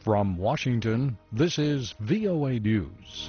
From Washington, this is VOA News.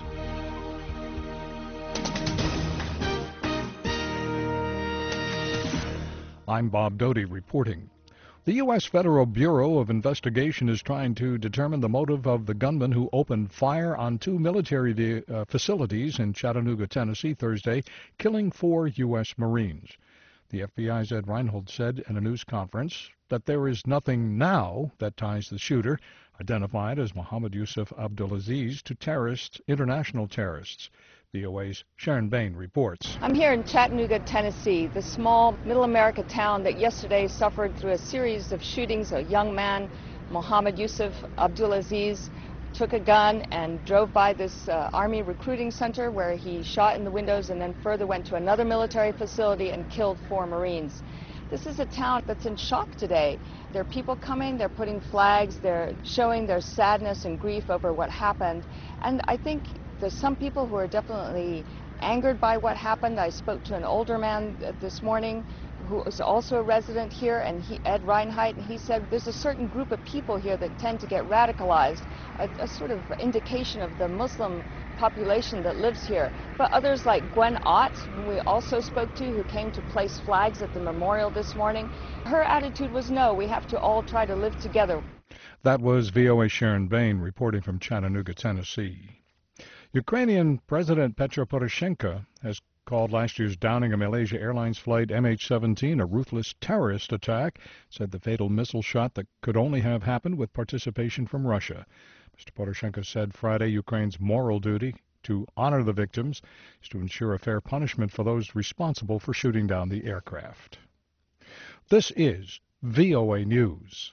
I'm Bob Doty reporting. The U.S. Federal Bureau of Investigation is trying to determine the motive of the gunman who opened fire on two military facilities in Chattanooga, Tennessee, Thursday, killing 4 U.S. Marines. The FBI's Ed Reinhold said in a news conference that there is nothing now that ties the shooter, identified as Mohammed Yusuf Abdulaziz, to international terrorists. VOA's Sharon Bain reports. I'm here in Chattanooga, Tennessee, the small middle America town that yesterday suffered through a series of shootings. A young man, Mohammed Yusuf Abdulaziz, took a gun and drove by this Army recruiting center where he shot in the windows and then further went to another military facility and killed 4 Marines. This is a town that's in shock today. There are people coming, they're putting flags, they're showing their sadness and grief over what happened. And I think there's some people who are definitely angered by what happened. I spoke to an older man this morning who is also a resident here, and Ed Reinheit, and he said there's a certain group of people here that tend to get radicalized, a sort of indication of the Muslim population that lives here. But others like Gwen Ott, who we also spoke to, who came to place flags at the memorial this morning, her attitude was no, we have to all try to live together. That was VOA Sharon Bain reporting from Chattanooga, Tennessee. Ukrainian President Petro Poroshenko has called last year's downing of Malaysia Airlines flight MH17 a ruthless terrorist attack, said the fatal missile shot that could only have happened with participation from Russia. Mr. Poroshenko said Friday Ukraine's moral duty to honor the victims is to ensure a fair punishment for those responsible for shooting down the aircraft. This is VOA News.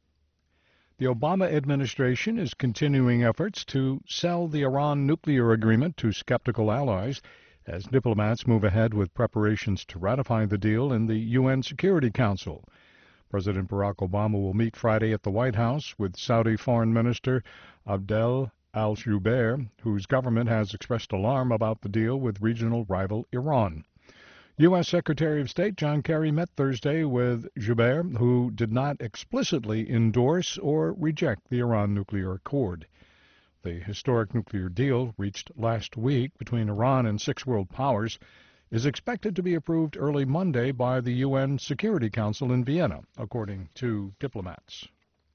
The Obama administration is continuing efforts to sell the Iran nuclear agreement to skeptical allies as diplomats move ahead with preparations to ratify the deal in the UN Security Council. President Barack Obama will meet Friday at the White House with Saudi Foreign Minister Abdel al-Jubeir, whose government has expressed alarm about the deal with regional rival Iran. U.S. Secretary of State John Kerry met Thursday with Jubeir, who did not explicitly endorse or reject the Iran nuclear accord. The historic nuclear deal reached last week between Iran and 6 world powers is expected to be approved early Monday by the UN Security Council in Vienna, according to diplomats.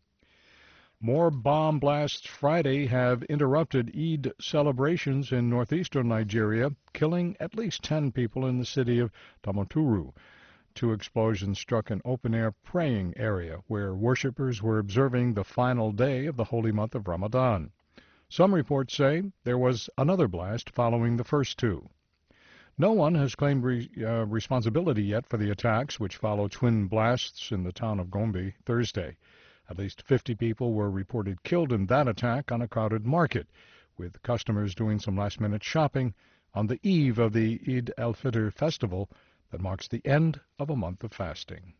More bomb blasts Friday have interrupted Eid celebrations in northeastern Nigeria, killing at least 10 people in the city of Damaturu. 2 explosions struck an open-air praying area where worshippers were observing the final day of the holy month of Ramadan. Some reports say there was another blast following the first 2. No one has claimed responsibility yet for the attacks, which follow twin blasts in the town of Gombe Thursday. At least 50 people were reported killed in that attack on a crowded market, with customers doing some last-minute shopping on the eve of the Eid al-Fitr festival that marks the end of a month of fasting.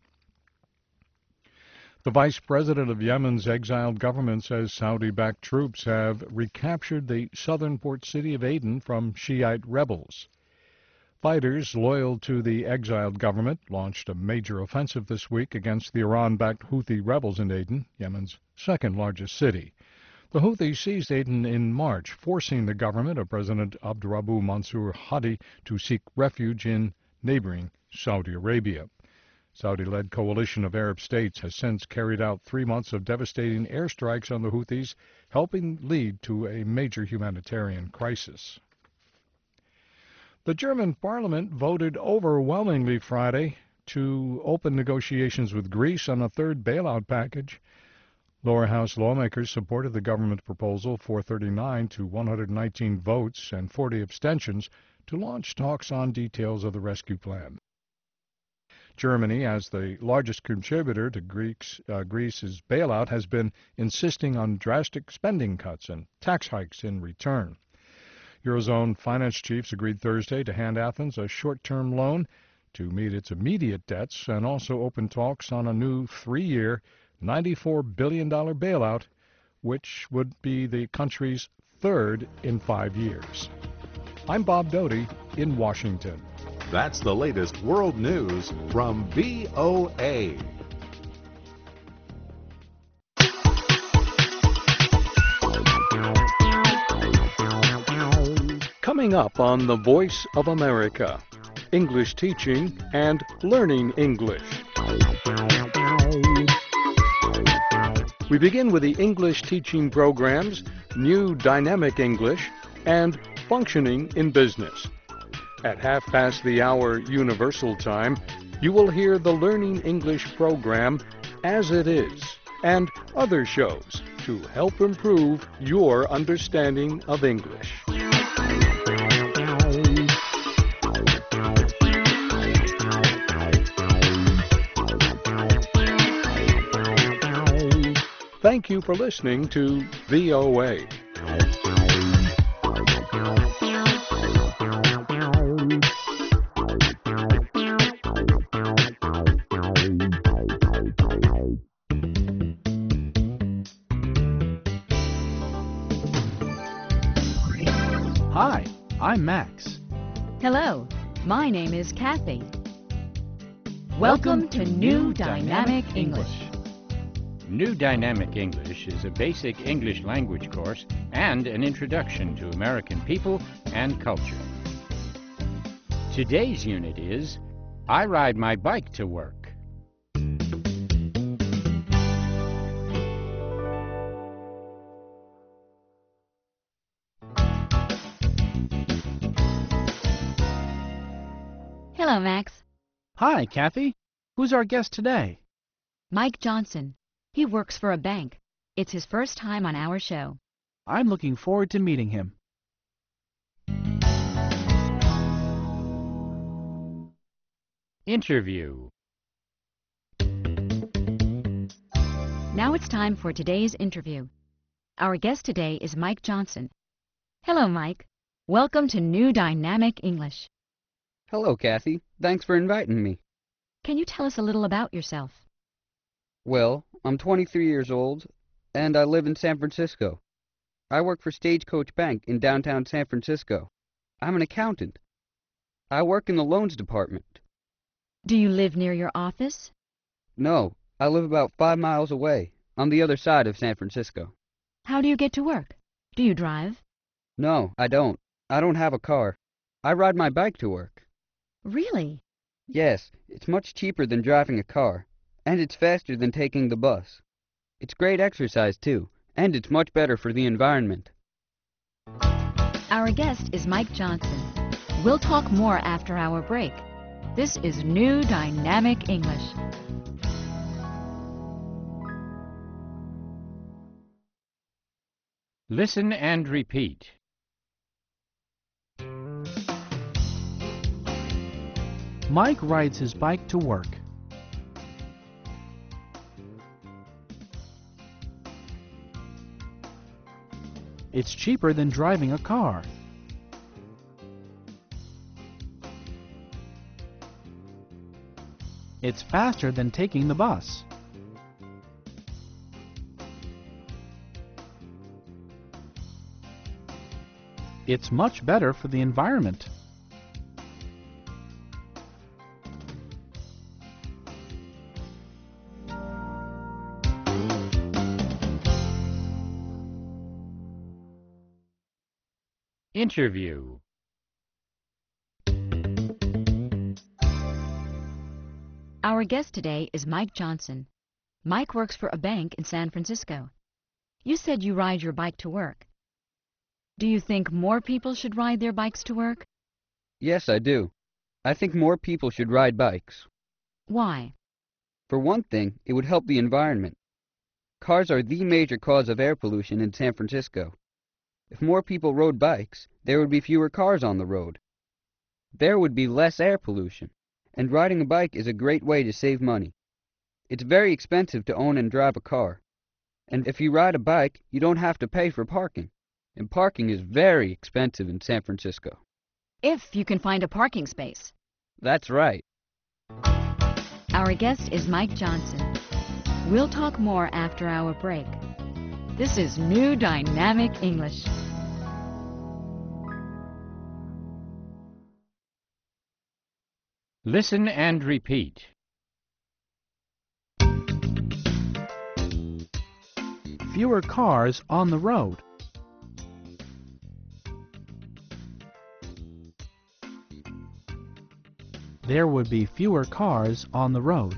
The vice president of Yemen's exiled government says Saudi-backed troops have recaptured the southern port city of Aden from Shiite rebels. Fighters loyal to the exiled government launched a major offensive this week against the Iran-backed Houthi rebels in Aden, Yemen's second-largest city. The Houthis seized Aden in March, forcing the government of President Abdurabu Mansur Hadi to seek refuge in neighboring Saudi Arabia. Saudi-led coalition of Arab states has since carried out 3 months of devastating airstrikes on the Houthis, helping lead to a major humanitarian crisis. The German parliament voted overwhelmingly Friday to open negotiations with Greece on a 3rd bailout package. Lower house lawmakers supported the government proposal 439 to 119 votes and 40 abstentions to launch talks on details of the rescue plan. Germany, as the largest contributor to Greece's bailout, has been insisting on drastic spending cuts and tax hikes in return. Eurozone finance chiefs agreed Thursday to hand Athens a short-term loan to meet its immediate debts and also open talks on a new 3-year, $94 billion bailout, which would be the country's 3rd in 5 years. I'm Bob Doty in Washington. That's the latest world news from VOA. Coming up on The Voice of America, English teaching and learning English. We begin with the English teaching programs, New Dynamic English, and Functioning in Business. At 1/2 Universal Time, you will hear the Learning English program As It Is and other shows to help improve your understanding of English. Thank you for listening to VOA. Hi, I'm Max. Hello, my name is Kathy. Welcome to New Dynamic English. New Dynamic English is a basic English language course and an introduction to American people and culture. Today's unit is I Ride My Bike to Work. Hello, Max. Hi, Kathy. Who's our guest today? Mike Johnson. He works for a bank. It's his first time on our show. I'm looking forward to meeting him. Interview. Now it's time for today's interview. Our guest today is Mike Johnson. Hello, Mike. Welcome to New Dynamic English. Hello, Kathy. Thanks for inviting me. Can you tell us a little about yourself? Well, I'm 23 years old, and I live in San Francisco. I work for Stagecoach Bank in downtown San Francisco. I'm an accountant. I work in the loans department. Do you live near your office? No, I live about 5 miles away, on the other side of San Francisco. How do you get to work? Do you drive? No, I don't. I don't have a car. I ride my bike to work. Really? Yes, it's much cheaper than driving a car, and it's faster than taking the bus. It's great exercise, too, and it's much better for the environment. Our guest is Mike Johnson. We'll talk more after our break. This is New Dynamic English. Listen and repeat. Mike rides his bike to work. It's cheaper than driving a car. It's faster than taking the bus. It's much better for the environment. Interview. Our guest today is Mike Johnson. Mike works for a bank in San Francisco. You said you ride your bike to work. Do you think more people should ride their bikes to work? Yes, I do. I think more people should ride bikes. Why? For one thing, it would help the environment. Cars are the major cause of air pollution in San Francisco. If more people rode bikes, there would be fewer cars on the road. There would be less air pollution, and riding a bike is a great way to save money. It's very expensive to own and drive a car, and if you ride a bike, you don't have to pay for parking, and parking is very expensive in San Francisco. If you can find a parking space. That's right. Our guest is Mike Johnson. We'll talk more after our break. This is New Dynamic English. Listen and repeat. Fewer cars on the road. there would be fewer cars on the road.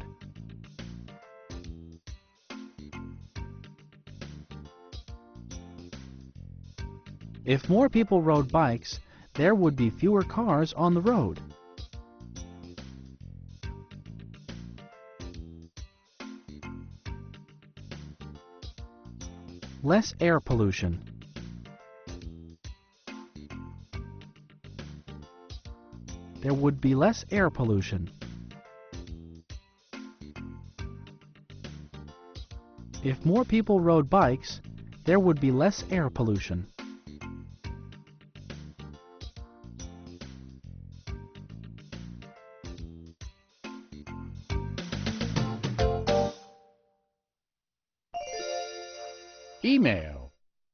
If more people rode bikes, there would be fewer cars on the road. Less air pollution. There would be less air pollution. If more people rode bikes, there would be less air pollution. Email.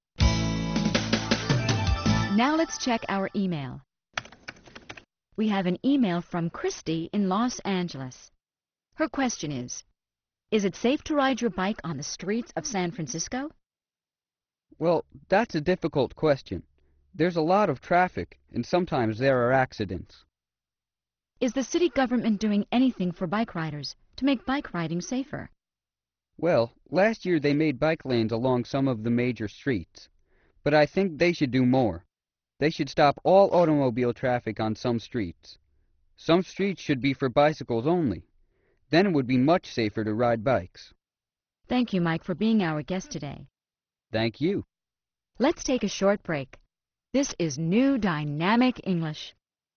Now let's check our email. We have an email from Christy in Los Angeles. Her question is it safe to ride your bike on the streets of San Francisco? Well, that's a difficult question. There's a lot of traffic, and sometimes there are accidents. Is the city government doing anything for bike riders to make bike riding safer? Well, last year they made bike lanes along some of the major streets. But I think they should do more. They should stop all automobile traffic on some streets. Some streets should be for bicycles only. Then it would be much safer to ride bikes. Thank you, Mike, for being our guest today. Thank you. Let's take a short break. This is New Dynamic English.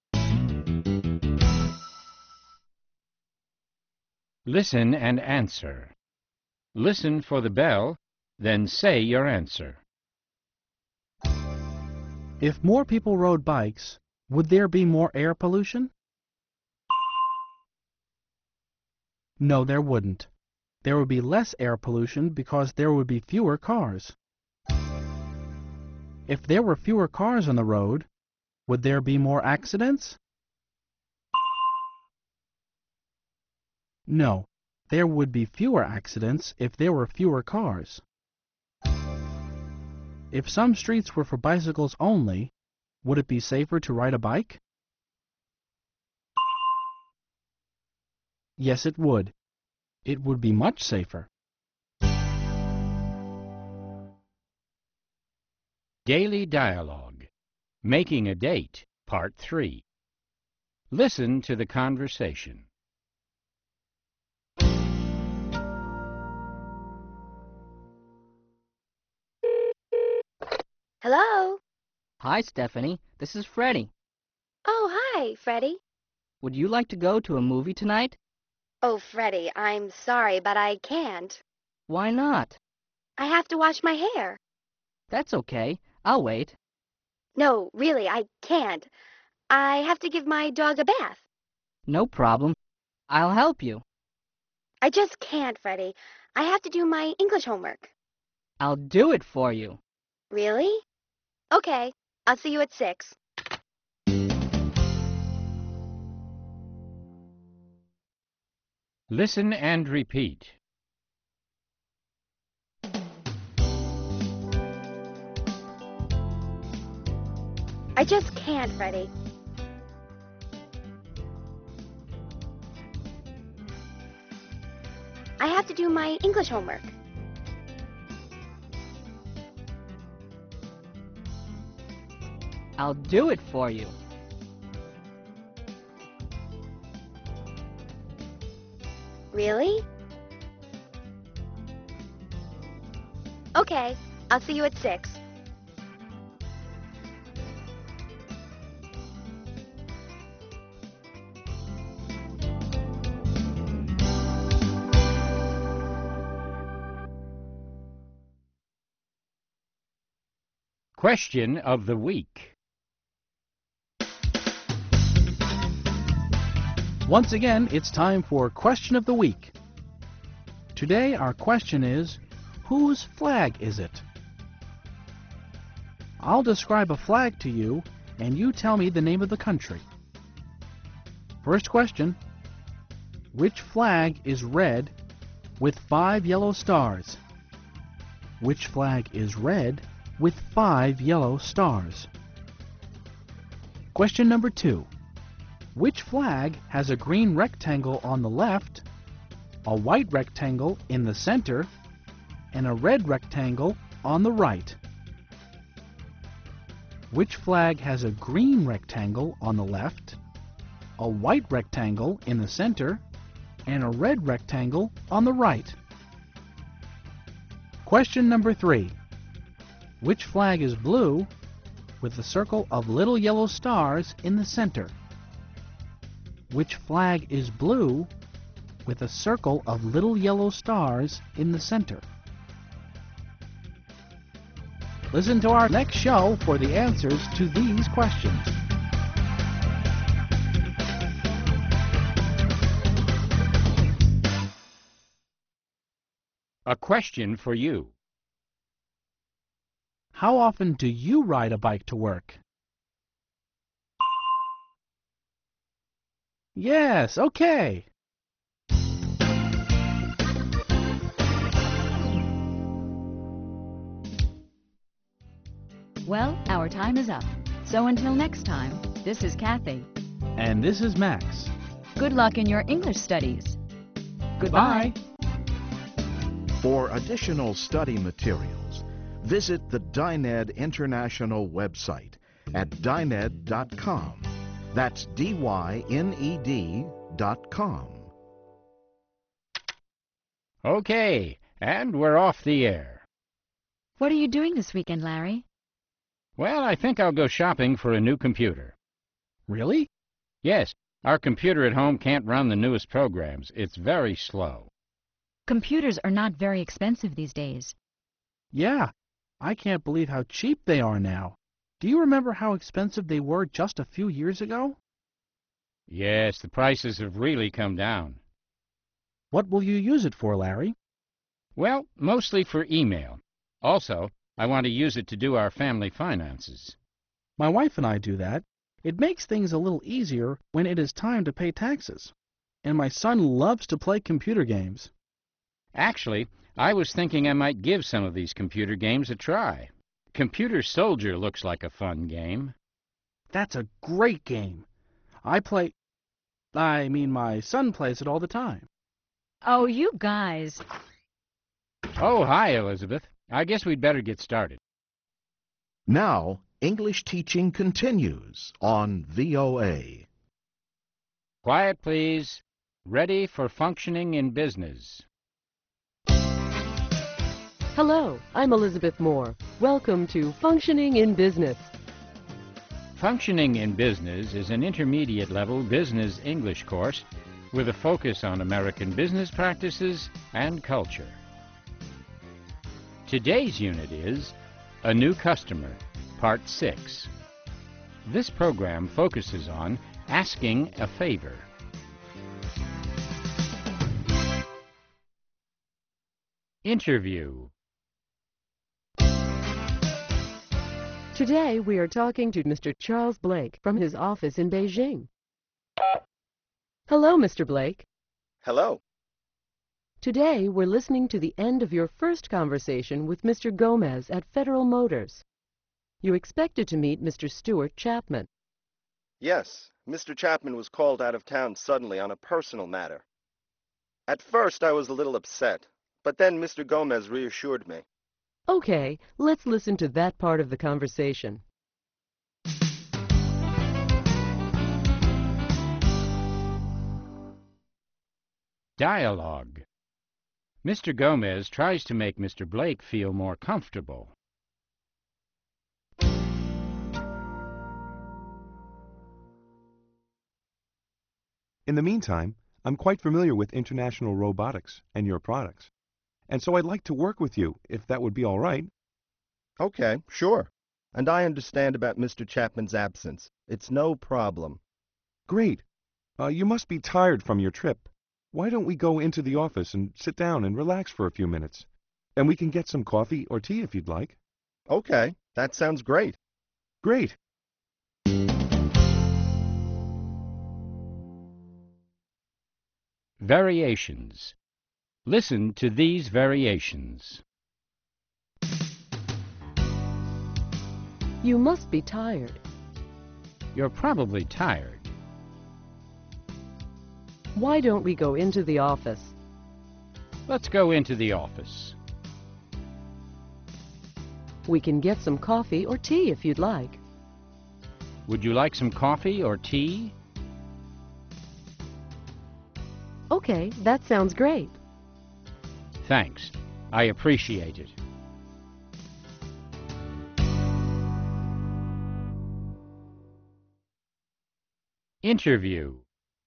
Listen and answer. Listen for the bell, then say your answer. If more people rode bikes, would there be more air pollution? No, there wouldn't. There would be less air pollution because there would be fewer cars. If there were fewer cars on the road, would there be more accidents? No, there would be fewer accidents if there were fewer cars. If some streets were for bicycles only, would it be safer to ride a bike? Yes, it would. It would be much safer. Daily Dialogue. Making a Date, Part 3. Listen to the conversation. Hello? Hi, Stephanie. This is Freddie. Oh, hi, Freddie. Would you like to go to a movie tonight? Oh, Freddie, I'm sorry, but I can't. Why not? I have to wash my hair. That's okay. I'll wait. No, really, I can't. I have to give my dog a bath. No problem. I'll help you. I just can't, Freddie. I have to do my English homework. I'll do it for you. Really? Okay, I'll see you at 6. Listen and repeat. I just can't, Freddie. I have to do my English homework. I'll do it for you. Really? Okay, I'll see you at 6. Question of the Week. Once again, it's time for Question of the Week. Today, our question is, whose flag is it? I'll describe a flag to you, and you tell me the name of the country. First question, which flag is red with 5 yellow stars? Which flag is red with 5 yellow stars? Question number 2. Which flag has a green rectangle on the left, a white rectangle in the center, and a red rectangle on the right? Which flag has a green rectangle on the left, a white rectangle in the center, and a red rectangle on the right? Question number 3. Which flag is blue with a circle of little yellow stars in the center? Which flag is blue with a circle of little yellow stars in the center? Listen to our next show for the answers to these questions. A question for you. How often do you ride a bike to work? Yes, okay. Well, our time is up. So until next time, this is Kathy. And this is Max. Good luck in your English studies. Goodbye. For additional study materials, visit the Dined International website at dined.com. That's DYNED.com. Okay, and we're off the air. What are you doing this weekend, Larry? Well, I think I'll go shopping for a new computer. Really? Yes, our computer at home can't run the newest programs. It's very slow. Computers are not very expensive these days. Yeah, I can't believe how cheap they are now. Do you remember how expensive they were just a few years ago? Yes, the prices have really come down. What will you use it for, Larry? Well, mostly for email. Also, I want to use it to do our family finances. My wife and I do that. It makes things a little easier when it is time to pay taxes. And my son loves to play computer games. Actually, I was thinking I might give some of these computer games a try. Computer Soldier looks like a fun game. That's a great game. My son plays it all the time. Oh, you guys. Oh, hi, Elizabeth. I guess we'd better get started. Now, English teaching continues on VOA. Quiet, please. Ready for functioning in business. Hello, I'm Elizabeth Moore. Welcome to Functioning in Business. Functioning in Business is an intermediate-level business English course with a focus on American business practices and culture. Today's unit is A New Customer, Part 6. This program focuses on asking a favor. Interview. Today we are talking to Mr. Charles Blake from his office in Beijing. Hello, Mr. Blake. Hello. Today we're listening to the end of your first conversation with Mr. Gomez at Federal Motors. You expected to meet Mr. Stuart Chapman. Yes, Mr. Chapman was called out of town suddenly on a personal matter. At first I was a little upset, but then Mr. Gomez reassured me. Okay, let's listen to that part of the conversation. Dialogue. Mr. Gomez tries to make Mr. Blake feel more comfortable. In the meantime, I'm quite familiar with International Robotics and your products. And so I'd like to work with you, if that would be all right. Okay, sure. And I understand about Mr. Chapman's absence. It's no problem. Great. You must be tired from your trip. Why don't we go into the office and sit down and relax for a few minutes? And we can get some coffee or tea if you'd like. Okay, that sounds great. Great. Variations. Listen to these variations. You must be tired. You're probably tired. Why don't we go into the office? Let's go into the office. We can get some coffee or tea if you'd like. Would you like some coffee or tea? Okay, that sounds great. Thanks. I appreciate it. Interview.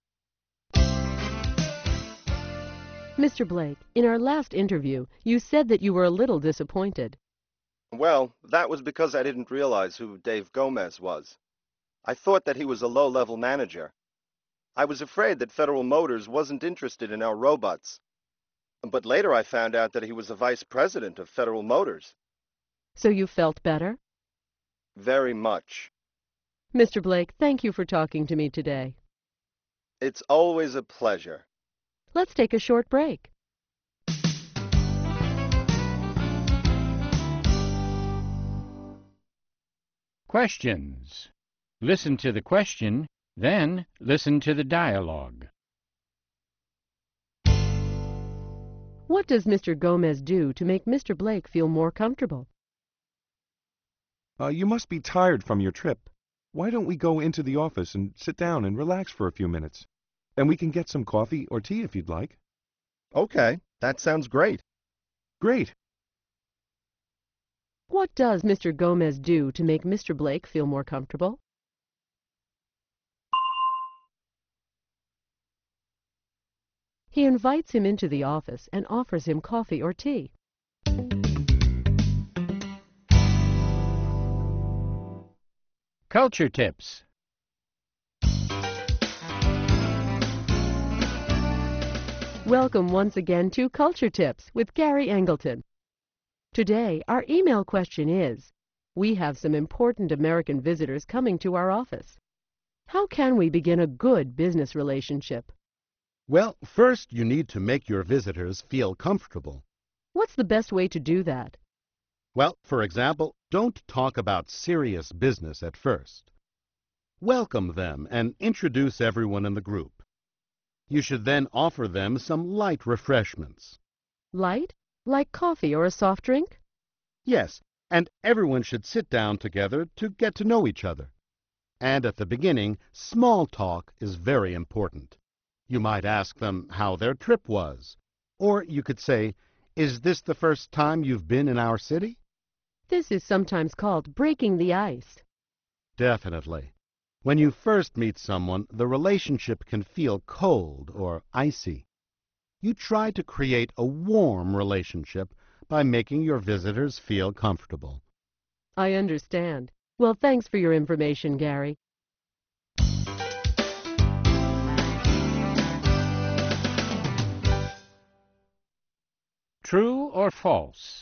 Mr. Blake, in our last interview, you said that you were a little disappointed. Well, that was because I didn't realize who Dave Gomez was. I thought that he was a low-level manager. I was afraid that Federal Motors wasn't interested in our robots. But later I found out that he was the vice president of Federal Motors. So you felt better? Very much. Mr. Blake, thank you for talking to me today. It's always a pleasure. Let's take a short break. Questions. Listen to the question, then listen to the dialogue. What does Mr. Gomez do to make Mr. Blake feel more comfortable? You must be tired from your trip. Why don't we go into the office and sit down and relax for a few minutes? And we can get some coffee or tea if you'd like. Okay, that sounds great. Great. What does Mr. Gomez do to make Mr. Blake feel more comfortable? He invites him into the office and offers him coffee or tea. Culture tips. Welcome once again to Culture Tips with Gary Angleton. Today, our email question is, we have some important American visitors coming to our office. How can we begin a good business relationship? Well, first you need to make your visitors feel comfortable. What's the best way to do that? Well, for example, don't talk about serious business at first. Welcome them and introduce everyone in the group. You should then offer them some light refreshments. Light? Like coffee or a soft drink? Yes, and everyone should sit down together to get to know each other. And at the beginning, small talk is very important. You might ask them how their trip was. Or you could say, "Is this the first time you've been in our city?" This is sometimes called breaking the ice. Definitely. When you first meet someone, the relationship can feel cold or icy. You try to create a warm relationship by making your visitors feel comfortable. I understand. Well, thanks for your information, Gary. True or false?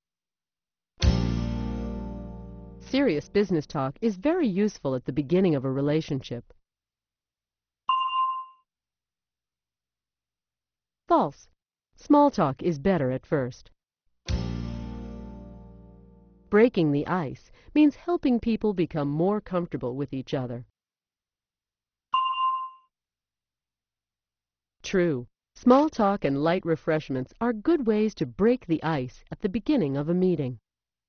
Serious business talk is very useful at the beginning of a relationship. False. Small talk is better at first. Breaking the ice means helping people become more comfortable with each other. True. Small talk and light refreshments are good ways to break the ice at the beginning of a meeting.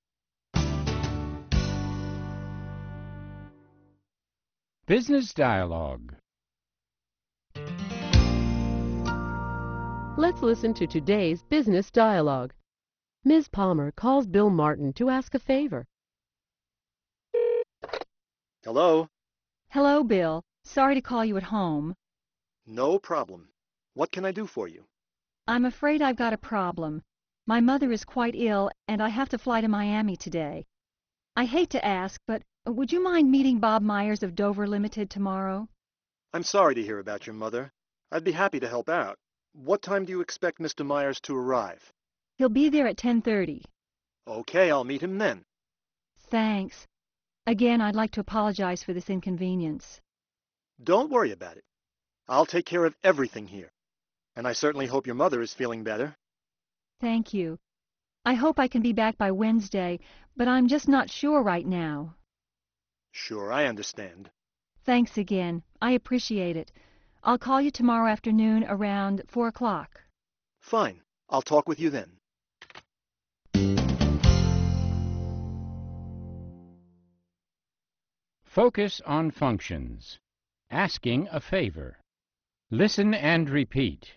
Business dialogue. Let's listen to today's business dialogue. Ms. Palmer calls Bill Martin to ask a favor. Hello? Hello, Bill. Sorry to call you at home. No problem. What can I do for you? I'm afraid I've got a problem. My mother is quite ill, and I have to fly to Miami today. I hate to ask, but would you mind meeting Bob Myers of Dover Limited tomorrow? I'm sorry to hear about your mother. I'd be happy to help out. What time do you expect Mr. Myers to arrive? He'll be there at 10:30. Okay, I'll meet him then. Thanks. Again, I'd like to apologize for this inconvenience. Don't worry about it. I'll take care of everything here. And I certainly hope your mother is feeling better. Thank you. I hope I can be back by Wednesday, but I'm just not sure right now. Sure, I understand. Thanks again. I appreciate it. I'll call you tomorrow afternoon around 4 o'clock. Fine. I'll talk with you then. Focus on functions. Asking a favor. Listen and repeat.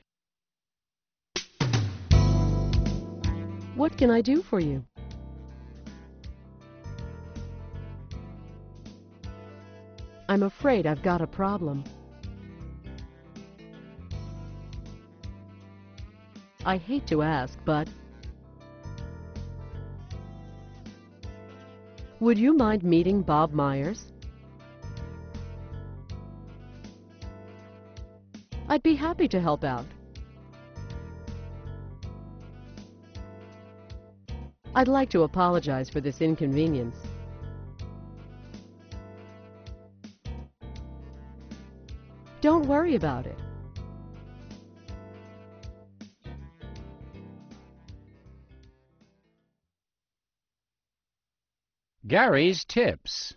What can I do for you? I'm afraid I've got a problem. I hate to ask, but would you mind meeting Bob Myers? I'd be happy to help out. I'd like to apologize for this inconvenience. Don't worry about it. Gary's Tips.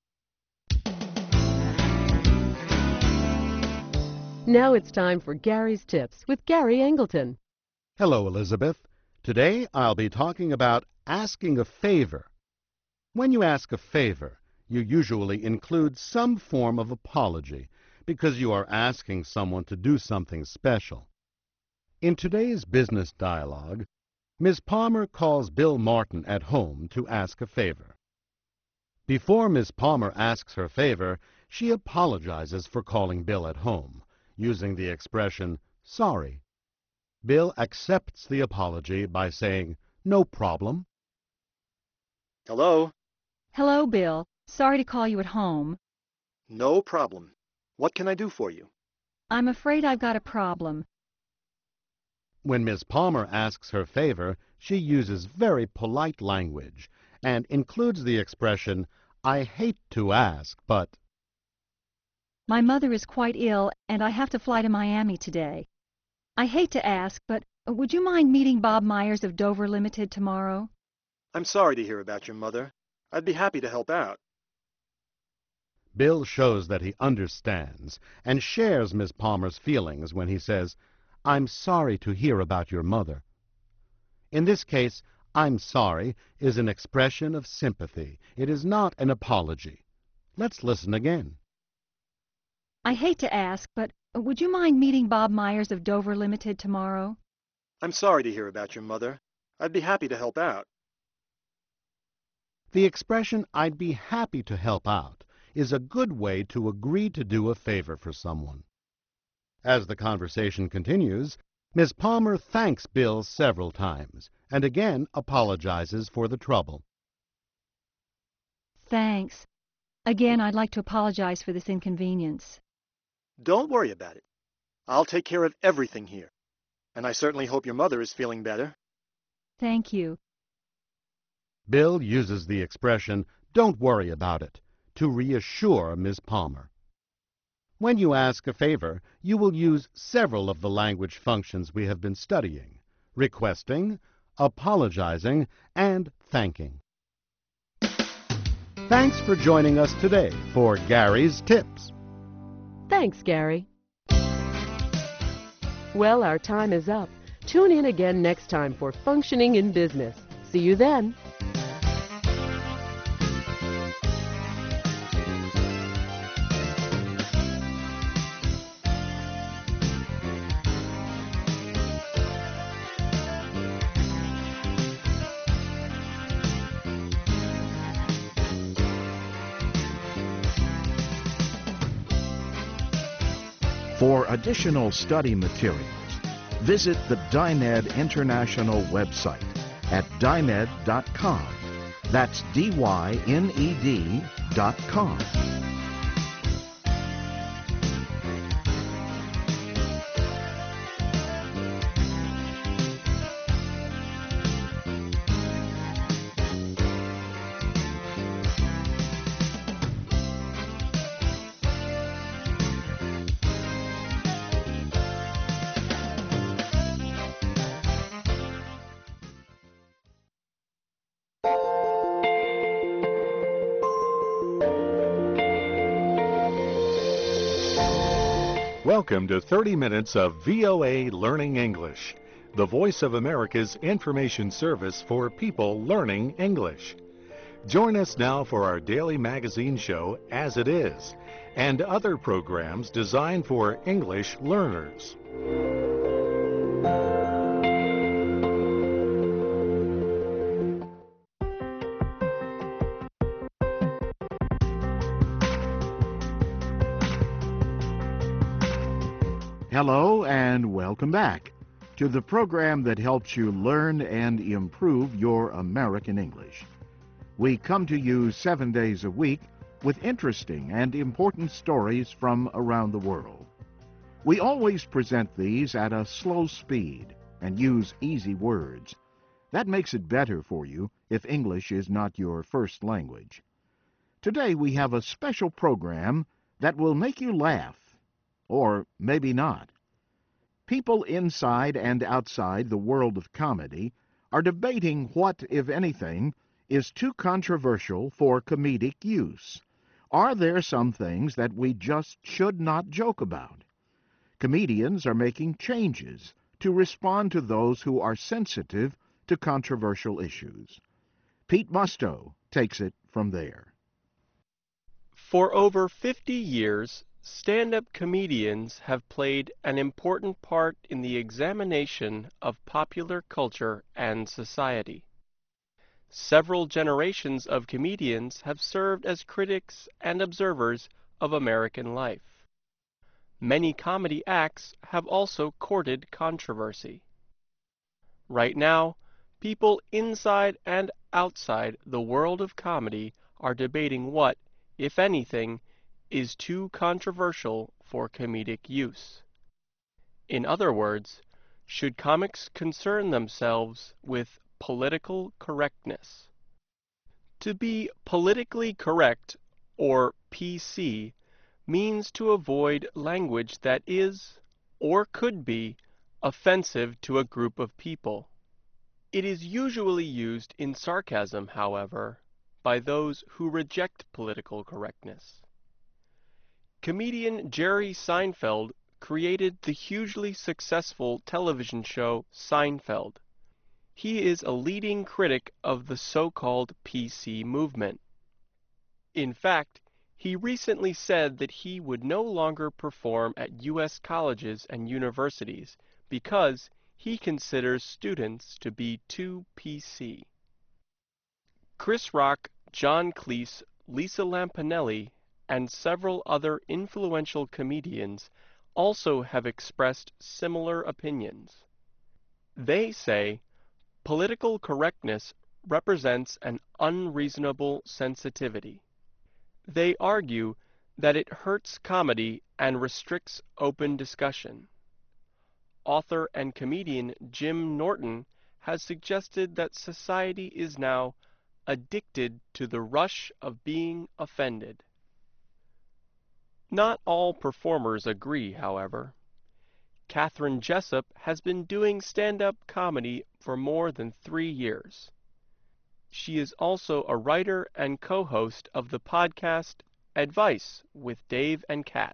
Now it's time for Gary's Tips with Gary Angleton. Hello, Elizabeth. Today I'll be talking about asking a favor. When you ask a favor, you usually include some form of apology because you are asking someone to do something special. In today's business dialogue, Ms. Palmer calls Bill Martin at home to ask a favor. Before Ms. Palmer asks her favor, she apologizes for calling Bill at home, using the expression, sorry. Bill accepts the apology by saying, no problem. Hello? Hello, Bill. Sorry to call you at home. No problem. What can I do for you? I'm afraid I've got a problem. When Ms. Palmer asks her favor, she uses very polite language and includes the expression, I hate to ask, but... My mother is quite ill, and I have to fly to Miami today. I hate to ask, but would you mind meeting Bob Myers of Dover Limited tomorrow? I'm sorry to hear about your mother. I'd be happy to help out. Bill shows that he understands and shares Ms. Palmer's feelings when he says, I'm sorry to hear about your mother. In this case, I'm sorry is an expression of sympathy. It is not an apology. Let's listen again. I hate to ask, but would you mind meeting Bob Myers of Dover Limited tomorrow? I'm sorry to hear about your mother. I'd be happy to help out. The expression, I'd be happy to help out, is a good way to agree to do a favor for someone. As the conversation continues, Ms. Palmer thanks Bill several times and again apologizes for the trouble. Thanks. Again, I'd like to apologize for this inconvenience. Don't worry about it. I'll take care of everything here. And I certainly hope your mother is feeling better. Thank you. Bill uses the expression, don't worry about it, to reassure Ms. Palmer. When you ask a favor, you will use several of the language functions we have been studying, requesting, apologizing, and thanking. Thanks for joining us today for Gary's Tips. Thanks, Gary. Well, our time is up. Tune in again next time for Functioning in Business. See you then. For additional study materials, visit the DINED International website at dined.com. That's DYNED.com. Welcome to 30 minutes of VOA Learning English, the Voice of America's information service for people learning English. Join us now for our daily magazine show, As It Is, and other programs designed for English learners. Hello and welcome back to the program that helps you learn and improve your American English. We come to you 7 days a week with interesting and important stories from around the world. We always present these at a slow speed and use easy words. That makes it better for you if English is not your first language. Today we have a special program that will make you laugh. Or maybe not. People inside and outside the world of comedy are debating what, if anything, is too controversial for comedic use. Are there some things that we just should not joke about? Comedians are making changes to respond to those who are sensitive to controversial issues. Pete Musto takes it from there. For over 50 years, stand-up comedians have played an important part in the examination of popular culture and society. Several generations of comedians have served as critics and observers of American life. Many comedy acts have also courted controversy. Right now, people inside and outside the world of comedy are debating what, if anything, is too controversial for comedic use. In other words, should comics concern themselves with political correctness? To be politically correct, or PC, means to avoid language that is, or could be, offensive to a group of people. It is usually used in sarcasm, however, by those who reject political correctness. Comedian Jerry Seinfeld created the hugely successful television show Seinfeld. He is a leading critic of the so-called PC movement. In fact, he recently said that he would no longer perform at U.S. colleges and universities because he considers students to be too PC. Chris Rock, John Cleese, Lisa Lampanelli, and several other influential comedians also have expressed similar opinions. They say political correctness represents an unreasonable sensitivity. They argue that it hurts comedy and restricts open discussion. Author and comedian Jim Norton has suggested that society is now addicted to the rush of being offended. Not all performers agree, however. Katharine Jessup has been doing stand-up comedy for more than 3 years. She is also a writer and co-host of the podcast Advice with Dave and Kat.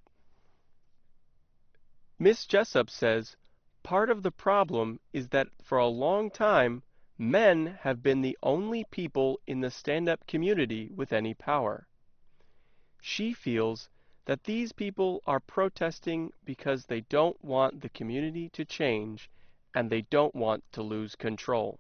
Miss Jessup says part of the problem is that for a long time, men have been the only people in the stand-up community with any power. She feels that these people are protesting because they don't want the community to change and they don't want to lose control.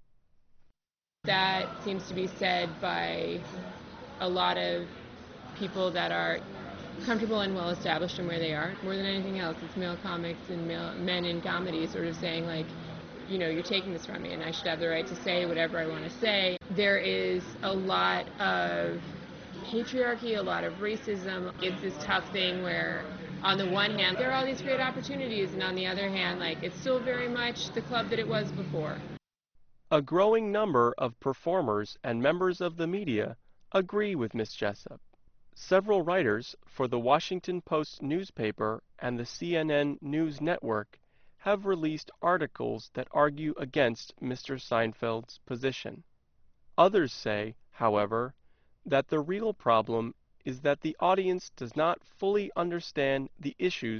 That seems to be said by a lot of people that are comfortable and well established in where they are. More than anything else, it's male comics and men in comedy sort of saying, like, you know, you're taking this from me and I should have the right to say whatever I want to say. There is a lot of patriarchy, a lot of racism. It's this tough thing where on the one hand there are all these great opportunities and on the other hand, like, it's still very much the club that it was before. A growing number of performers and members of the media agree with Miss Jessup. Several writers for the Washington Post newspaper and the CNN News Network have released articles that argue against Mr. Seinfeld's position. Others say, however, that the real problem is that the audience does not fully understand the issues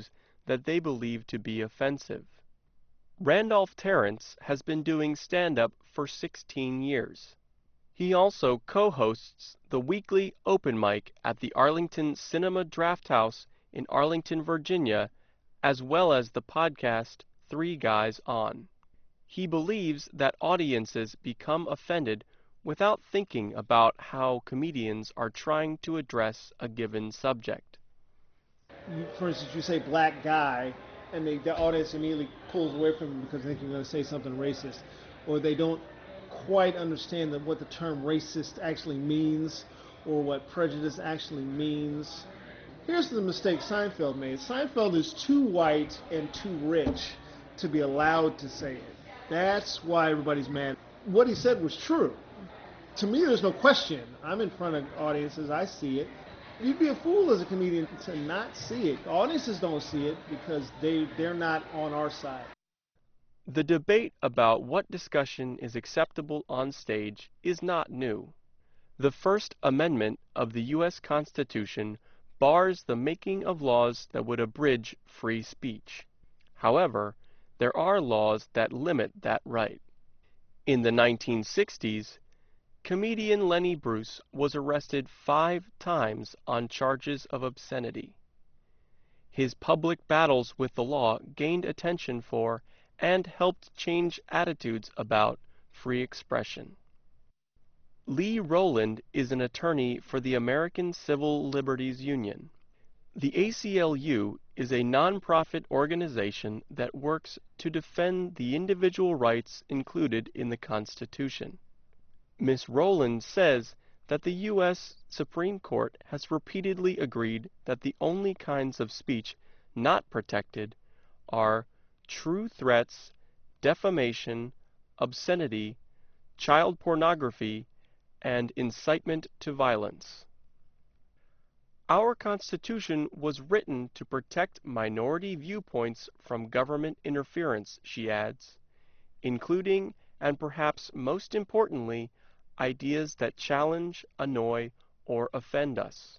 that they believe to be offensive. Randolph Terrence has been doing stand-up for 16 years. He also co-hosts the weekly open mic at the Arlington Cinema Drafthouse in Arlington, Virginia, as well as the podcast 3 Guys On. He believes that audiences become offended without thinking about how comedians are trying to address a given subject. For instance, you say black guy, and the audience immediately pulls away from him because they think you're going to say something racist, or they don't quite understand what the term racist actually means, or what prejudice actually means. Here's the mistake Seinfeld made. Seinfeld is too white and too rich to be allowed to say it. That's why everybody's mad. What he said was true. To me, there's no question. I'm in front of audiences. I see it. You'd be a fool as a comedian to not see it. Audiences don't see it because they're not on our side. The debate about what discussion is acceptable on stage is not new. The First Amendment of the U.S. Constitution bars the making of laws that would abridge free speech. However, there are laws that limit that right. In the 1960s, comedian Lenny Bruce was arrested 5 times on charges of obscenity. His public battles with the law gained attention for and helped change attitudes about free expression. Lee Rowland is an attorney for the American Civil Liberties Union. The ACLU is a nonprofit organization that works to defend the individual rights included in the Constitution. Ms. Rowland says that the U.S. Supreme Court has repeatedly agreed that the only kinds of speech not protected are true threats, defamation, obscenity, child pornography, and incitement to violence. Our Constitution was written to protect minority viewpoints from government interference, she adds, including, and perhaps most importantly, ideas that challenge, annoy, or offend us.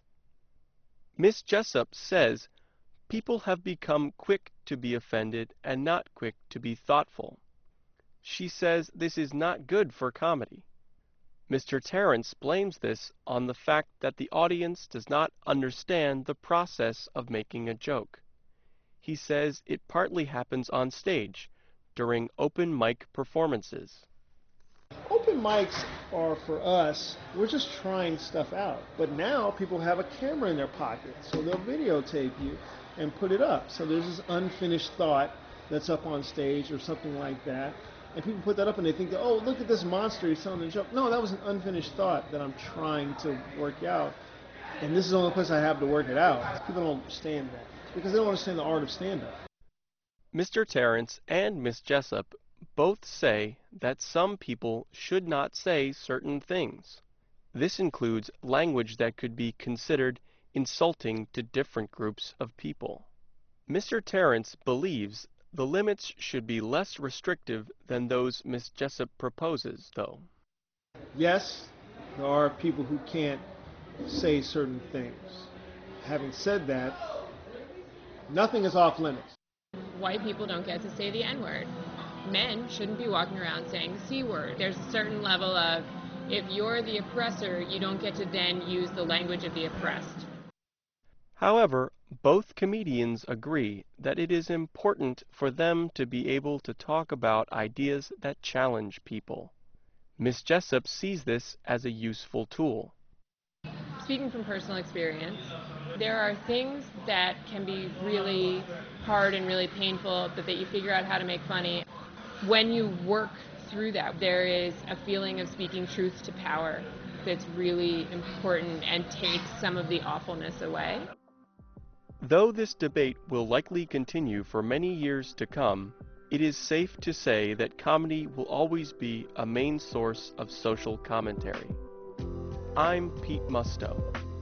Ms. Jessup says people have become quick to be offended and not quick to be thoughtful. She says this is not good for comedy. Mr. Terrence blames this on the fact that the audience does not understand the process of making a joke. He says it partly happens on stage, during open mic performances. Open mics are for us, we're just trying stuff out. But now people have a camera in their pocket, so they'll videotape you and put it up. So there's this unfinished thought that's up on stage or something like that. And people put that up and they think, oh, look at this monster, he's telling a joke. No, that was an unfinished thought that I'm trying to work out. And this is the only place I have to work it out. People don't understand that because they don't understand the art of stand-up. Mr. Terrence and Miss Jessup both say that some people should not say certain things. This includes language that could be considered insulting to different groups of people. Mr. Terrence believes the limits should be less restrictive than those Miss Jessup proposes, though. Yes, there are people who can't say certain things. Having said that, nothing is off limits. White people don't get to say the N-word. Men shouldn't be walking around saying the C-word. There's a certain level of, if you're the oppressor, you don't get to then use the language of the oppressed. However, both comedians agree that it is important for them to be able to talk about ideas that challenge people. Miss Jessup sees this as a useful tool. Speaking from personal experience, there are things that can be really hard and really painful, but that you figure out how to make funny. When you work through that, there is a feeling of speaking truth to power that's really important and takes some of the awfulness away. Though this debate will likely continue for many years to come, it is safe to say that comedy will always be a main source of social commentary. I'm Pete Musto.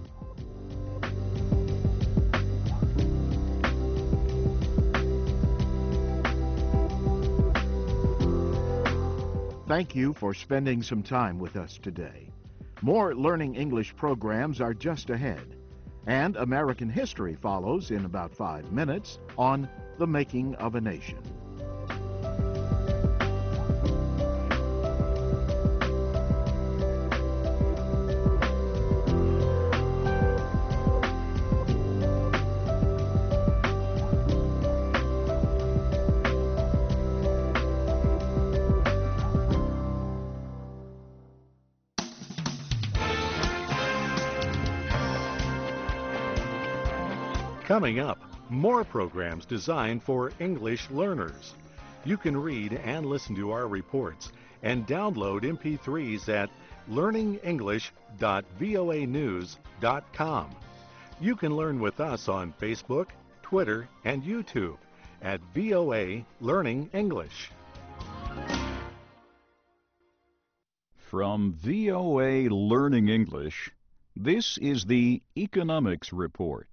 Thank you for spending some time with us today. More Learning English programs are just ahead. And American history follows in about 5 minutes on The Making of a Nation. Coming up, more programs designed for English learners. You can read and listen to our reports and download MP3s at learningenglish.voanews.com. You can learn with us on Facebook, Twitter, and YouTube at VOA Learning English. From VOA Learning English, this is the Economics Report.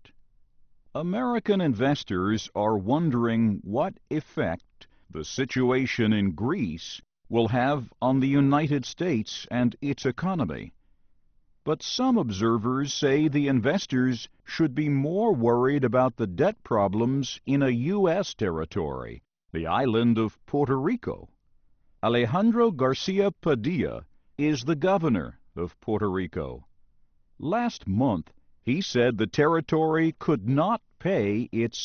American investors are wondering what effect the situation in Greece will have on the United States and its economy. But some observers say the investors should be more worried about the debt problems in a U.S. territory, the island of Puerto Rico. Alejandro Garcia Padilla is the governor of Puerto Rico. Last month, he said the territory could not pay its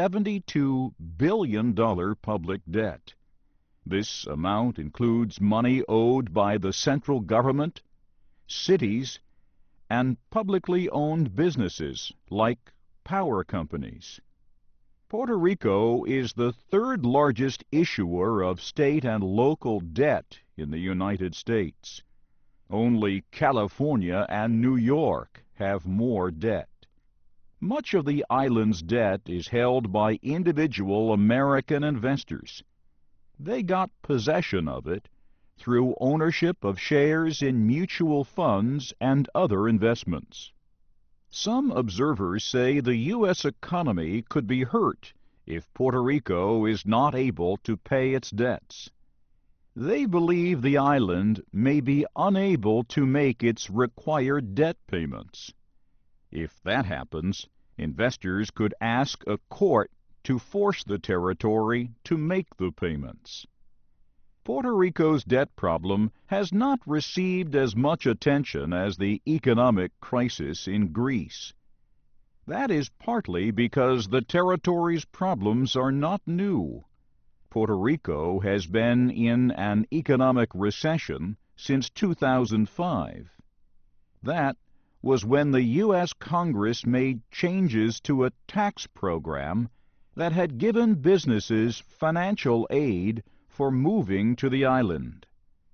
$72 billion public debt. This amount includes money owed by the central government, cities, and publicly owned businesses like power companies. Puerto Rico is the third largest issuer of state and local debt in the United States. Only California and New York have more debt. Much of the island's debt is held by individual American investors. They got possession of it through ownership of shares in mutual funds and other investments. Some observers say the U.S. economy could be hurt if Puerto Rico is not able to pay its debts. They believe the island may be unable to make its required debt payments. If that happens, investors could ask a court to force the territory to make the payments. Puerto Rico's debt problem has not received as much attention as the economic crisis in Greece. That is partly because the territory's problems are not new. Puerto Rico has been in an economic recession since 2005. That was when the U.S. Congress made changes to a tax program that had given businesses financial aid for moving to the island.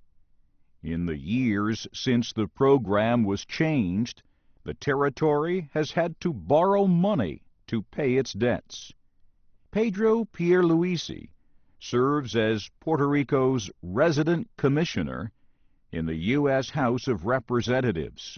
In the years since the program was changed, the territory has had to borrow money to pay its debts. Pedro Pierluisi serves as Puerto Rico's resident commissioner in the U.S. House of Representatives.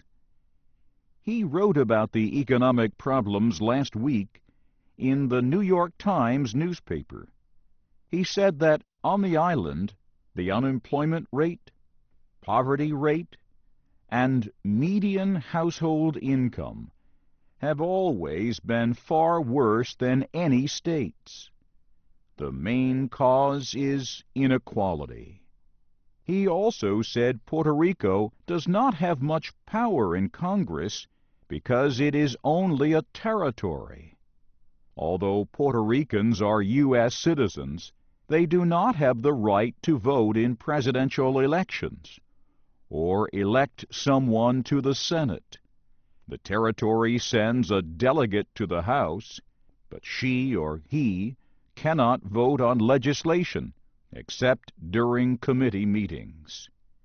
He wrote about the economic problems last week in the New York Times newspaper. He said that on the island, the unemployment rate, poverty rate, and median household income have always been far worse than any state's. The main cause is inequality. He also said Puerto Rico does not have much power in Congress because it is only a territory. Although Puerto Ricans are U.S. citizens, they do not have the right to vote in presidential elections or elect someone to the Senate. The territory sends a delegate to the House, but she or he cannot vote on legislation except during committee meetings.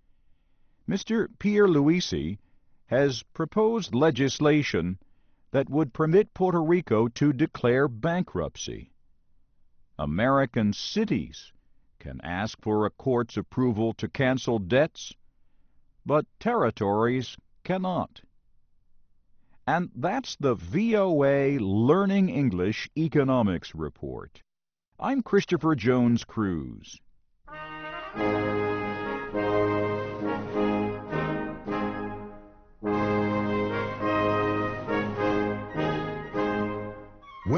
Mr. Pierluisi has proposed legislation that would permit Puerto Rico to declare bankruptcy. American cities can ask for a court's approval to cancel debts, but territories cannot. And that's the VOA Learning English Economics Report. I'm Christopher Jones Cruz.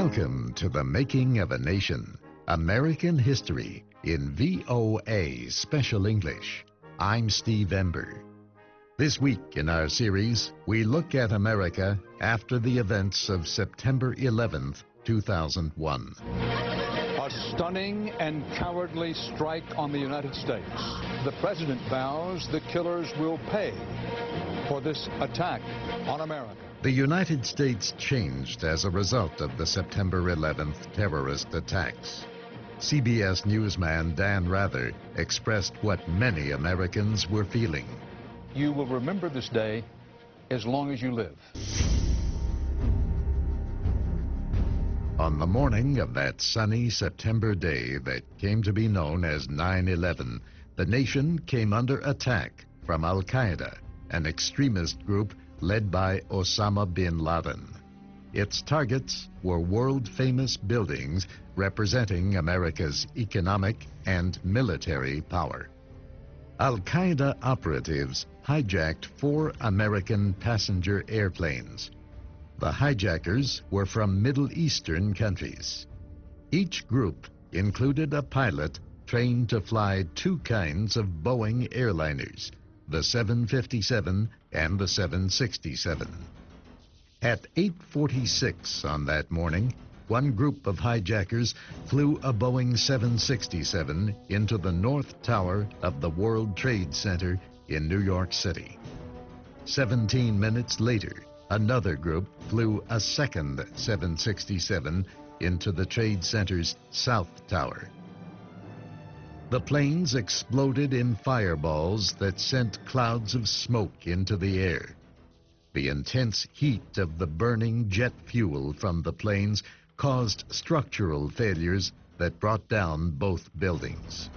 Welcome to The Making of a Nation, American History in VOA Special English. I'm Steve Ember. This week in our series, we look at America after the events of September 11th, 2001. A stunning and cowardly strike on the United States. The president vows the killers will pay for this attack on America. The United States changed as a result of the September 11th terrorist attacks. CBS newsman Dan Rather expressed what many Americans were feeling. You will remember this day as long as you live. On the morning of that sunny September day that came to be known as 9/11, the nation came under attack from Al-Qaeda, an extremist group led by Osama bin Laden. Its targets were world-famous buildings representing America's economic and military power. Al-Qaeda operatives hijacked 4 American passenger airplanes. The hijackers were from Middle Eastern countries. Each group included a pilot trained to fly 2 kinds of Boeing airliners, the 757 and the 767. At 8:46 on that morning, one group of hijackers flew a Boeing 767 into the North Tower of the World Trade Center in New York City. 17 minutes later, another group flew a second 767 into the Trade Center's South Tower. The planes exploded in fireballs that sent clouds of smoke into the air. The intense heat of the burning jet fuel from the planes caused structural failures that brought down both buildings.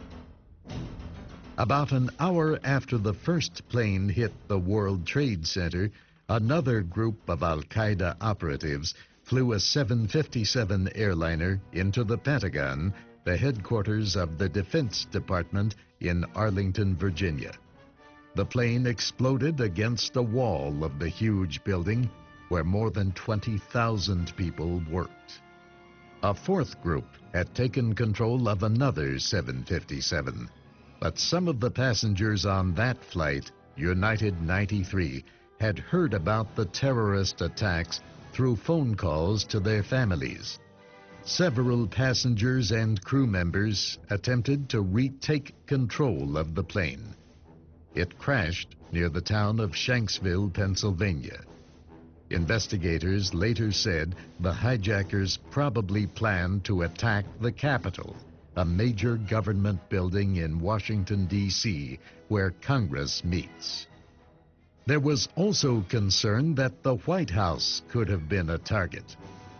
About an hour after the first plane hit the World Trade Center, another group of Al-Qaeda operatives flew a 757 airliner into the Pentagon, the headquarters of the Defense Department in Arlington, Virginia. The plane exploded against the wall of the huge building where more than 20,000 people worked. A fourth group had taken control of another 757, but some of the passengers on that flight, United 93, had heard about the terrorist attacks through phone calls to their families. Several passengers and crew members attempted to retake control of the plane. It crashed near the town of Shanksville, Pennsylvania. Investigators later said the hijackers probably planned to attack the Capitol, a major government building in Washington, D.C., where Congress meets. There was also concern that the White House could have been a target.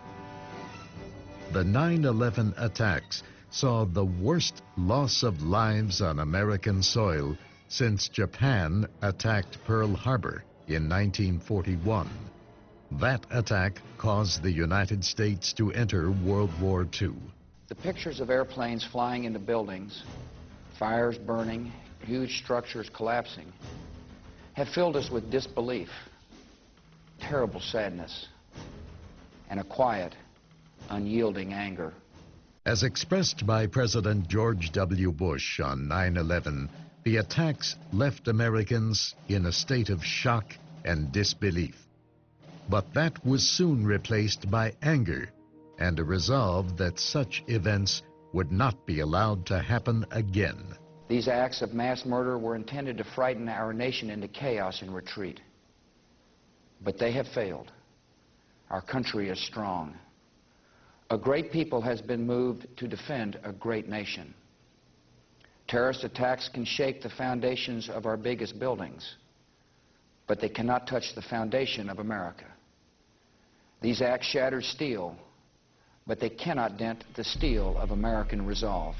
The 9/11 attacks saw the worst loss of lives on American soil since Japan attacked Pearl Harbor in 1941. That attack caused the United States to enter World War II. The pictures of airplanes flying into buildings, fires burning, huge structures collapsing, have filled us with disbelief, terrible sadness, and a quiet, unyielding anger. As expressed by President George W. Bush on 9/11, the attacks left Americans in a state of shock and disbelief. But that was soon replaced by anger and a resolve that such events would not be allowed to happen again. These acts of mass murder were intended to frighten our nation into chaos and retreat. But they have failed. Our country is strong. A great people has been moved to defend a great nation. Terrorist attacks can shake the foundations of our biggest buildings, but they cannot touch the foundation of America. These acts shatter steel, but they cannot dent the steel of American resolve.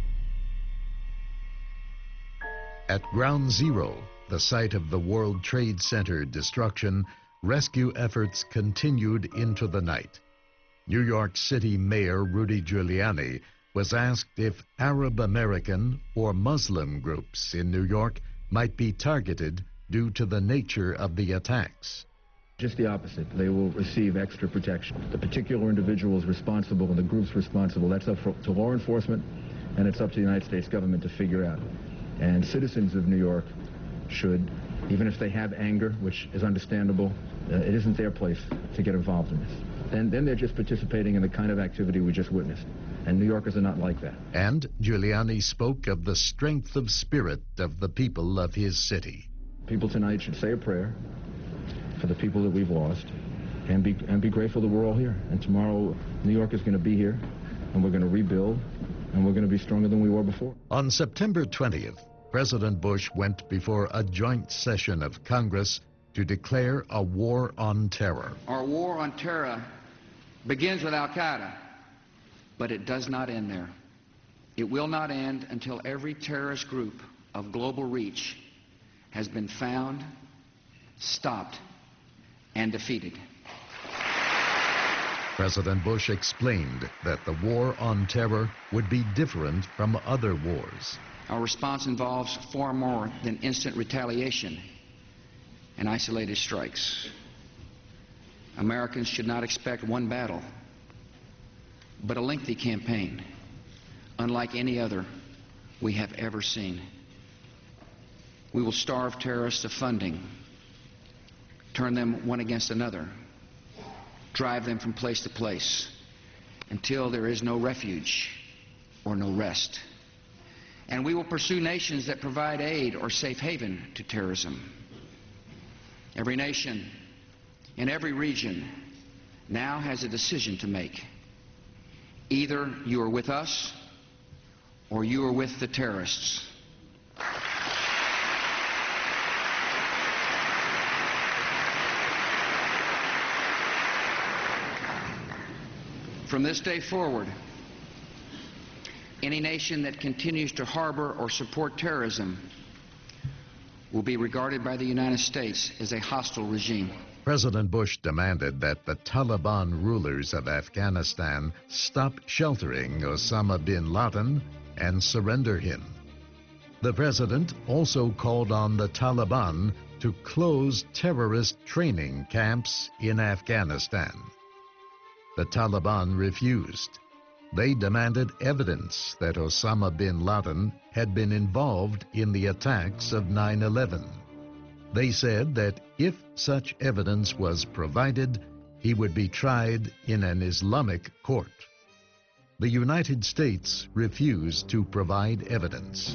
At Ground Zero, the site of the World Trade Center destruction, rescue efforts continued into the night. New York City Mayor Rudy Giuliani was asked if Arab American or Muslim groups in New York might be targeted due to the nature of the attacks. Just the opposite. They will receive extra protection. The particular individuals responsible and the groups responsible, that's up to law enforcement, and it's up to the United States government to figure out. And citizens of New York should, even if they have anger, which is understandable, it isn't their place to get involved in this. And then they're just participating in the kind of activity we just witnessed. And New Yorkers are not like that. And Giuliani spoke of the strength of spirit of the people of his city. People tonight should say a prayer for the people that we've lost and be grateful that we're all here. And tomorrow, New York is going to be here, and we're going to rebuild, and we're going to be stronger than we were before. On September 20th, President Bush went before a joint session of Congress to declare a war on terror. Our war on terror begins with Al-Qaeda, but it does not end there. It will not end until every terrorist group of global reach has been found, stopped, and defeated. President Bush explained that the war on terror would be different from other wars. Our response involves far more than instant retaliation and isolated strikes. Americans should not expect one battle, but a lengthy campaign, unlike any other we have ever seen. We will starve terrorists of funding, turn them one against another, drive them from place to place until there is no refuge or no rest. And we will pursue nations that provide aid or safe haven to terrorism. Every nation in every region now has a decision to make. Either you are with us or you are with the terrorists. From this day forward, any nation that continues to harbor or support terrorism will be regarded by the United States as a hostile regime. President Bush demanded that the Taliban rulers of Afghanistan stop sheltering Osama bin Laden and surrender him. The president also called on the Taliban to close terrorist training camps in Afghanistan. The Taliban refused. They demanded evidence that Osama bin Laden had been involved in the attacks of 9/11. They said that if such evidence was provided, he would be tried in an Islamic court. The United States refused to provide evidence.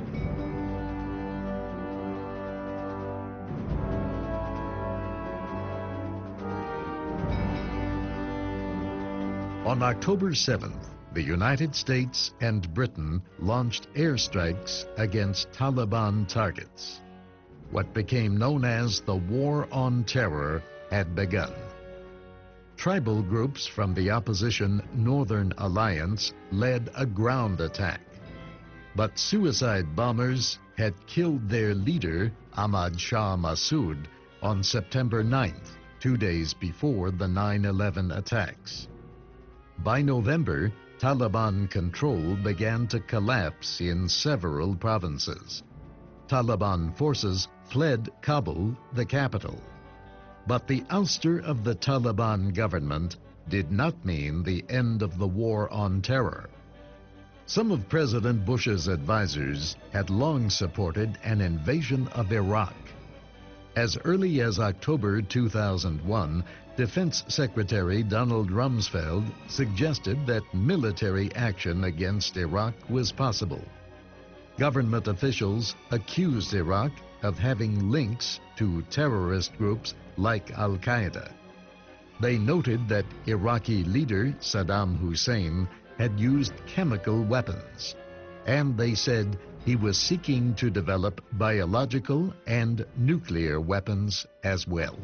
On October 7th, the United States and Britain launched airstrikes against Taliban targets. What became known as the War on Terror had begun. Tribal groups from the opposition Northern Alliance led a ground attack. But suicide bombers had killed their leader, Ahmad Shah Massoud, on September 9th, 2 days before the 9/11 attacks. By November, Taliban control began to collapse in several provinces. Taliban forces fled Kabul, the capital. But the ouster of the Taliban government did not mean the end of the war on terror. Some of President Bush's advisors had long supported an invasion of Iraq. As early as October 2001, Defense Secretary Donald Rumsfeld suggested that military action against Iraq was possible. Government officials accused Iraq of having links to terrorist groups like Al-Qaeda. They noted that Iraqi leader Saddam Hussein had used chemical weapons, and they said he was seeking to develop biological and nuclear weapons as well.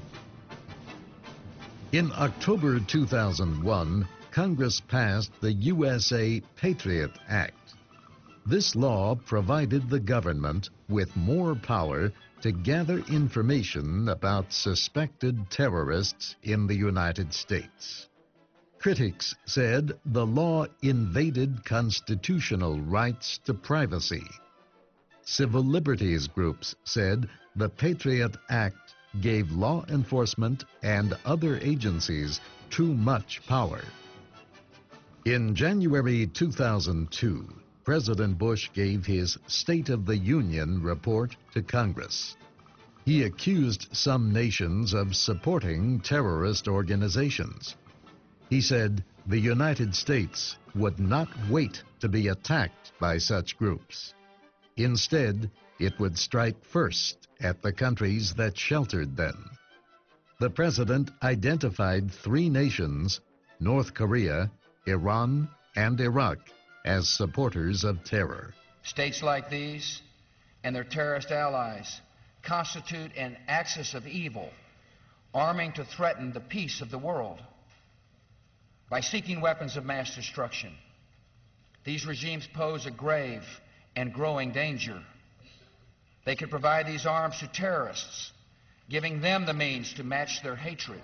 In October 2001, Congress passed the USA Patriot Act. This law provided the government with more power to gather information about suspected terrorists in the United States. Critics said the law invaded constitutional rights to privacy. Civil liberties groups said the Patriot Act gave law enforcement and other agencies too much power. In January 2002, President Bush gave his State of the Union report to Congress. He accused some nations of supporting terrorist organizations. He said the United States would not wait to be attacked by such groups. Instead, it would strike first at the countries that sheltered them. The president identified 3 nations, North Korea, Iran, and Iraq, as supporters of terror. States like these and their terrorist allies constitute an axis of evil, arming to threaten the peace of the world. By seeking weapons of mass destruction, these regimes pose a grave and growing danger. They could provide these arms to terrorists, giving them the means to match their hatred.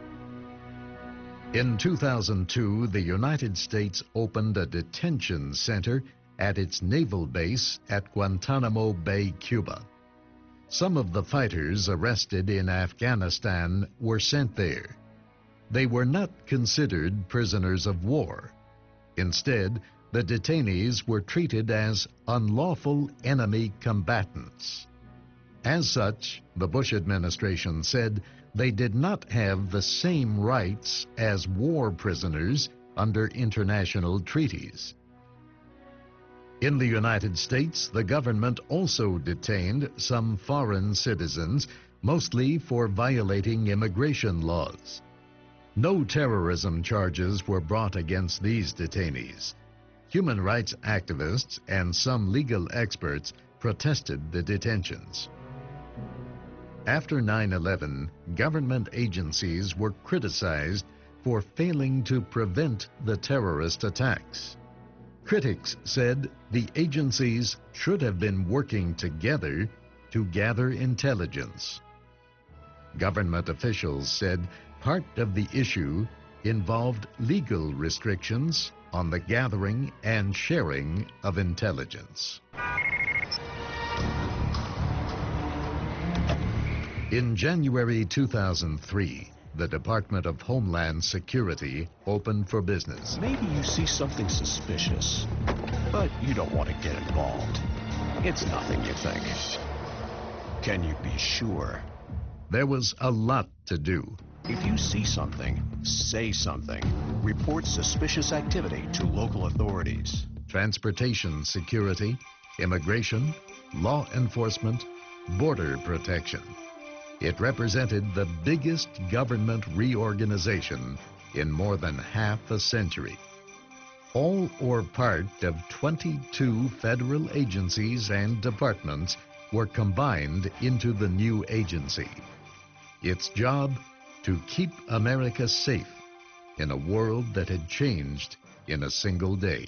In 2002, the United States opened a detention center at its naval base at Guantanamo Bay, Cuba. Some of the fighters arrested in Afghanistan were sent there. They were not considered prisoners of war. Instead, the detainees were treated as unlawful enemy combatants. As such, the Bush administration said they did not have the same rights as war prisoners under international treaties. In the United States, the government also detained some foreign citizens, mostly for violating immigration laws. No terrorism charges were brought against these detainees. Human rights activists and some legal experts protested the detentions. After 9/11, government agencies were criticized for failing to prevent the terrorist attacks. Critics said the agencies should have been working together to gather intelligence. Government officials said part of the issue involved legal restrictions on the gathering and sharing of intelligence. In January 2003, the Department of Homeland Security opened for business. Maybe you see something suspicious, but you don't want to get involved. It's nothing, you think. Can you be sure? There was a lot to do. If you see something, say something. Report suspicious activity to local authorities. Transportation security, immigration, law enforcement, border protection. It represented the biggest government reorganization in more than half a century. All or part of 22 federal agencies and departments were combined into the new agency. Its job, to keep America safe in a world that had changed in a single day.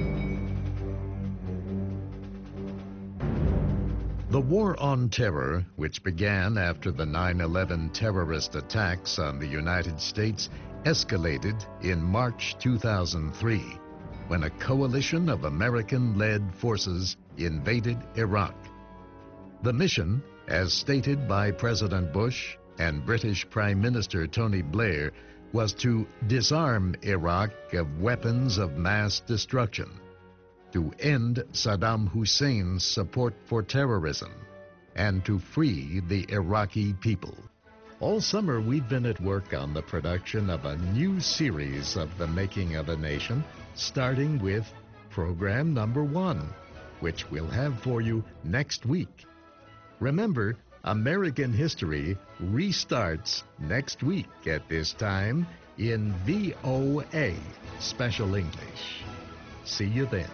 The war on terror, which began after the 9/11 terrorist attacks on the United States, escalated in March 2003 when a coalition of American-led forces invaded Iraq. The mission, as stated by President Bush and British Prime Minister Tony Blair, was to disarm Iraq of weapons of mass destruction, to end Saddam Hussein's support for terrorism, and to free the Iraqi people. All summer we've been at work on the production of a new series of The Making of a Nation, starting with program number 1, which we'll have for you next week. Remember, American History restarts next week at this time in VOA Special English. See you then.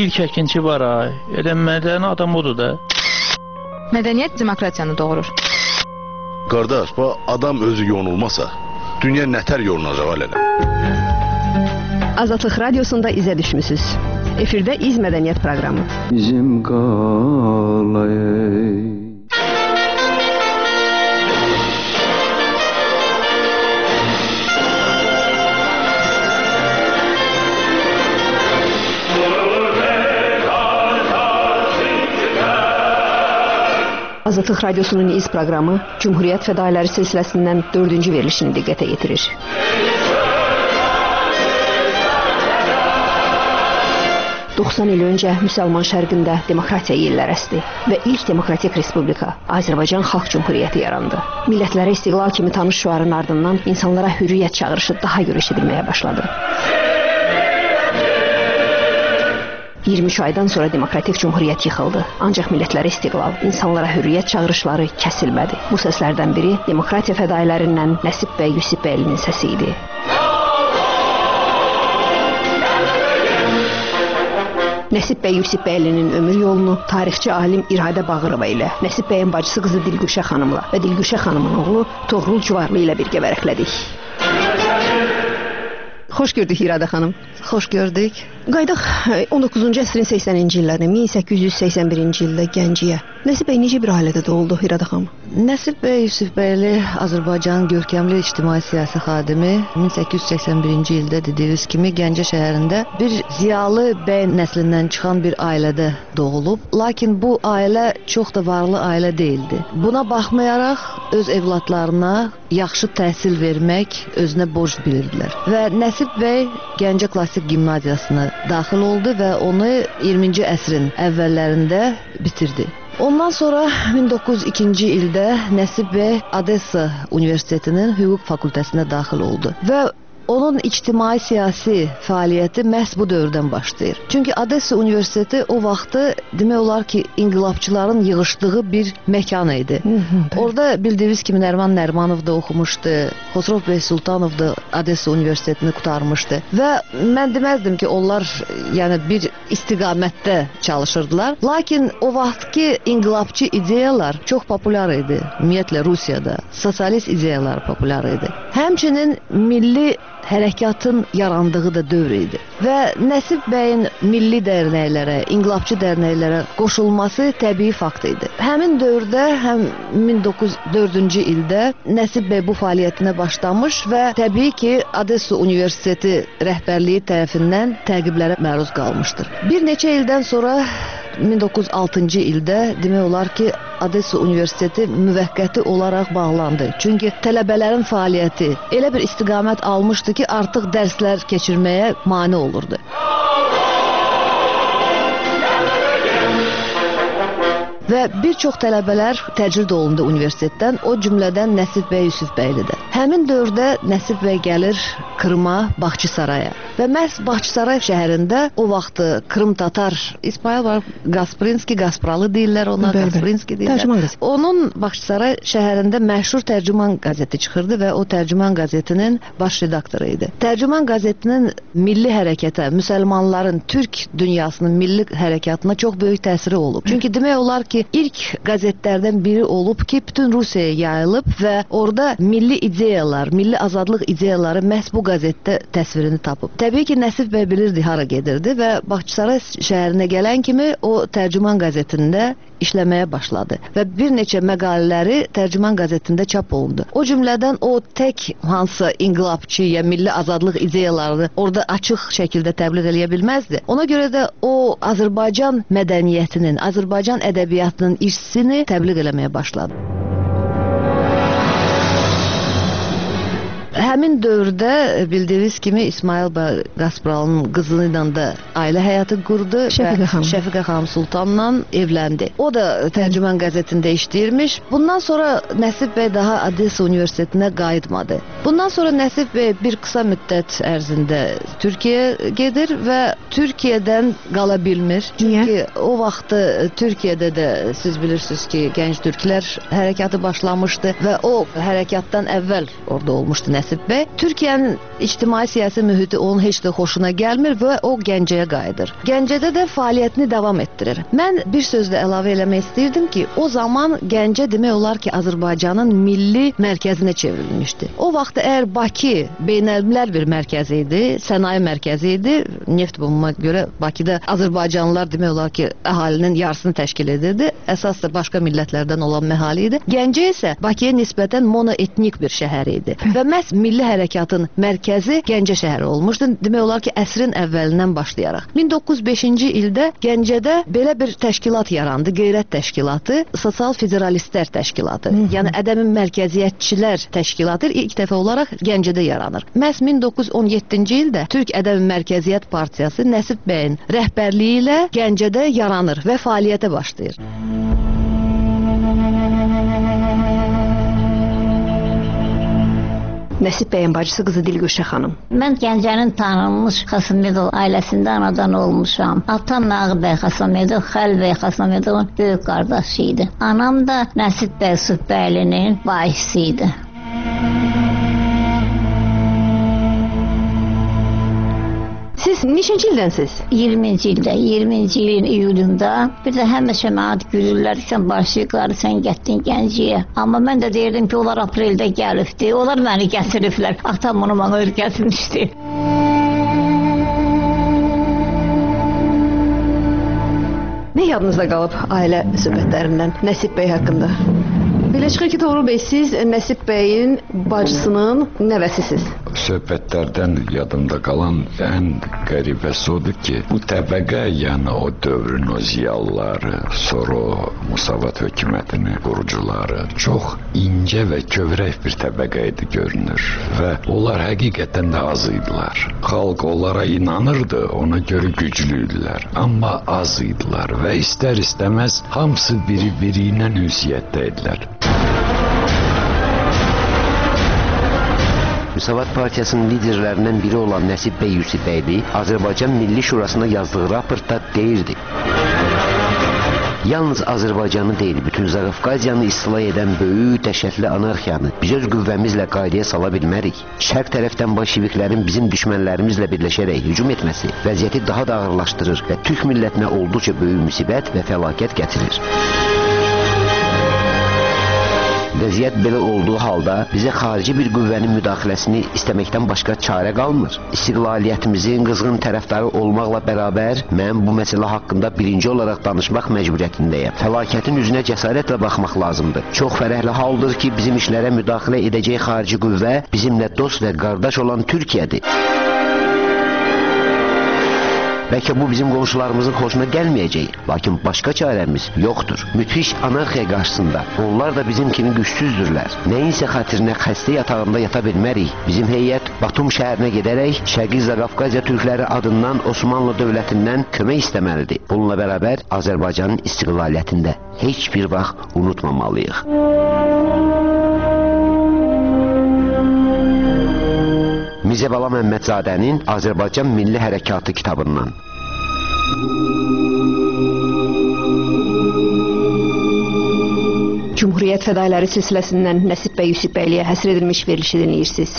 İlk əkinçi var ay. Elə mədəni adam odur da. Mədəniyyət demokratiyanı doğurur. Qardaş, bu adam özü yonulmasa, dünya nətər yolunacaq alələ? Azadlıq Radiosunda izə düşmüsünüz. Efirdə İz Mədəniyyət proqramı. Bizim qalayı. Azadlıq Radiosunun İz proqramı Cümhuriyyət Fədailəri silsiləsindən 4-cü verilişini diqqətə yetirir. ...90 il öncə Müsəlman şərqində demokratiya yellər əsdi və ilk demokratik respublika Azərbaycan Xalq Cümhuriyyəti yarandı. Millətlərə istiqlal kimi tanış şüarın ardından insanlara hürriyyət çağırışı daha gür eşidilməyə başladı. 23 aydan sonra demokratik cümhuriyyət yıxıldı. Ancaq millətlərə istiqlal, insanlara hürriyyət çağırışları kəsilmədi. Bu səslərdən biri demokratiya fədailərindən Nəsib bəy Yusifbəylinin səsi idi. Nəsib bəy Yusifbəylinin ömür yolunu tarixçi alim İradə Bağırova ilə, Nəsib bəyin bacısı qızı Dilgüşə xanımla və Dilgüşə xanımın oğlu Toğrul Cuvarlı ilə birgə vərəqlədik. Xoş gördük İradə xanım. Xoş gördük. Qaydaq 19-cu əsrin 80-ci illərdə 1881-ci ildə Gəncəyə. Nəsib bəy necə bir ailədə doğuldu İradə xanım? Nəsib bəy Yusifbəyli Azərbaycanın görkəmli ictimai siyasi xadimi 1881-ci ildə dediyiniz kimi Gəncə şəhərində bir ziyalı bəy nəslindən çıxan bir ailədə doğulub. Lakin bu ailə çox da varlı ailə değildi. Buna baxmayaraq öz evladlarına yaxşı təhsil vermək özünə borc bilirdilər. Və Nəsib bəy Gəncə Klassik Gimnaziyasına daxil oldu və onu 20-ci əsrin əvvəllərində bitirdi. Ondan sonra 1902-ci ildə Nəsib bəy Odessa Universitetinin hüquq fakültəsinə daxil oldu və onun ictimai siyasi fəaliyyəti məhz bu dövrdən başlayır. Çünki Odessa Universiteti o vaxtı demək olar ki, inqilabçıların yığışdığı bir məkan idi. Orada bildiyiniz kimi Nərman Nərmanov da oxumuşdu, Xosrov bəy Sultanov da Odessa Universitetini qurtarmışdı və mən deməzdim ki, onlar yəni bir istiqamətdə çalışırdılar. Lakin o vaxtki inqilabçı ideyalar çox populyar idi. Ümumiyyətlə Rusiyada sosialist ideyalar populyar idi. Həmçinin milli hərəkatın yarandığı da dövr idi. Və Nəsib bəyin milli dərnəklərə, inqilabçı dərnəklərə qoşulması təbii fakt idi. Həmin dövrdə, həm 1904-cü ildə Nəsib bəy bu fəaliyyətinə başlamış və təbii ki, Odessa Universiteti rəhbərliyi tərəfindən təqiblərə məruz qalmışdır. Bir neçə ildən sonra 1906-cı ildə demək olar ki, Odessa Universiteti müvəqqəti olaraq bağlandı. Çünki tələbələrin fəaliyyəti elə bir istiqamət almışdı ki, artıq dərslər keçirməyə mane olurdu. Və bir çox tələbələr təcrid olundu universitetdən, o cümlədən Nəsib bəy Yusifbəyli də. Həmin dövrdə Nəsib bəy gəlir Krıma, Baxçısaraya və məhz Baxçısaray şəhərində o vaxtı Krım Tatar, İsmail var, Qasprinski, Qaspralı deyirlər ona, Qasprinski deyirlər. Onun Baxçısaray şəhərində məşhur Tərcüman qəzeti çıxırdı və o Tərcüman qəzetinin baş redaktoru idi. Tərcüman qəzetinin milli hərəkətə, müsəlmanların, Türk dünyasının milli hərəkatına çox böyük təsiri olub. Çünki demək olar ki, ilk qəzetlərdən biri olub ki, bütün Rusiyaya yayılıb və orada milli ideyalar, milli azadlıq ideyaları məhz bu qəzetdə təsvirini tapıb. Təbii ki, Nəsib bəy bilirdi hara gedirdi və Baxçısaray şəhərinə gələn kimi o Tərcüman qəzetində işləməyə başladı və bir neçə məqalələri Tərcüman qəzetində çap olundu. O cümlədən o tək hansı inqilabçı ya milli azadlıq ideyalarını orada açıq şəkildə təbliğ eləyə bilməzdi. Ona görə də o Azərbaycan mədəniyyətinin, Azərbaycan ədəbiyyatının işçisini təbliğ eləməyə başladı. Həmin dövrdə bildiyiniz kimi İsmail bəy Qaspralının qızı ilə də ailə həyatı qurdu və Şəfiqə xanım Sultanla evləndi. O da Tərcüman qəzetində işləyirmiş. Bundan sonra Nəsib bəy daha Odessa Universitetinə qayıtmadı. Bu Bundan sonra Nəsib bəy bir qısa müddət ərzində Türkiyəyə gedir və Türkiyədən qala bilmir. Çünki o vaxtı Türkiyədə də siz bilirsiniz ki, gənc türklər hərəkatı başlamışdı və o hərəkatdan əvvəl orada olmuşdu Nəsib bəy. Türkiyənin ictimai-siyasi mühiti onun heç də xoşuna gəlmir və o Gəncəyə qayıdır. Gəncədə də fəaliyyətini davam etdirir. Mən bir sözlə əlavə eləmək istəyirdim ki, o zaman Gəncə demək olar ki, Azərbaycanın milli mərkəzinə çevrilmişdi. O vaxt əgər Bakı beynəlmiləl bir mərkəz idi, sənaye mərkəzi idi, neft bombuna görə Bakıda Azərbaycanlılar demək olar ki, əhalinin yarısını təşkil edirdi. Əsas da başqa millətlərdən olan əhali idi. Gəncə isə Bakıya nisbətən monoetnik bir şəhər idi və məhz milli hərəkatın mərkəzi Gəncə şəhəri olmuşdu. Demək olar ki, əsrin əvvəlindən başlayaraq. 1905-ci ildə Gəncədə belə bir təşkilat yarandı, Qeyrət Təşkilatı, Sosial Federalistlər Təşkilatı. Yəni ədəmi mərkəziyyətçilər təşkilatı ilk dəfə olaraq Gəncədə yaranır. Məhz 1917-ci ildə Türk Ədəmi Mərkəziyyət Partiyası Nəsib bəyin rəhbərliyi ilə Gəncədə yaranır və fəaliyyətə başlayır. Nəsib bəyin bacısı qızı Dilgüşə xanım. Mən Gəncənin tanınmış Xasımedov ailəsində anadan olmuşam. Atam Nağıb bəy Xasımedov, Xəl bəy Xasımedovun böyük qardaşı idi. Anam da Nəsib bəy Sübbəylinin vahisi idi. Siz neçinci ildənsiz? 20-ci ildə, 20-ci ilin iyulunda bir də həmişə mənə gülürlər, sən başlayıqları, sən getdin Gəncəyə. Amma mən də deyirdim ki, onlar apreldə gəlibdi, onlar məni gətiriblər. Atam onu mənə öyrətmişdi. Nə yadınızda qalıb ailə söhbətlərindən Nəsib bəy haqqında? Belə çıxır ki, Toğrul bəy, siz Nəsib bəyin bacısının nəvəsisiz. Söhbətlərdən yadımda qalan ən qəribəsi odur ki, bu təbəqə, yəni o dövrün o ziyalıları, sonra o Musavat hökumətinin qurucuları çox incə və kövrək bir təbəqə idi görünür və onlar həqiqətən də az idilər. Xalq onlara inanırdı, ona görə güclü idilər, amma az idilər və istər-istəməz hamısı biri-biri ilə ünsiyyətdə idilər. Müsavat Partiyasının liderlərindən biri olan Nəsib bəy Yusifbəyli Azərbaycan Milli Şurasına yazdığı raportda deyirdi: yalnız Azərbaycanı deyil, bütün Zaqafqaziyanı istila edən böyük dəhşətli anarxiyanı biz öz qüvvəmizlə qaydaya sala bilmərik. Şərq tərəfdən bolşeviklərin bizim düşmənlərimizlə birləşərək hücum etməsi vəziyyəti daha da ağırlaşdırır və Türk millətinə olduqca böyük müsibət və fəlakət gətirir. Vəziyyət belə olduğu halda bizə xarici bir qüvvənin müdaxiləsini istəməkdən başqa çarə qalmır. İstiqlaliyyətimizin qızğın tərəfdarı olmaqla bərabər mən bu məsələ haqqında birinci olaraq danışmaq məcburiyyətindəyəm. Fəlakətin üzünə cəsarətlə baxmaq lazımdır. Çox fərəhli haldır ki, bizim işlərə müdaxilə edəcək xarici qüvvə bizimlə dost və qardaş olan Türkiyədir. Bəlkə bu bizim qonşularımızın xoşuna gəlməyəcək, lakin başqa çarəmiz yoxdur. Müthiş anarxiya qarşısında onlar da bizim kimi gücsüzdürlər. Nəyinsə xatirinə xəstə yatağında yata bilmərik. Bizim heyət Batum şəhərinə gedərək Şərqi Zaqafqaziya türkləri adından Osmanlı dövlətindən kömək istəməlidir. Bununla bərabər Azərbaycanın istiqlaliyyətində heç bir vaxt unutmamalıyıq. Mirzə Bala Məmmədzadənin Azərbaycan Milli Hərəkatı kitabından. Cumhuriyyət fədailəri silsiləsindən Nəsib bəy Yusifbəyliyə həsr edilmiş verilişi dinləyirsiniz.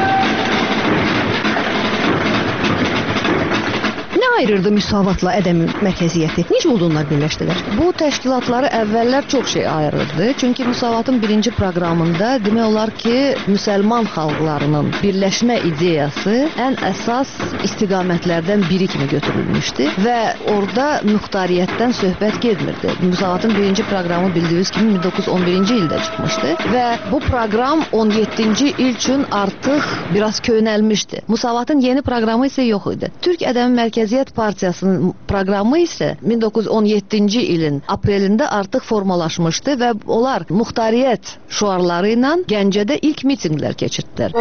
Ayırırdı müsavatla ədəmi mərkəziyyəti. Necə oldu onlar birləşdilər? Bu təşkilatları əvvəllər çox şey ayırırdı. Çünki müsavatın birinci proqramında demək olar ki, müsəlman xalqlarının birləşmə ideyası ən əsas istiqamətlərdən biri kimi götürülmüşdü və orada muxtariyyətdən söhbət getmirdi. Müsavatın birinci proqramı bildiyiniz kimi 1911-ci ildə çıxmışdı və bu proqram 17-ci il üçün artıq biraz köynəlmişdi. Müsavatın yeni proqramı isə yox idi. Türk Ədəmi Mərkəziyyət Partiyasının proqramı isə 1917-ci ilin aprelində artıq formalaşmışdı və onlar muxtariyyət şüarları ilə Gəncədə ilk mitinqlər keçirdilər.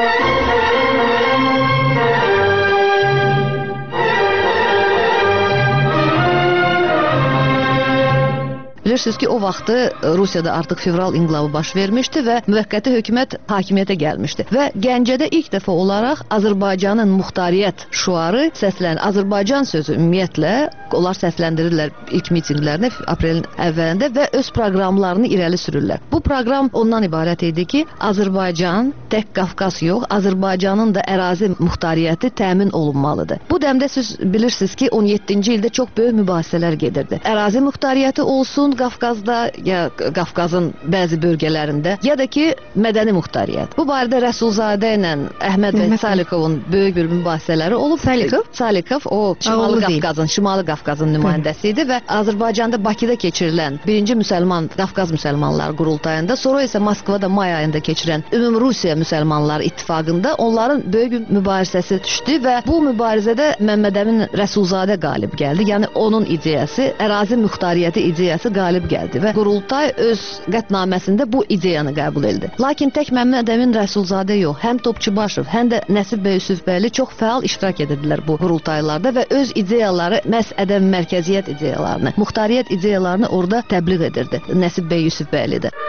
bilirsiniz ki, o vaxtı Rusiyada artıq fevral inqilabı baş vermişdi və müvəqqəti hökumət hakimiyyətə gəlmişdi. Və Gəncədə ilk dəfə olaraq Azərbaycanın muxtariyyət şüarı səslənir. Azərbaycan sözü ümumiyyətlə onlar səsləndirirlər ilk mitinqlərini aprelin əvvəlində və öz proqramlarını irəli sürürlər. Bu proqram ondan ibarət idi ki, Azərbaycan tək Qafqaz yox, Azərbaycanın da ərazi muxtariyyəti təmin olunmalıdır. Bu dəmdə siz bilirsiniz ki, 17-ci ildə çox böyük mübahisələr gedirdi. Ərazi muxtariyyəti olsun Qafqazda, ya Qafqazın bəzi bölgələrində, ya da ki, mədəni muxtariyyət. Bu barədə Rəsulzadə ilə Əhməd bəy Salikovun böyük bir mübahisələri olub. Salikov o Şimali Qafqazın nümayəndəsi idi və Azərbaycanda Bakıda keçirilən 1-ci Qafqaz müsəlmanları qurultayında, sonra isə Moskvada may ayında keçirilən Ümumrusiya müsəlmanları ittifaqında onların böyük bir mübarizəsi düşdü və bu mübarizədə Məmməd Əmin Rəsulzadə qalib gəldi. Yəni onun ideyası, ərazi muxtariyyəti ideyası qalib gəldi və qurultay öz qətnaməsində bu ideyanı qəbul etdi. Lakin tək Məmməd Əmin Rəsulzadə yox, həm Topçubaşov, həm də Nəsib bəy Yusifbəyli çox fəal iştirak edirdilər bu qurultaylarda və öz ideyaları, məhz ədəb mərkəziyyət ideyalarını, muxtariyyət ideyalarını orada təbliğ edirdi Nəsib bəy Yusifbəyli də.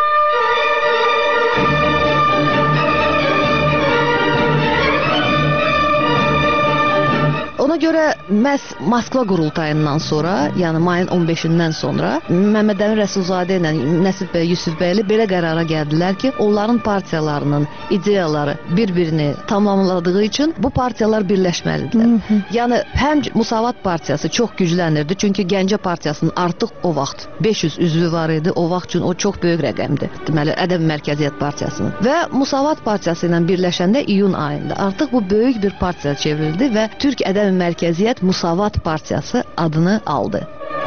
Ona görə məhz Moskva qurultayından sonra, yəni mayın 15-dən sonra Məmməd Əmin Rəsulzadə ilə Nəsib bəy Yusifbəyli belə qərara gəldilər ki, onların partiyalarının ideyaları bir-birini tamamladığı üçün bu partiyalar birləşməlidirlər. Yəni həm Musavat partiyası çox güclənirdi, çünki Gəncə partiyasının artıq o vaxt 500 üzvü var idi, o vaxt üçün o çox böyük rəqəmdir. Deməli, Ədəb Mərkəziyyət partiyasının və Musavat partiyası ilə birləşəndə iyun ayında artıq bu böyük bir partiya çevrildi və Türk Ədəb Mərkəziyyət Musavat partiyası adını aldı.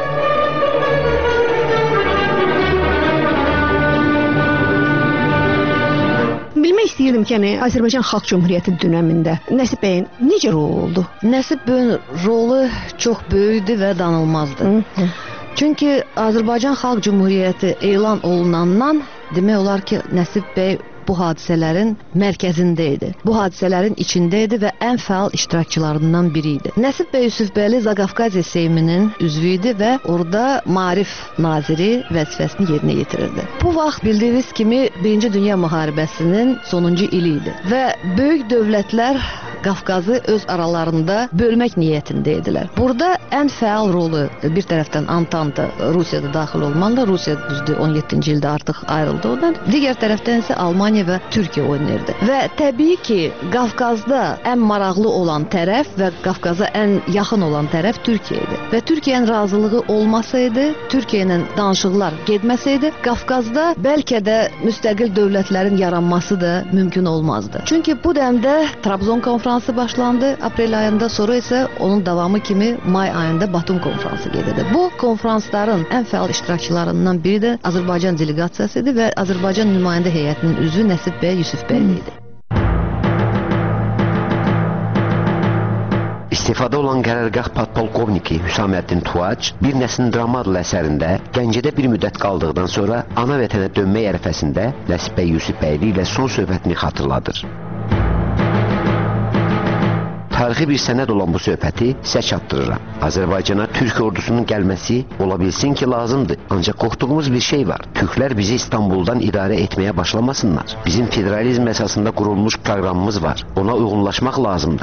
Bilmək istəyirdim ki, Azərbaycan Xalq Cümhuriyyəti dönəmində Nəsib bəyin necə rolu oldu? Nəsib bəyin rolu çox böyükdür və danılmazdır. Çünki Azərbaycan Xalq Cümhuriyyəti elan olunandan demək olar ki, Nəsib bəy bu hadisələrin mərkəzində idi. Bu hadisələrin içində idi və ən fəal iştirakçılarından biri idi. Nəsib bəy Yusifbəyli Zaqafqaziya Seyminin üzvü idi və orada Maarif naziri vəzifəsini yerinə yetirirdi. Bu vaxt bildiyiniz kimi 1-ci Dünya müharibəsinin sonuncu ili idi və böyük dövlətlər Qafqazı öz aralarında bölmək niyyətində idilər. Burada ən fəal rolu bir tərəfdən Antanta Rusiyada daxil olmaqla, Rusiya düzdür 17-ci ildə artıq ayrıldı ondan. Digər tərəfdən isə Almaniya və Türkiyə oynayırdı. Və təbii ki, Qafqazda ən maraqlı olan tərəf və Qafqaza ən yaxın olan tərəf Türkiyə idi. Və Türkiyənin razılığı olmasaydı, Türkiyə ilə danışıqlar getməsəydi, Qafqazda bəlkə də müstəqil dövlətlərin yaranması da mümkün olmazdı. Çünki bu dəmdə Trabzon konfransı başlandı aprel ayında, sonra isə onun davamı kimi may ayında Batum konfransı gedirdi. Bu konfransların ən fəal iştirakçılarından biri də Azərbaycan deleqasiyası idi və Azərbaycan nümayəndə heyətinin üzvü Nəsib bəy Yusifbəyli idi. İstifada olan qərargah podpolkovniki Hüsaməddin Tuac Bir Nəslin Drama adlı əsərində Gəncədə bir müddət qaldıqdan sonra ana vətənə dönmək ərəfəsində Nəsib bəy Yusifbəyli ilə son söhbətini xatırladır. Tarixi bir sənəd olan bu söhbəti sizə çatdırıram. Azərbaycana Türk ordusunun gəlməsi ola bilsin ki lazımdır. Ancaq qorxduğumuz bir şey var. Türklər bizi İstanbuldan idarə etməyə başlamasınlar. Bizim federalizm əsasında qurulmuş proqramımız var. Ona uyğunlaşmaq lazımdır.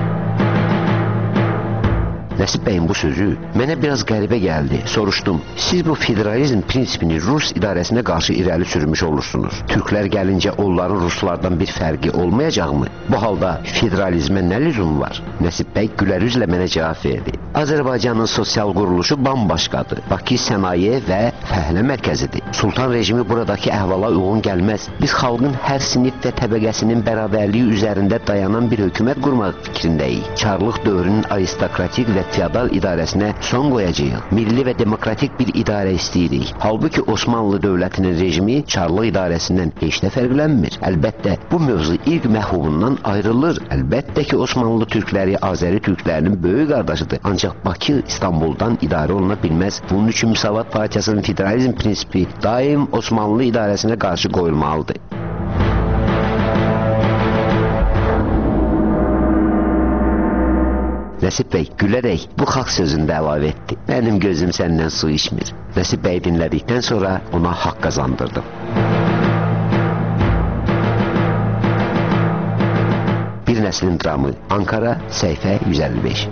Nəsib bəyin bu sözü mənə biraz qəribə gəldi. Soruşdum, siz bu federalizm prinsipini Rus idarəsinə qarşı irəli sürmüş olursunuz. Türklər gəlincə onların Ruslardan bir fərqi olmayacaqmı? Bu halda federalizmə nə lüzum var? Nəsib bəy gülərüzlə mənə cavab verdi. Azərbaycanın sosial quruluşu bambaşqadır. Bakı sənaye və fəhlə mərkəzidir. Sultan rejimi buradakı əhvala uyğun gəlməz. Biz xalqın hər sinif və təbəqəsinin bərabərliyi üzərində dayanan bir hökumət qurmaq fikrindəyik. Çarlıq dövrünün aristokratik və feodal idarəsinə son qoyacağıq. Milli və demokratik bir idarə istəyirik. Halbuki Osmanlı dövlətinin rejimi Çarlıq idarəsindən heç də fərqlənmir. Əlbəttə, bu mövzu ilk məhvubundan ayrılır. Əlbəttə ki, Osmanlı türkləri Azəri türklərinin böyük qardaşıdır. Ancaq Bakı İstanbuldan idarə oluna bilməz. Bunun üçün Musavat partiyasının federalizm prinsipi daim Osmanlı idarəsinə qarşı qoyulmalıdır. Nəsib bəy gülərək bu xalq sözünü də əlavə etdi. Mənim gözüm səndən su içmir. Nəsib bəy dinlədikdən sonra ona haqq qazandırdım. Bir nəslin dramı, Ankara, səhifə 155.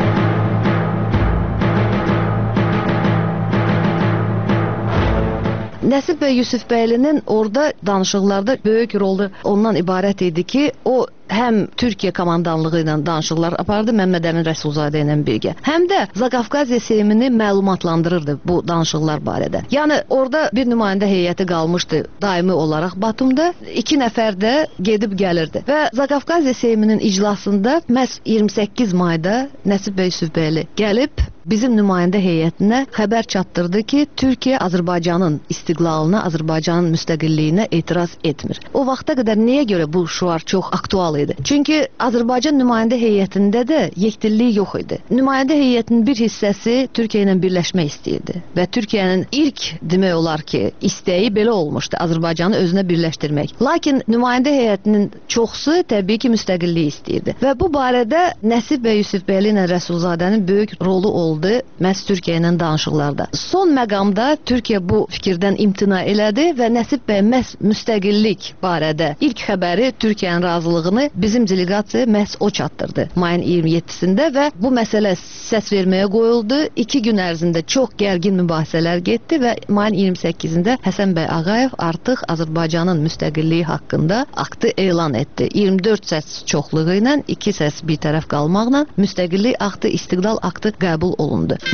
Nəsib bəy Yusifbəylinin orada danışıqlarda böyük rolu ondan ibarət idi ki, o həm Türkiyə komandanlığı ilə danışıqlar apardı Məmməd Əmin Rəsulzadə ilə birgə. Həm də Zaqafqaziya Seymini məlumatlandırırdı bu danışıqlar barədə. Yəni orada bir nümayəndə heyəti qalmışdı daimi olaraq Batumda. 2 nəfər də gedib gəlirdi. Və Zaqafqaziya Seyminin iclasında məhz 28 mayda Nəsib bəy Yusifbəyli gəlib bizim nümayəndə heyətinə xəbər çatdırdı ki, Türkiyə Azərbaycanın istiqlalına, Azərbaycanın müstəqilliyinə etiraz etmir. O vaxta qədər nəyə görə bu şüar çox aktual idi? Çünki Azərbaycan nümayəndə heyətində də yekdillik yox idi. Nümayəndə heyətinin bir hissəsi Türkiyə ilə birləşmək istəyirdi və Türkiyənin ilk demək olar ki, istəyi belə olmuşdu, Azərbaycanı özünə birləşdirmək. Lakin nümayəndə heyətinin çoxsu təbii ki, müstəqillik istəyirdi. Və bu barədə Nəsib bəy Yusifbəyli ilə Rəsulzadənin böyük rolu oldu məhz Türkiyə ilə danışıqlarda. Son məqamda Türkiyə bu fikirdən imtina elədi və Nəsib bəy məhz müstəqillik barədə ilk xəbəri Türkiyənin razılığını bizim delegasiya məhz o çatdırdı mayın 27-sində və bu məsələ səs verməyə qoyuldu. 2 gün ərzində çox gərgin mübahisələr getdi və mayın 28-də Həsən bəy Ağayev artıq Azərbaycanın müstəqilliyi haqqında aktı elan etdi. 24 səs çoxluğu ilə 2 səs bir tərəf qalmaqla müstəqillik aktı, istiqlal aktı qəbul olundu.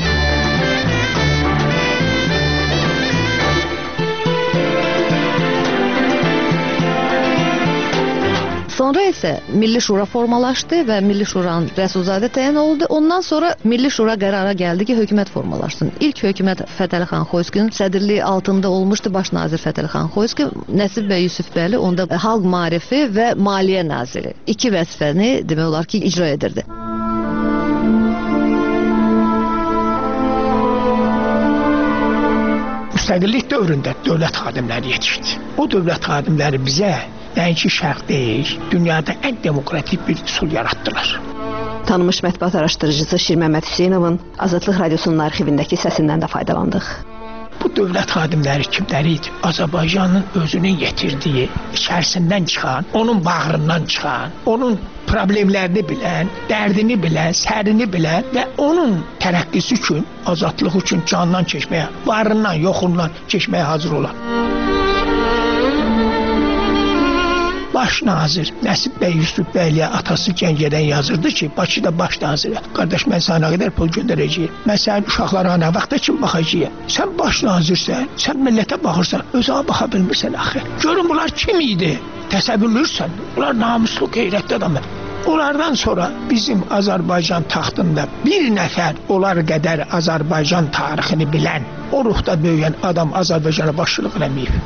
Sonra isə Milli Şura formalaşdı və Milli Şuranın Rəsulzadə təyin oldu. Ondan sonra Milli Şura qərara gəldi ki, hökumət formalaşsın. İlk hökumət Fətəli xan Xoyskinin sədrliyi altında olmuşdu baş nazir Fətəli xan Xoyski. Nəsib bəy Yusifbəyli onda xalq maarifi və maliyyə naziri. 2 vəzifəni demək olar ki, icra edirdi. Müstəqillik dövründə dövlət xadimləri yetişdi. O dövlət xadimləri bizə nəinki şərq deyil, dünyada ən demokratik bir üsul yaratdılar. Tanınmış mətbuat araşdırıcısı Şir Məmməd Hüseyinovun Azadlıq Radiosunun arxivindəki səsindən də faydalandıq. Bu dövlət xadimləri kimləri idi? Azərbaycanın özünün yetirdiyi, içərisindən çıxan, onun bağrından çıxan, onun problemlərini bilən, dərdini bilən, sərini bilən və onun tərəqqisi üçün, azadlıq üçün candan keçməyə, varından, yoxundan keçməyə hazır olan. Baş nazir Nəsib bəy Yusifbəyliyə atası Gəncədən yazırdı ki, Bakıda baş nazirə, qardaş mən sana nə qədər pul göndərəcəyim, mən sənin uşaqlara nə vaxta kim baxacağım, sən baş nazirsən, sən millətə baxırsan, özünə baxa bilmirsən axı. Görün bunlar kim idi? Təsəvvürlürsən, bunlar namuslu, qeyrətli adamlar. Onlardan sonra bizim Azərbaycan taxtında bir nəfər onlar qədər Azərbaycan tarixini bilən, o ruhda böyüyən adam Azərbaycana başçılıq eləməyib.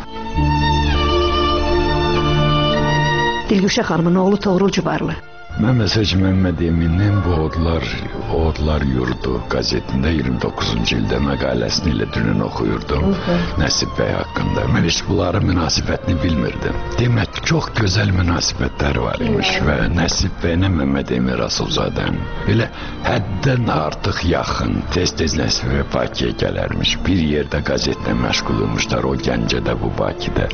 Dilgüşə xanımın oğlu Toğrul Cübarlı. Mən məsələn Məmməd Əminin bu Odlar Yurdu qəzetində 29-cu ildə məqaləsini ilə dünən oxuyurdum. Nəsib bəy haqqında. Mən heç bunların münasibətini bilmirdim. Demək, çox gözəl münasibətlər var imiş və Nəsib bəylə Məmməd Əmin Rəsulzadənin belə həddən artıq yaxın, tez-tez Nəsib bəy Bakıya gələrmiş. Bir yerdə qəzetlə məşğul olmuşlar, o Gəncədə, bu Bakıda.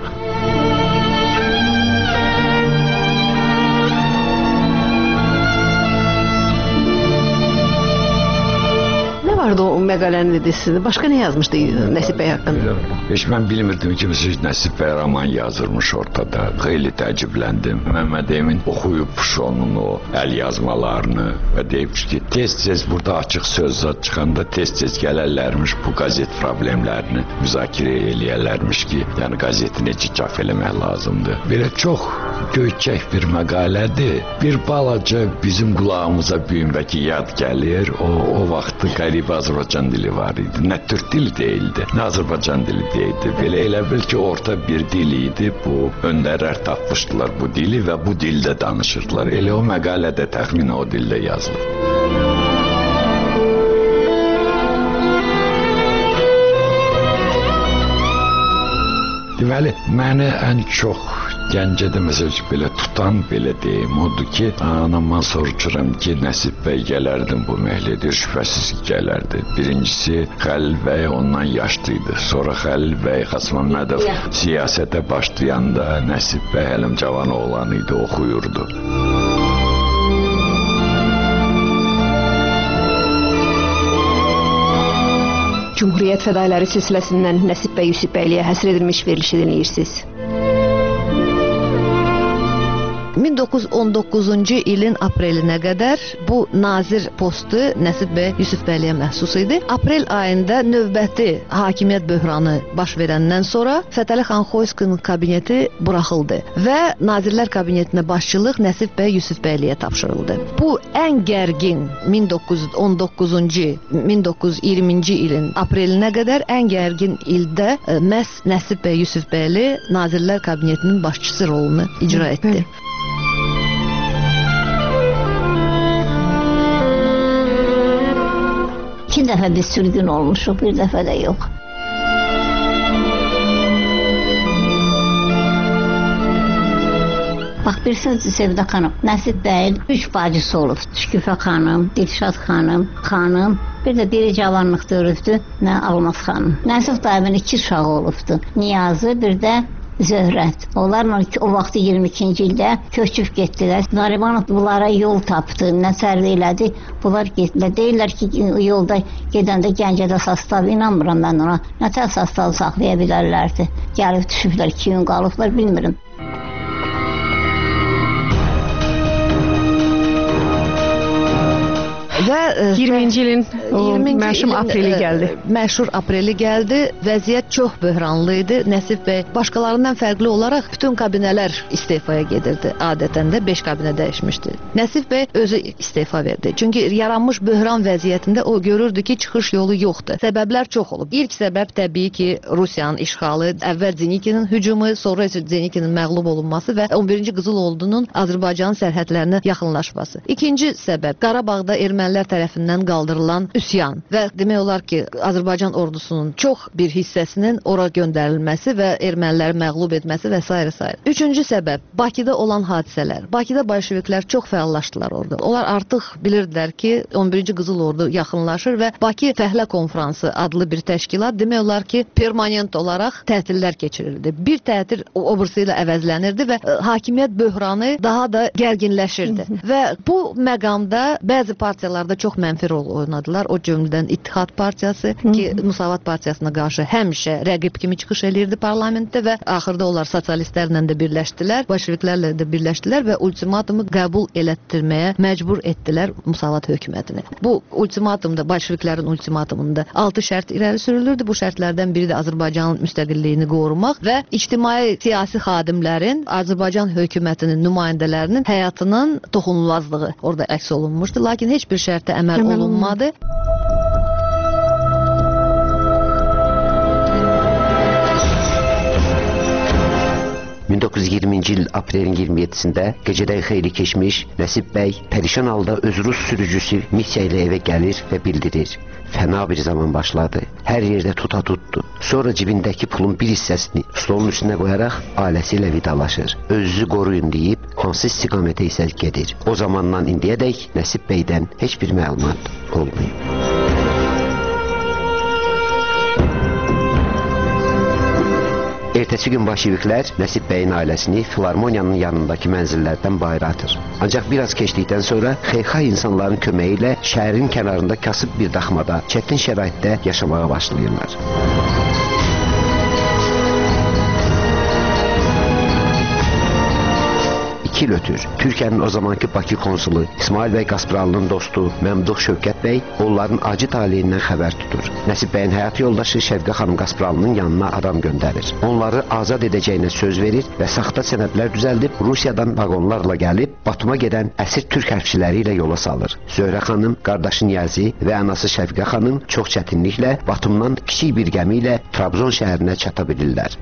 Vardı o məqalənin edilsini. Başqa nə yazmışdı Nəsib bəy haqqında? Heç mən bilmirdim ki, Nəsib bəy roman yazırmış ortada. Xeyli təəccübləndim. Məmməd Əmin oxuyub onun o əl yazmalarını və deyib ki, tez-tez burada açıq söz çıxanda tez-tez gələrlərmiş bu qəzet problemlərini müzakirə eləyərlərmiş ki, yəni qəzeti necə çap eləmək lazımdır. Belə çox göyçək bir məqalədir. Bir balaca bizim qulağımıza büyümbəki yad gəlir. O vaxtı qəribə Azərbaycan dili var idi. Nə Türk dili deyildi, nə Azərbaycan dili deyildi. Belə elə bil ki, orta bir dil idi. Bu öndərlər tapmışdılar bu dili və bu dildə danışırdılar. Elə o məqalədə təxminən o dildə yazılır. Deməli, məni ən çox Gəncədə məsələn belə tutan belə deyim, odur ki, anamdan soruşuram ki, Nəsib bəy gələrdim bu məhəllədə, şübhəsiz ki, gələrdi. Birincisi, Xəlil bəy ondan yaşlıydı. Sonra Xəlil bəy Xasməmmədov siyasətə başlayanda Nəsib bəy həlim cavan oğlan idi, oxuyurdu. Cumhuriyyət fədailəri silsiləsindən Nəsib bəy Yusifbəyliyə həsr edilmiş verilişi dinləyirsiniz. 1919-cu ilin aprelinə qədər bu nazir postu Nəsib bəy Yusifbəyliyə məxsus idi. Aprel ayında növbəti hakimiyyət böhranı baş verəndən sonra Fətəli xan Xoyskinin kabineti buraxıldı və Nazirlər kabinetinə başçılıq Nəsib bəy Yusifbəyliyə tapşırıldı. Bu ən gərgin 1919-cu 1920-ci ilin aprelinə qədər ən gərgin ildə məhz Nəsib bəy Yusifbəyli Nazirlər kabinetinin başçısı rolunu icra etdi. İki dəfə biz sürgün olmuşuq, bir dəfə də yox. Bax, bir sözdür Sevda xanım, Nəsib bəyin 3 bacısı olub. Şüküfə xanım, Dilşad xanım, bir də biri cavanlıqda ölübdü, Almaz xanım. Nəsib dayımın 2 uşağı olubdu, Niyazı, bir də Zöhrət. Onlarla o vaxtı 22-ci ildə köçüb getdilər. Narimanov bunlara yol tapdı, nəsərli elədi. Bunlar getdilər. Deyirlər ki, yolda gedəndə Gəncədə sastav, inanmıram mən ona. Nətər sastavı saxlaya bilərlərdi. Gəlib düşüblər, 2 gün qalıblar, bilmirim. Və 20-ci ilin məşhur apreli gəldi. Məşhur apreli gəldi. Vəziyyət çox böhranlı idi. Nəsib bəy başqalarından fərqli olaraq bütün kabinələr istefaya gedirdi. Adətən də 5 kabinə dəyişmişdi. Nəsib bəy özü istefa verdi. Çünki yaranmış böhran vəziyyətində o görürdü ki, çıxış yolu yoxdur. Səbəblər çox olub. İlk səbəb təbii ki, Rusiyanın işğalı, əvvəl Denikinin hücumu, sonra isə Denikinin məğlub olunması və 11-ci Qızıl Ordunun Azərbaycanın sərhədlərinə yaxınlaşması. İkinci səbəb Qarabağda ermənilər tərəfindən qaldırılan üsyan və demək olar ki, Azərbaycan ordusunun çox bir hissəsinin ora göndərilməsi və erməniləri məğlub etməsi və s. Üçüncü səbəb Bakıda olan hadisələr. Bakıda bolşeviklər çox fəallaşdılar orada. Onlar artıq bilirdilər ki, 11-ci Qızıl Ordu yaxınlaşır və Bakı Fəhlə Konfransı adlı bir təşkilat demək olar ki, permanent olaraq tətillər keçirirdi. Bir tətil o birisi ilə əvəzlənirdi və hakimiyyət böhranı daha da gərginləşirdi. Və bu məqamda bəzi partiyalarda çox mənfi rol oynadılar. O cümlədən İttihad Partiyası ki, Musavat Partiyasına qarşı həmişə rəqib kimi çıxış eləyirdi parlamentdə və axırda onlar sosialistlərlə də birləşdilər, bolşeviklərlə də birləşdilər və ultimatumu qəbul elətdirməyə məcbur etdilər Musavat hökumətini. Bu ultimatumda, bolşeviklərin ultimatumunda 6 şərt irəli sürülürdü. Bu şərtlərdən biri də Azərbaycanın müstəqilliyini qorumaq və ictimai siyasi xadimlərin, Azərbaycan hökumətinin nümayəndələrinin həyatının toxunulmazlığı orada əks olunmuşdu. Lakin heç bir şərtə əməl olunmadı. ...1920-ci il aprelin 27-sində gecədən xeyli keçmiş Nəsib bəy pərişan halda öz rus sürücüsü Mitya ilə evə gəlir və bildirir. Fəna bir zaman başladı. Hər yerdə tutdu. Sonra cibindəki pulun bir hissəsini stolun üstünə qoyaraq ailəsi ilə vidalaşır. Özünüzü qoruyun deyib hansı istiqamətə isə gedir. O zamandan indiyədək Nəsib bəydən heç bir məlumat olmayıb. Ertəsi gün bolşeviklər Nəsib bəyin ailəsini filarmoniyanın yanındakı mənzillərdən bayıra atır. Ancaq biraz keçdikdən sonra xeyirxah insanların köməyi ilə şəhərin kənarında kasıb bir daxmada çətin şəraitdə yaşamağa başlayırlar. İki il ötür. Türkiyənin o zamanki Bakı konsulu İsmail bəy Qaspıralı'nın dostu Məmduh Şövkət bəy onların acı taliyindən xəbər tutur. Nəsib bəyin həyat yoldaşı Şəvqə xanım Qaspıralı'nın yanına adam göndərir. Onları azad edəcəyinə söz verir və saxta sənədlər düzəldib Rusiyadan vaqonlarla gəlib Batuma gedən əsir türk hərbçiləri ilə yola salır. Zöhrə xanım, qardaşı Niyazi və anası Şəvqə xanım çox çətinliklə Batumdan kiçik bir gəmi ilə Trabzon şəhərinə çata bilirlər.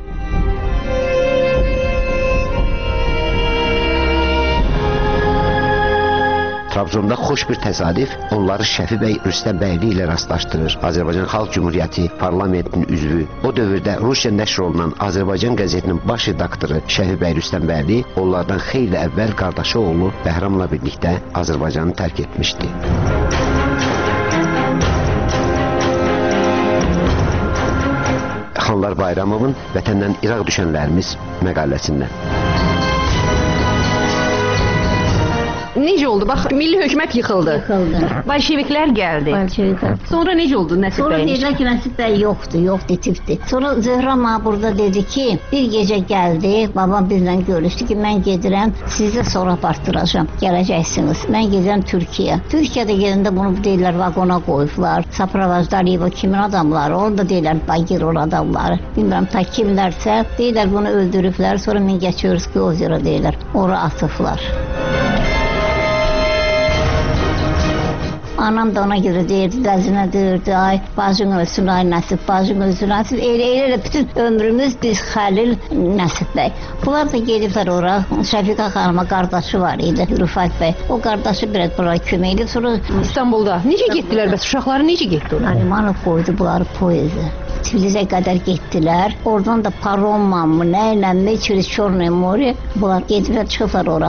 Trabzonda xoş bir təsadüf onları Şəfi bəy Rüstəm bəyli ilə rastlaşdırır. Azərbaycan Xalq Cümhuriyyəti parlamentinin üzvü, o dövrdə Rusiya nəşr olunan Azərbaycan qəzetinin baş redaktoru Şəfi bəy Rüstəm bəyli onlardan xeyli əvvəl qardaşı oğlu Bəhramla birlikdə Azərbaycanı tərk etmişdi. Xanlar Bayramovun Vətəndən İraq düşənlərimiz məqaləsindən. Necə oldu? Bax, milli hökumət yıxıldı. Bolşeviklər gəldi. Sonra necə oldu Nəsib bəy? Sonra dedilər ki, Nəsib bəy yoxdur, tipdir. Sonra Zöhrəm burada dedi ki, bir gecə gəldi, babam bizlə görüşdü ki, mən gedirəm, sizi sonra partıracam, gələcəksiniz. Mən gedirəm Türkiyə. Türkiyədə gedəndə bunu deyirlər, vaqona qoyublar. Sapravajdariyeva kimin adamları, onu da deyirlər, Bagirov adamları. Bilmirəm, ta kimlərsə, deyirlər, bunu öldürüblər, sonra Mingəçevski ozera deyirlər, ora atıblar. Anam da ona görə deyirdi, dəzinə deyirdi, ay bacın ölsün, ay Nəsib, bacın ölsün, Nəsib. Elə bütün ömrümüz biz Xəlil, Nəsib bəy. Bunlar da gediblər ora, Şəfiqə xanıma qardaşı var idi, Rüfət bəy. O qardaşı biraz bura kömək edib, sonra İstanbulda. Necə getdilər bəs? Uşaqları necə getdi? Narimanov qoydu bunları poyezi. Tiflisə qədər getdilər. Oradan da paromla mı, nə ilə mi, через Çornoy Mori, bunlar gediblər, çıxıblar ora.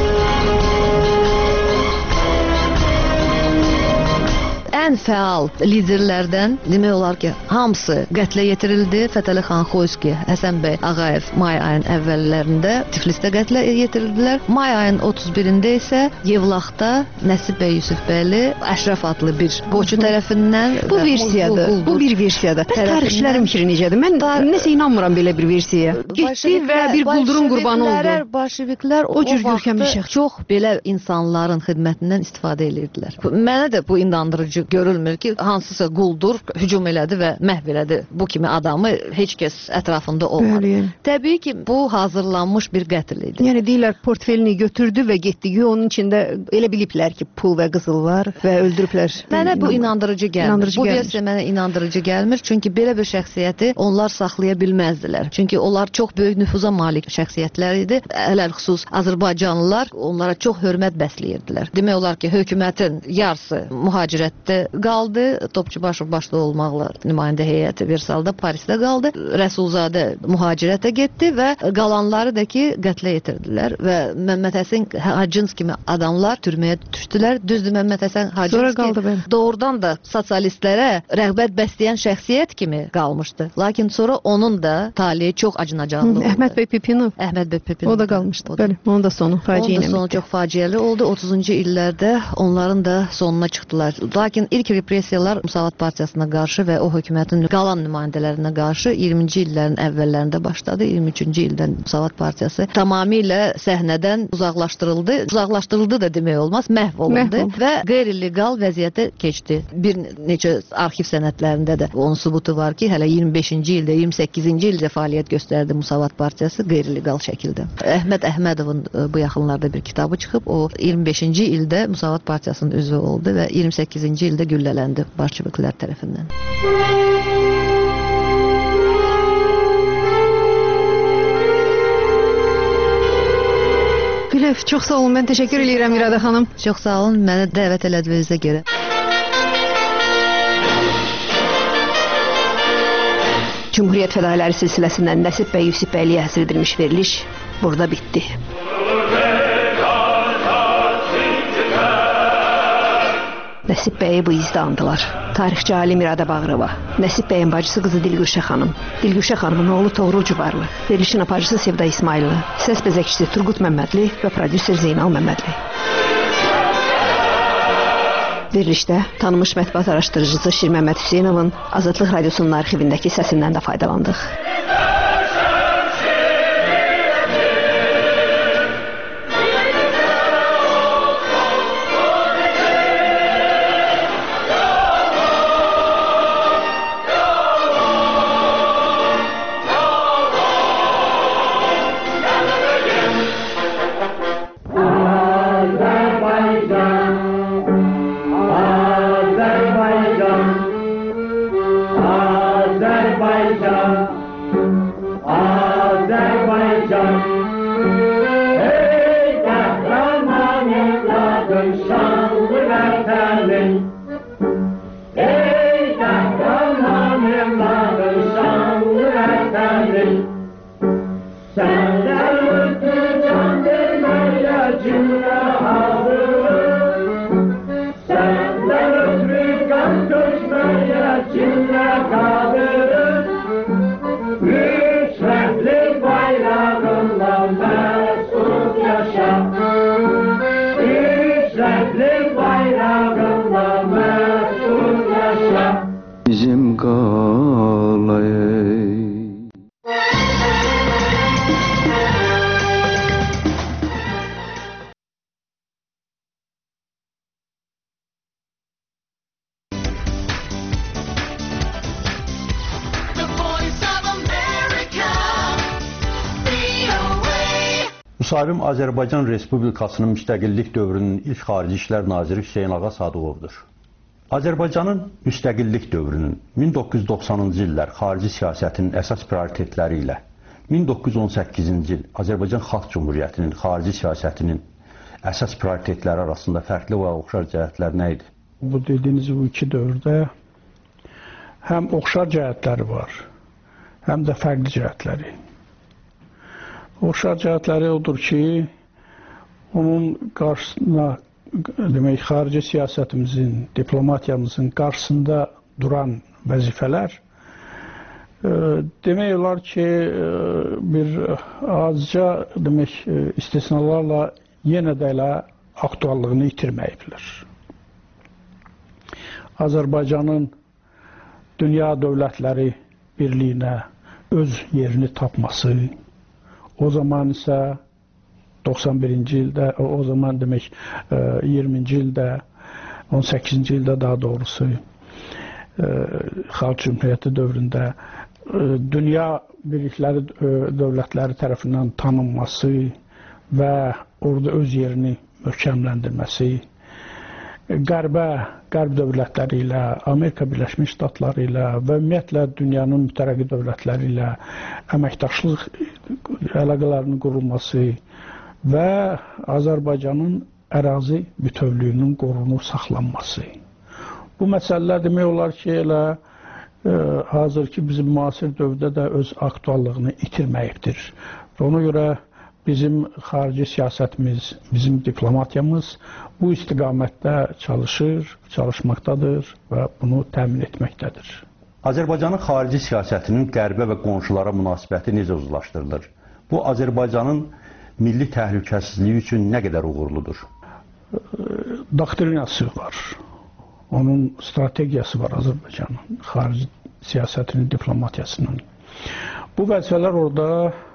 Ən fəal liderlərdən demək olar ki, hamısı qətlə yetirildi. Fətəli xan Xoyski, Həsən bəy Ağayev may ayının əvvəllərində Tiflisdə qətlə yetirildilər. May ayının 31-də isə Yevlaxda Nəsib bəy Yusifbəyli Əşrəf adlı bir qoçu tərəfindən bu versiyadır. Bu bir versiyadır. Bəs tarixçilərin fikri necədir? Mən nəsə inanmıram belə bir versiyaya. Getdi və bir quldurun qurbanı oldu. Bolşeviklər o cür görkəmli şəxs çox belə insanların xidmətindən istifadə edirdilər. Mənə də bu inandırıcı görülmür ki, hansısa quldur hücum elədi və məhv elədi. Bu kimi adamı heç kəs ətrafında olmadı. Təbii ki, bu hazırlanmış bir qətl idi. Yəni deyirlər, portfelini götürdü və getdi. Onun içində elə biliblər ki, pul və qızıl var və öldürüblər. Mənə bu inandırıcı gəlmir. Bu versiya mənə inandırıcı gəlmir. Çünki belə bir şəxsiyyəti onlar saxlaya bilməzdilər. Çünki onlar çox böyük nüfuza malik şəxsiyyətlər idi. Ələlxüsus Azərbaycanlılar onlara çox hörmət bəsləyirdilər. Demək olar ki, hökumətin yarısı mühacirətdə qaldı. Topçubaşov başda olmaqla nümayəndə heyəti Versalda, Parisdə qaldı. Rəsulzadə mühacirətə getdi və qalanları da ki, qətlə yetirdilər və Məmməd Həsən Hacınski kimi adamlar türməyə düşdülər. Düzdür, Məmməd Həsən Hacınski doğrudan da sosialistlərə rəğbət bəsləyən şəxsiyyət kimi qalmışdı. Lakin sonra onun da talihi çox acınacaqlı oldu. Əhməd bəy Pipinov. Əhməd bəy Pipinov. O da qalmışdı. Bəli, onun da sonu faciə ilə bitdi. Onun da sonu çox faciəli oldu. 30-cu illərdə onların da sonuna çıxdılar. Lakin ilk repressiyalar Müsavat Partiyasına qarşı və o hökumətin qalan nümayəndələrinə qarşı 20-ci illərin əvvəllərində başladı. 23-cü ildən Müsavat Partiyası tamamilə səhnədən uzaqlaşdırıldı. Uzaqlaşdırıldı da demək olmaz, məhv olundu və qeyri-legal vəziyyətə keçdi. Bir neçə arxiv sənədlərində də onun sübutu var ki, hələ 25-ci ildə, 28-ci ildə fəaliyyət göstərdi Müsavat Partiyası qeyri-legal şəkildə. Əhməd Əhmədovun bu yaxınlarda bir kitabı çıxıb, o 25-ci ildə Müsavat Partiyasının üzvü oldu və 28-ci ildə güllələndi bolşeviklər tərəfindən. Gülüf, çox sağ olun. Mən təşəkkür edirəm İradə xanım. Çox sağ olun. Məni dəvət elədiyinizə görə. Cumhuriyyət fədailəri silsiləsindən Nəsib bəy Yusifbəyliyə həsr edilmiş veriliş burada bitdi. Nəsib bəyi bu izdə andılar. Tarixçi alim İradə Bağırova, Nəsib bəyin bacısı qızı Dilgüşə xanım, Dilgüşə xanımın oğlu Toğrul Cubarlı, verilişin aparıcısı Sevda İsmailli, səs bəzəkçisi Turqut Məmmədli və prodüser Zeynal Məmmədli. Verilişdə tanınmış mətbuat araşdırıcısı Şir Məmməd Hüseynovun Azadlıq Radiosunun arxivindəki səsindən də faydalandıq. Azerbaycan Müsahibim Azərbaycan Respublikasının müstəqillik dövrünün ilk xarici İşlər Naziri Hüseyn Ağa Sadıqovdur. Azərbaycanın müstəqillik dövrünün 1990-cı illər xarici siyasətinin əsas prioritetləri ilə 1918-ci il Azərbaycan Xalq Cümhuriyyətinin xarici siyasətinin əsas prioritetləri arasında fərqli və oxşar cəhətlər nə idi? Bu dediyiniz bu iki dövrdə həm oxşar cəhətləri var, həm də fərqli cəhətləri. Oxşar cəhətləri odur ki, onun qarşısına, demək, xarici siyasətimizin, diplomatiyamızın qarşısında duran vəzifələr demək olar ki, bir azca, demək, istisnalarla yenə də elə aktuallığını itirməyiblər. Azərbaycanın dünya dövlətləri birliyinə öz yerini tapması, o zaman isə 91-ci ildə, o zaman demək 20-ci ildə, 18-ci ildə daha doğrusu Xalq Cümhuriyyəti dövründə dünya birlikləri dövlətləri tərəfindən tanınması və orada öz yerini möhkəmləndirməsi, Qərb dövlətləri ilə, Amerika Birləşmiş Ştatları ilə və ümumiyyətlə dünyanın mütərəqqi dövlətləri ilə əməkdaşlıq əlaqələrinin qurulması və Azərbaycanın ərazi bütövlüyünün qorunub saxlanması. Bu məsələlər demək olar ki, elə hazırki bizim müasir dövrdə də öz aktuallığını itirməyibdir. Ona görə bizim xarici siyasətimiz, bizim diplomatiyamız bu istiqamətdə çalışmaqdadır və bunu təmin etməkdədir. Azərbaycanın xarici siyasətinin qərbə və qonşulara münasibəti necə uzlaşdırılır? Bu, Azərbaycanın milli təhlükəsizliyi üçün nə qədər uğurludur? Doktrinası var. Onun strategiyası var Azərbaycanın xarici siyasətinin, diplomatiyasının. Bu vəzifələr orada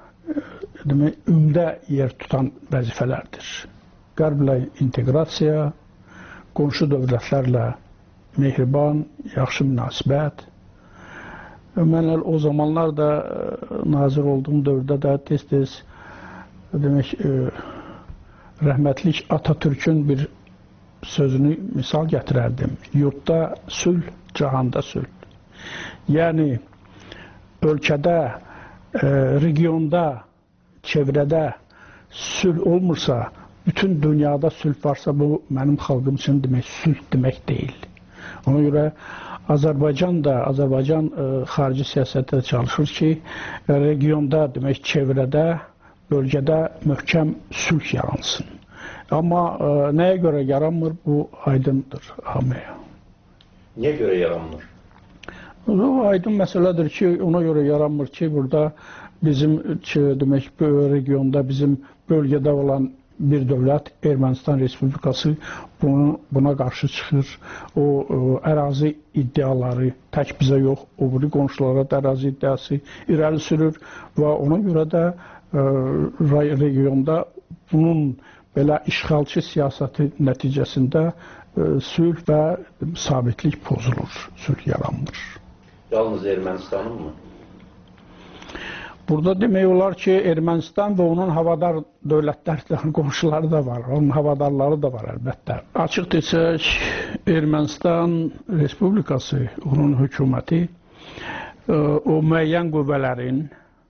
ümdə yer tutan vəzifələrdir. Qərblə inteqrasiya, qonşu dövlətlərlə mehriban, yaxşı münasibət. Mən o zamanlar da nazir olduğum dövrdə də tez-tez demək, rəhmətlik Atatürk'ün bir sözünü misal gətirərdim. Yurtda sülh, cahanda sülh. Yəni, ölkədə, regionda, çevrədə sülh olmursa, bütün dünyada sülh varsa, bu mənim xalqım üçün demək, sülh demək deyil. Ona görə Azərbaycan xarici siyasətdə çalışır ki, regionda, demək, çevrədə, bölgədə möhkəm sülh yaransın. Amma nəyə görə yaranmır, bu aydındır hamıya. Niyə görə yaranmır? O aydın məsələdir ki, ona görə yaranmır ki, burada bizim demək, regionda, bizim bölgədə olan bir dövlət, Ermənistan Respublikası buna qarşı çıxır. O ərazi iddiaları tək bizə yox, o biri qonşulara da ərazi iddiası irəli sürür və ona görə də regionda bunun belə işğalçı siyasəti nəticəsində sülh və sabitlik pozulur, sülh yaranmır. Yalnız Ermənistanın mı? Burada demək olar ki, Ermənistan və onun havadar dövlətləri, qonşuları da var, onun havadarları da var əlbəttə. Açıq desək, Ermənistan Respublikası, onun hökuməti o müəyyən qüvvələrin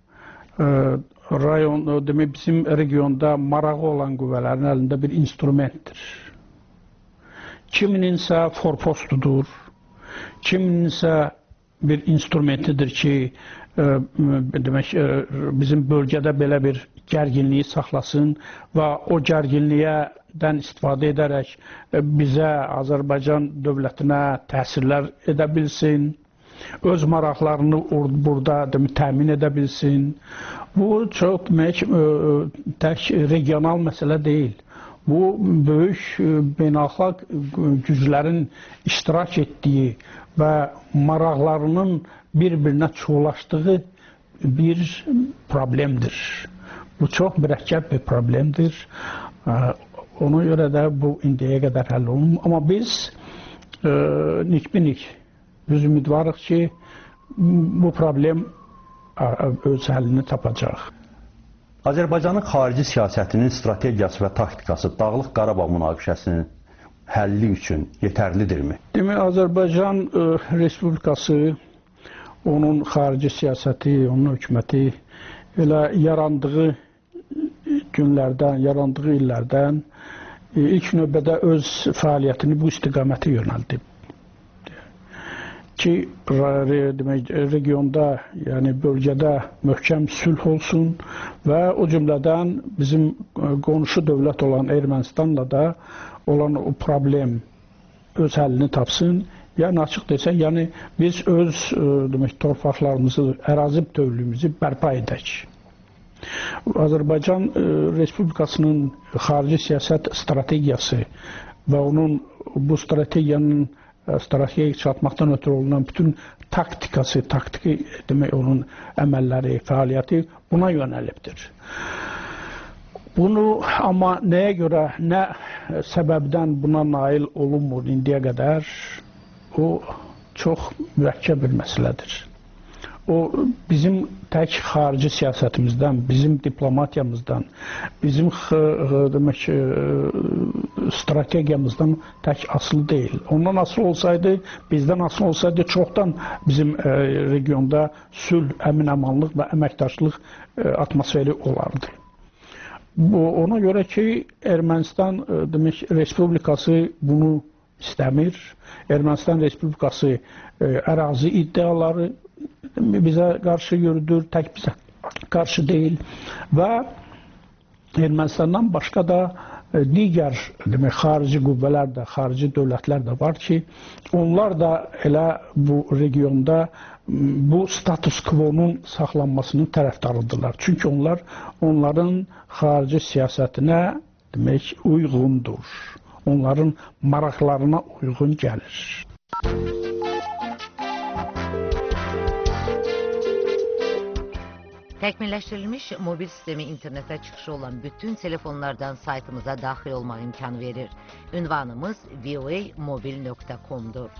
demək, bizim regionda marağı olan qüvvələrin əlində bir instrumentdir. Kimininsə forpostudur, kimininsə bir instrumentidir ki, demək, bizim bölgədə belə bir gərginliyi saxlasın və o gərginliyidən istifadə edərək bizə, Azərbaycan dövlətinə təsirlər edə bilsin, öz maraqlarını burada təmin edə bilsin. Bu çox demək, tək regional məsələ deyil. Bu, böyük beynəlxalq güclərin iştirak etdiyi və maraqlarının bir-birinə çoğulaşdığı bir problemdir. Bu çox mürəkkəb bir problemdir. Ona görə də bu indiyə qədər həll olunur. Amma biz nikbinik biz ümidvarıq ki, bu problem öz həllini tapacaq. Azərbaycanın xarici siyasətinin strategiyası və taktikası Dağlıq Qarabağ münaqişəsinin həlli üçün yetərlidirmi? Demək, Azərbaycan Respublikası, onun xarici siyasəti, onun hökuməti elə yarandığı günlərdən, yarandığı illərdən ilk növbədə öz fəaliyyətini bu istiqamətə yönəldib. Ki, demək, regionda, yəni bölgədə möhkəm sülh olsun və o cümlədən bizim qonşu dövlət olan Ermənistanla da olan o problem öz həllini tapsın. Yəni açıq desək, yəni biz öz demək, torpaqlarımızı, ərazi bütövlüyümüzü bərpa edək. Azərbaycan Respublikasının xarici siyasət strategiyası və onun bu strategiyaya çatmaqdan ötürü olunan bütün taktikası, taktiki demək, onun əməlləri, fəaliyyəti buna yönəlibdir. Bunu amma nəyə görə, nə səbəbdən buna nail olunmur indiyə qədər, o çox mürəkkəb bir məsələdir. O bizim tək xarici siyasətimizdən, bizim diplomatiyamızdan, bizim demək, strategiyamızdan tək asılı deyil. Ondan asılı olsaydı, bizdən asılı olsaydı çoxdan bizim regionda sülh, əmin-amanlıq və əməkdaşlıq atmosferi olardı. Ona görə ki, Ermənistan demək, Respublikası bunu istəmir. Ermənistan Respublikası ərazi iddiaları bizə qarşı yürüdür, tək bizə qarşı deyil və Ermənistandan başqa da digər demək, xarici qüvvələr də, xarici dövlətlər də var ki, onlar da elə bu regionda bu status quo-nun saxlanmasının tərəfdarıdırlar. Çünki onlar onların xarici siyasətinə demək, uyğundur. Onların maraqlarına uyğun gəlir. Təkmilləşdirilmiş mobil sistemi internetə çıxışı olan bütün telefonlardan saytımıza daxil olmaq imkanı verir. Ünvanımız voamobil.com-dur.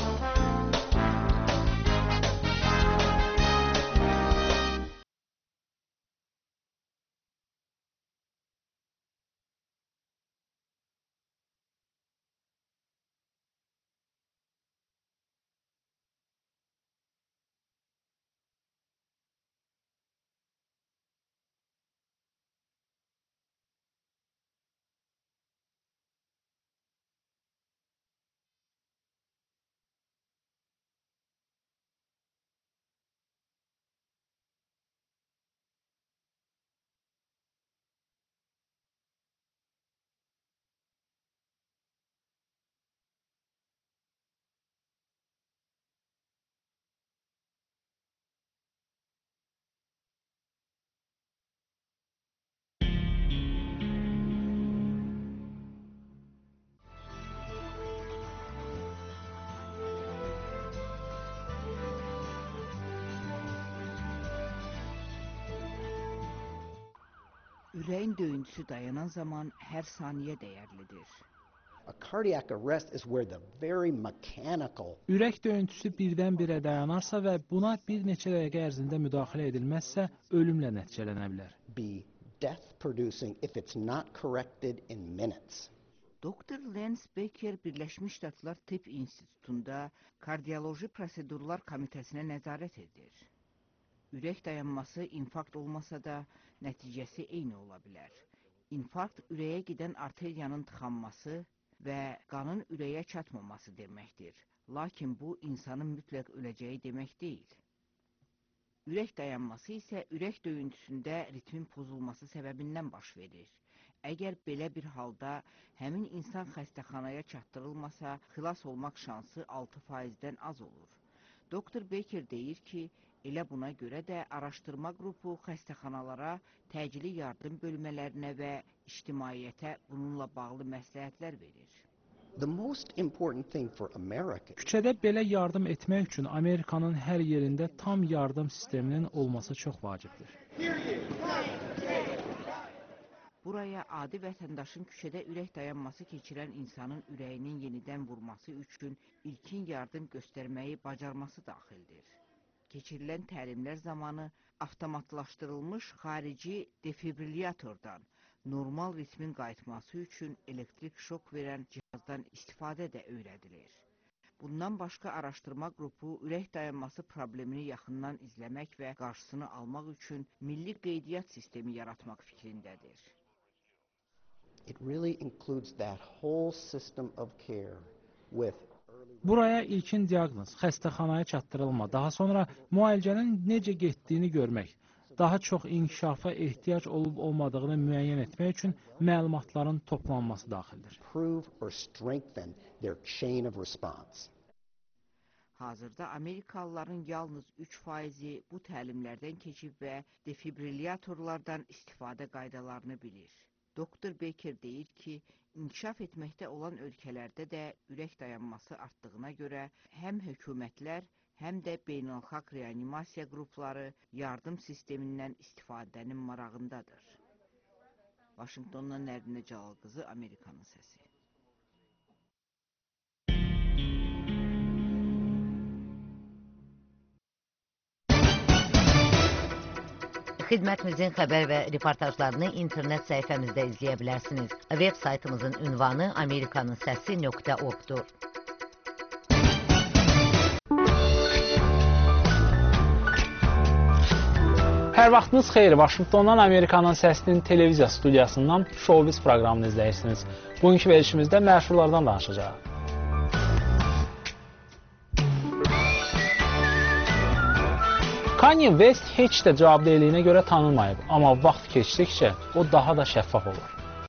Ürəyin döyüntüsü dayanan zaman hər saniyə dəyərlidir. A cardiac arrest is where the very mechanical. Ürək döyüntüsü birdən-birə dayanarsa və buna bir neçə dəqiqə ərzində müdaxilə edilməzsə, ölümlə nəticələnə bilər. Be death producing if it's not corrected in minutes. Dr. Lance Becker Birləşmiş Ştatlar Tibb İnstitutunda kardioloji prosedurlar komitəsinə nəzarət edir. Ürək dayanması infarkt olmasa da nəticəsi eyni ola bilər. İnfarkt ürəyə gedən arteriyanın tıxanması və qanın ürəyə çatmaması deməkdir. Lakin bu insanın mütləq öləcəyi demək deyil. Ürək dayanması isə ürək döyüntüsündə ritmin pozulması səbəbindən baş verir. Əgər belə bir halda həmin insan xəstəxanaya çatdırılmasa, xilas olmaq şansı 6%-dən az olur. Dr. Becker deyir ki, elə buna görə də araşdırma qrupu xəstəxanalara, təcili yardım bölmələrinə və ictimaiyyətə bununla bağlı məsləhətlər verir. Küçədə belə yardım etmək üçün Amerikanın hər yerində tam yardım sisteminin olması çox vacibdir. Buraya adi vətəndaşın küçədə ürək dayanması keçirən insanın ürəyinin yenidən vurması üçün ilkin yardım göstərməyi bacarması daxildir. keçirilən təlimlər zamanı avtomatlaşdırılmış xarici defibrilyatordan normal ritmin qayıtması üçün elektrik şok verən cihazdan istifadə də öyrədilir. Bundan başqa araşdırma qrupu ürək dayanması problemini yaxından izləmək və qarşısını almaq üçün milli qeydiyyat sistemi yaratmaq fikrindədir. It really includes that whole system of care with Buraya ilkin diaqnoz, xəstəxanaya çatdırılma, daha sonra müalicənin necə getdiyini görmək, daha çox inkişafa ehtiyac olub-olmadığını müəyyən etmək üçün məlumatların toplanması daxildir. Hazırda Amerikalıların yalnız 3%-i bu təlimlərdən keçib və defibrilyatorlardan istifadə qaydalarını bilir. Dr. Baker deyir ki, inkişaf etməkdə olan ölkələrdə də ürək dayanması artdığına görə həm hökumətlər, həm də beynəlxalq reanimasiya qrupları yardım sistemindən istifadənin marağındadır. Vaşinqtondan Nərdinə Cəlal qızı, Amerikanın səsi. Xidmətimizin xəbər və reportajlarını internet səhifəmizdə izləyə bilərsiniz. Web saytımızın ünvanı amerikanınsəsi.org-dur. Hər vaxtınız xeyir. Vaşinqtondan Amerikanın Səsinin televiziya studiyasından Showbiz proqramını izləyirsiniz. Bugünkü verilişimizdə məşhurlardan danışacağıq. Kanye West heç də cavabdehiliyinə görə tanınmayıb, amma vaxt keçdikcə o daha da şəffaf olur.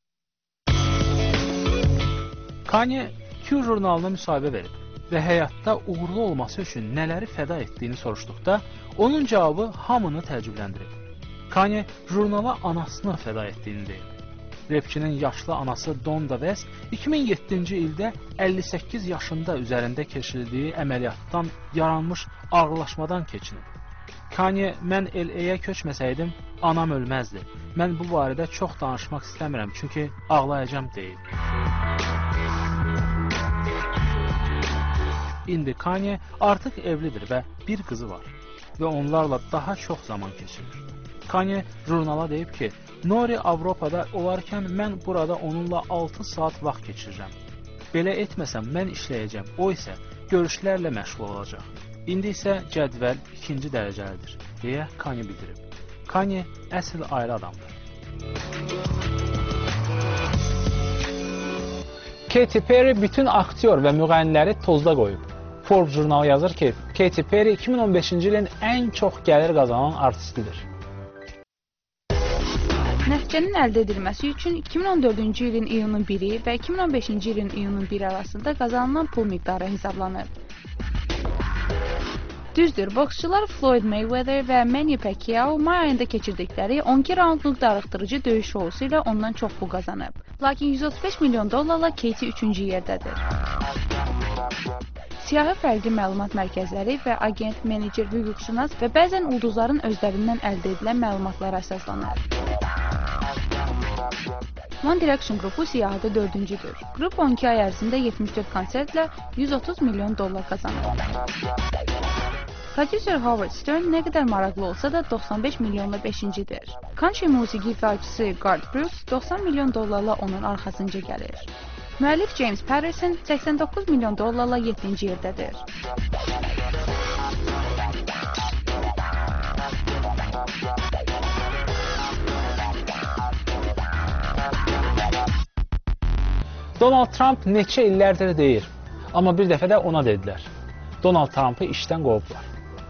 Kanye Q jurnalına müsahibə verib və həyatda uğurlu olması üçün nələri fəda etdiyini soruşduqda, onun cavabı hamını təəccübləndirib. Kanye jurnala anasını fəda etdiyini deyib. Rapçinin yaşlı anası Donda West 2007-ci ildə 58 yaşında üzərində keçirdiyi əməliyyatdan yaranmış ağırlaşmadan keçinib. Kanye, mən LA-yə köçməsəydim, anam ölməzdi. Mən bu barədə çox danışmaq istəmirəm, çünki ağlayacam deyib. İndi Kanye artıq evlidir və bir qızı var və onlarla daha çox zaman keçirir. Kanye jurnala deyib ki, Nori Avropada olarkən mən burada onunla 6 saat vaxt keçirirəm. Belə etməsəm mən işləyəcəm, o isə görüşlərlə məşğul olacaq. İndi isə cədvəl 2-ci dərəcəlidir, deyə Kanye bildirib. Kanye əsl ayrı adamdır. Katy Perry bütün aktyor və müğənniləri tozda qoyub. Forbes jurnalı yazır ki, Katy Perry 2015-ci ilin ən çox gəlir qazanan artistidir. Nəticənin əldə edilməsi üçün 2014-cü ilin iyunun 1-i və 2015-ci ilin iyunun 1-i arasında qazanılan pul miqdarı hesablanıb. Düzdür, boksçular Floyd Mayweather və Manny Pacquiao may ayında keçirdikləri 12 raundluq darıxdırıcı döyüş şousu ilə ondan çox pul qazanıb. Lakin 135 milyon dollarla Katy 3-cü yerdədir. Siyahı fərqli məlumat mərkəzləri və agent, menecer, hüquqşünas və bəzən ulduzların özlərindən əldə edilən məlumatlara əsaslanır. One Direction qrupu siyahıda 4-cüdür. Qrup 12 ay ərzində 74 konsertlə 130 milyon dollar qazanır. Prodüser Howard Stern nə qədər maraqlı olsa da 95 milyonla 5-cidir. Country musiqi ifaçısı Garth Brooks 90 milyon dollarla onun arxasınca gəlir. Müəllif James Patterson 89 milyon dollarla 7-ci yerdədir. Donald Trump neçə illərdir deyir, amma bir dəfə də ona dedilər. Donald Trump'ı işdən qovublar.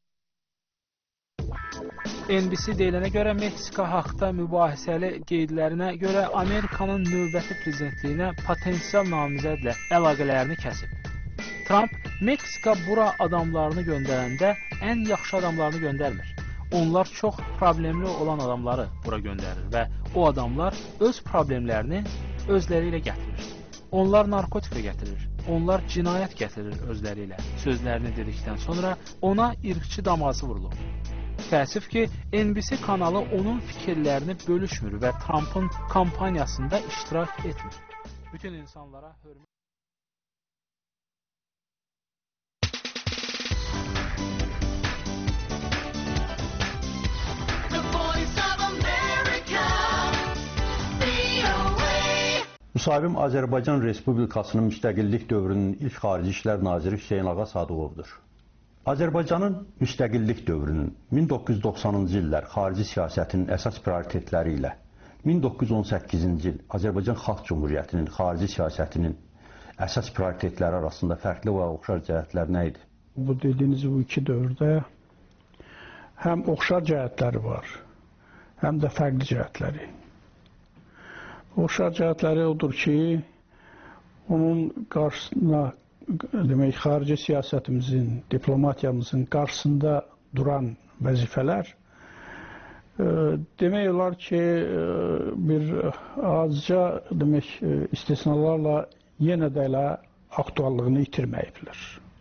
NBC deyilənə görə Meksika haqda mübahisəli qeydlərinə görə Amerikanın növbəti prezidentliyinə potensial namizədlə əlaqələrini kəsib. Trump Meksika bura adamlarını göndərəndə ən yaxşı adamlarını göndərmir. Onlar çox problemli olan adamları bura göndərir və o adamlar öz problemlərini özləri ilə gətirir. Onlar narkotika gətirir, onlar cinayət gətirir özləri ilə. Sözlərini dedikdən sonra ona irqçi damğası vurulur. Təəssüf ki, NBC kanalı onun fikirlərini bölüşmür və Trump'ın kampaniyasında iştirak etmir. Bütün insanlara hörmət. Müsahibim Azərbaycan Respublikasının müstəqillik dövrünün ilk xarici İşlər Naziri Hüseyn Ağa Sadıqovdur. Azərbaycanın müstəqillik dövrünün 1990-cı illər xarici siyasətinin əsas prioritetləri ilə 1918-ci il Azərbaycan Xalq Cümhuriyyətinin xarici siyasətinin əsas prioritetləri arasında fərqli və oxşar cəhətlər nə idi? Bu dediyiniz bu iki dövrdə həm oxşar cəhətləri var, həm də fərqli cəhətləri. Oxşar cəhətləri odur ki, onun qarşısına, demək, xarici siyasətimizin, diplomatiyamızın qarşısında duran vəzifələr demək olar ki, bir azca, demək, istisnalarla yenə də elə aktuallığını itirməyiblər.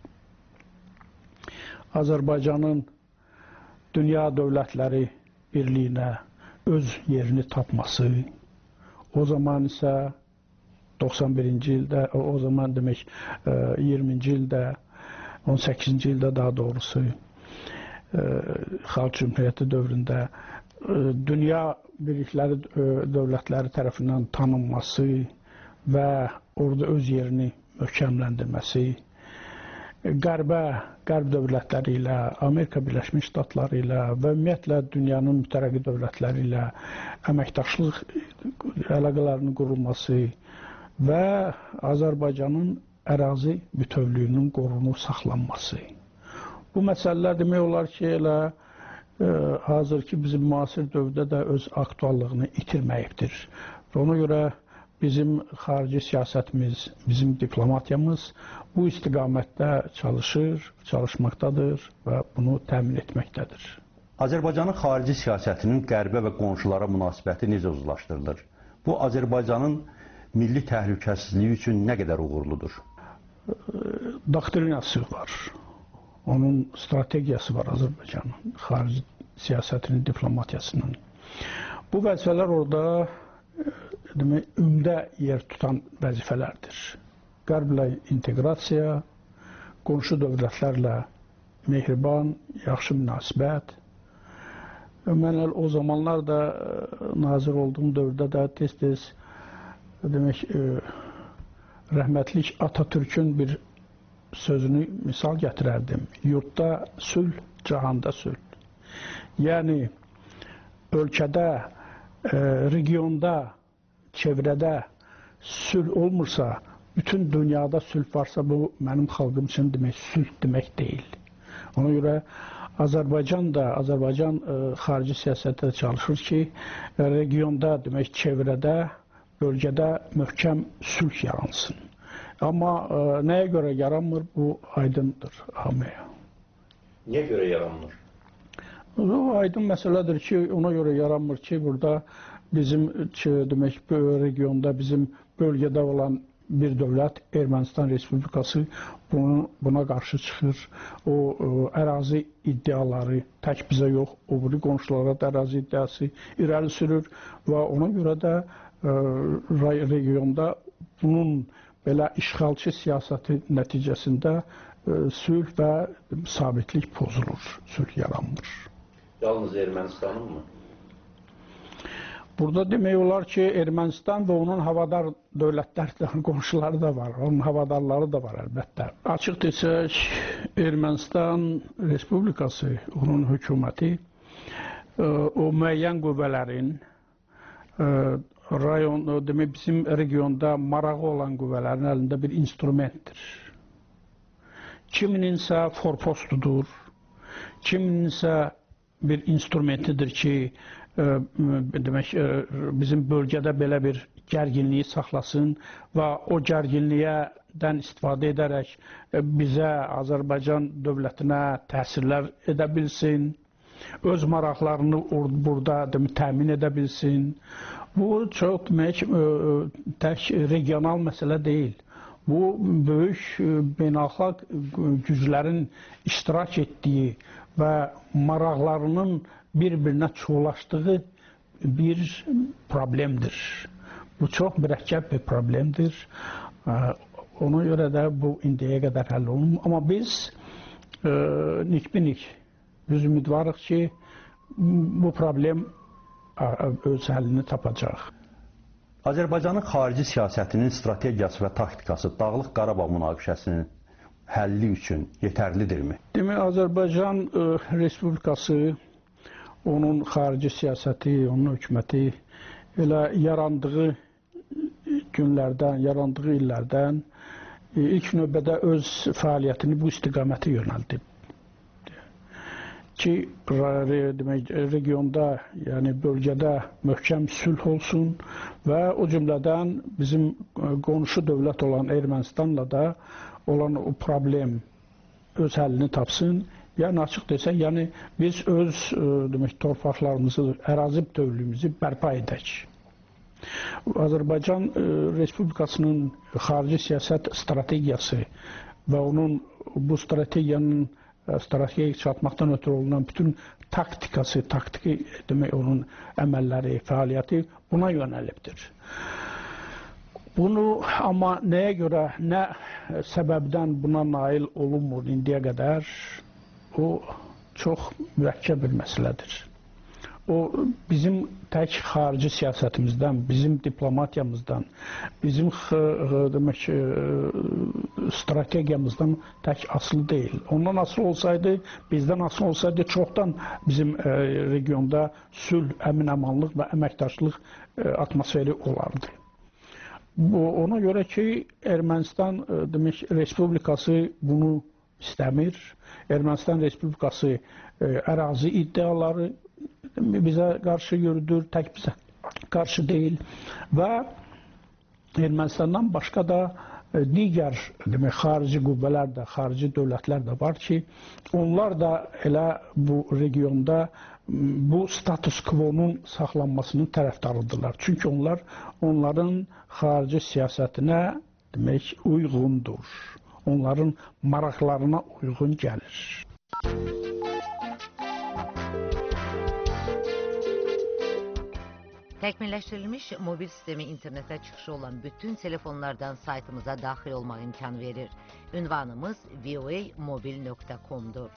Azərbaycanın dünya dövlətləri birliyinə öz yerini tapması, o zaman isə 91-ci ildə, o zaman demək 20-ci ildə, 18-ci ildə daha doğrusu Xalq Cümhuriyyəti dövründə dünya birlikləri dövlətləri tərəfindən tanınması və orada öz yerini möhkəmləndirməsi, Qərb dövlətləri ilə, Amerika Birləşmiş Ştatları ilə və ümumiyyətlə dünyanın mütərəqqi dövlətləri ilə əməkdaşlıq əlaqələrinin qurulması və Azərbaycanın ərazi bütövlüyünün qorunub saxlanması. Bu məsələlər demək olar ki, elə hazırki bizim müasir dövrdə də öz aktuallığını itirməyibdir. Və ona görə bizim xarici siyasətimiz, bizim diplomatiyamız bu istiqamətdə çalışır, çalışmaqdadır və bunu təmin etməkdədir. Azərbaycanın xarici siyasətinin qərbə və qonşulara münasibəti necə uzlaşdırılır? Bu, Azərbaycanın milli təhlükəsizliyi üçün nə qədər uğurludur? Doktrinası var. Onun strategiyası var Azərbaycanın xarici siyasətinin, diplomatiyasının. Bu vəzifələr orada demək, ümdə yer tutan vəzifələrdir. Qərblə inteqrasiya, qonşu dövlətlərlə mehriban, yaxşı münasibət. Mən o zamanlar da nazir olduğum dövrdə də tez-tez demək, rəhmətlik Atatürk'ün bir sözünü misal gətirərdim. Yurtda sülh, cahanda sülh. Yəni, ölkədə, regionda, çevrədə sülh olmursa, bütün dünyada sülh varsa, bu mənim xalqım üçün demək, sülh demək deyil. Ona görə Azərbaycan xarici siyasətdə çalışır ki, regionda, demək, çevrədə, bölgədə möhkəm sülh yaransın. Amma nəyə görə yaranmır, bu aydındır hamıya. Niyə görə yaranmır? O aydın məsələdir ki, ona görə yaranmır ki, burada bizim demək, regionda, bizim bölgədə olan bir dövlət, Ermənistan Respublikası buna qarşı çıxır. O ərazi iddiaları tək bizə yox, o biri qonşulara da ərazi iddiası irəli sürür və ona görə də regionda bunun belə işğalçı siyasəti nəticəsində sülh və sabitlik pozulur, sülh yaranmır. Yalnız Ermənistanın mı? Burada demək olar ki, Ermənistan və onun havadar dövlətlər qonşuları da var, onun havadarları da var əlbəttə. Açıq desək, Ermənistan Respublikası, onun hökuməti o müəyyən qüvvələrin demək, bizim regionda marağı olan qüvvələrin əlində bir instrumentdir. Kimininsə forpostudur, kimininsə bir instrumentidir ki, demək, bizim bölgədə belə bir gərginliyi saxlasın və o gərginliyindən istifadə edərək bizə, Azərbaycan dövlətinə təsirlər edə bilsin, öz maraqlarını burada təmin edə bilsin. Bu çox demək, tək regional məsələ deyil. Bu, böyük beynəlxalq güclərin iştirak etdiyi və maraqlarının bir-birinə çoğulaşdığı bir problemdir. Bu çox mürəkkəb bir problemdir. Ona görə də bu indiyə qədər həll olunur. Amma biz nikbinik, biz ümidvarıq ki, bu problem öz həllini tapacaq. Azərbaycanın xarici siyasətinin strategiyası və taktikası Dağlıq Qarabağ münaqişəsinin həlli üçün yetərlidirmi? Demək, Azərbaycan Respublikası, onun xarici siyasəti, onun hökuməti elə yarandığı günlərdən, yarandığı illərdən ilk növbədə öz fəaliyyətini bu istiqamətə yönəldib. Ki, demək, regionda, yəni bölgədə möhkəm sülh olsun və o cümlədən bizim qonşu dövlət olan Ermənistanla da olan o problem öz həllini tapsın. Yəni, açıq desək, yəni biz öz demək, torpaqlarımızı, ərazi bütövlüyümüzü bərpa edək. Azərbaycan Respublikasının xarici siyasət strategiyası və onun bu strategiyanın strategiyaya çatmaqdan ötürü olunan bütün taktikası, taktiki demək, onun əməlləri, fəaliyyəti buna yönəlibdir. Bunu amma nəyə görə, nə səbəbdən buna nail olunmur indiyə qədər, o çox mürəkkəb bir məsələdir. O bizim tək xarici siyasətimizdən, bizim diplomatiyamızdan, bizim demək, strategiyamızdan tək asılı deyil. Ondan asılı olsaydı, bizdən asılı olsaydı çoxdan bizim regionda sülh, əmin-amanlıq və əməkdaşlıq atmosferi olardı. Ona görə ki, Ermənistan demək, Respublikası bunu istəmir. Ermənistan Respublikası ərazi iddiaları bizə qarşı yürüdür, tək bizə qarşı deyil və Ermənistandan başqa da digər demək, xarici qüvvələr də, xarici dövlətlər də var ki, onlar da elə bu regionda bu status quo-nun saxlanmasının tərəfdarıdırlar. Çünki onlar onların xarici siyasətinə demək, uyğundur. Onların maraqlarına uyğun gəlir. Təkmilləşdirilmiş mobil sistemi internetə çıxışı olan bütün telefonlardan saytımıza daxil olmaq imkanı verir. Ünvanımız voamobil.com-dur.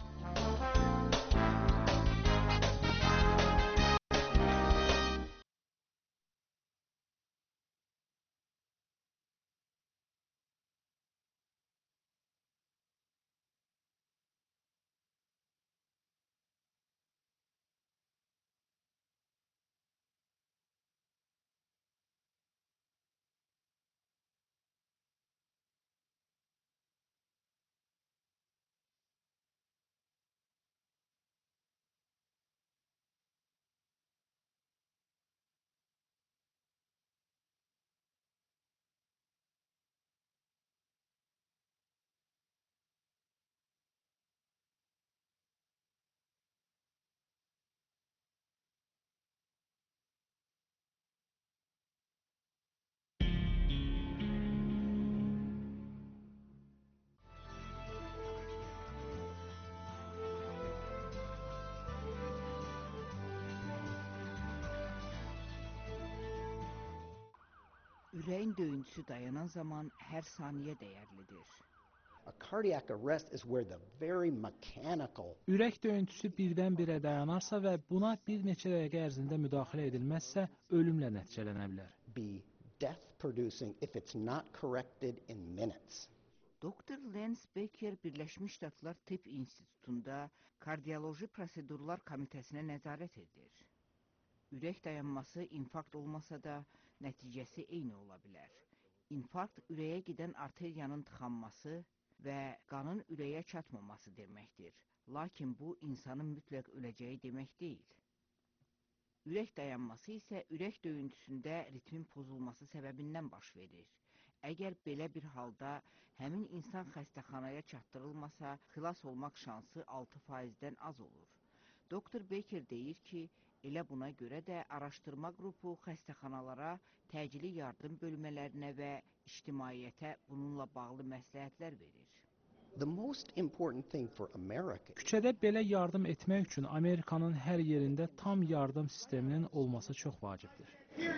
Ürəyin döyüntüsü dayanan zaman hər saniyə dəyərlidir. A cardiac arrest is where the very mechanical Ürək döyüntüsü birdən-birə dayanarsa və buna bir neçə dəqiqə ərzində müdaxilə edilməzsə, ölümlə nəticələnə bilər. be death producing if it's not corrected in minutes. Dr. Lance Becker Birləşmiş Ştatlar Tibb İnstitutunda Kardioloji Prosedurlar Komitəsinə nəzarət edir. Ürək dayanması infarkt olmasa da nəticəsi eyni ola bilər. İnfarkt ürəyə gedən arteriyanın tıxanması və qanın ürəyə çatmaması deməkdir. Lakin bu insanın mütləq öləcəyi demək deyil. Ürək dayanması isə ürək döyüntüsündə ritmin pozulması səbəbindən baş verir. Əgər belə bir halda həmin insan xəstəxanaya çatdırılmasa, xilas olmaq şansı 6%-dən az olur. Dr. Becker deyir ki, elə buna görə də araşdırma qrupu xəstəxanalara, təcili yardım bölmələrinə və ictimaiyyətə bununla bağlı məsləhətlər verir. The most important thing for America Küçədə belə yardım etmək üçün Amerikanın hər yerində tam yardım sisteminin olması çox vacibdir.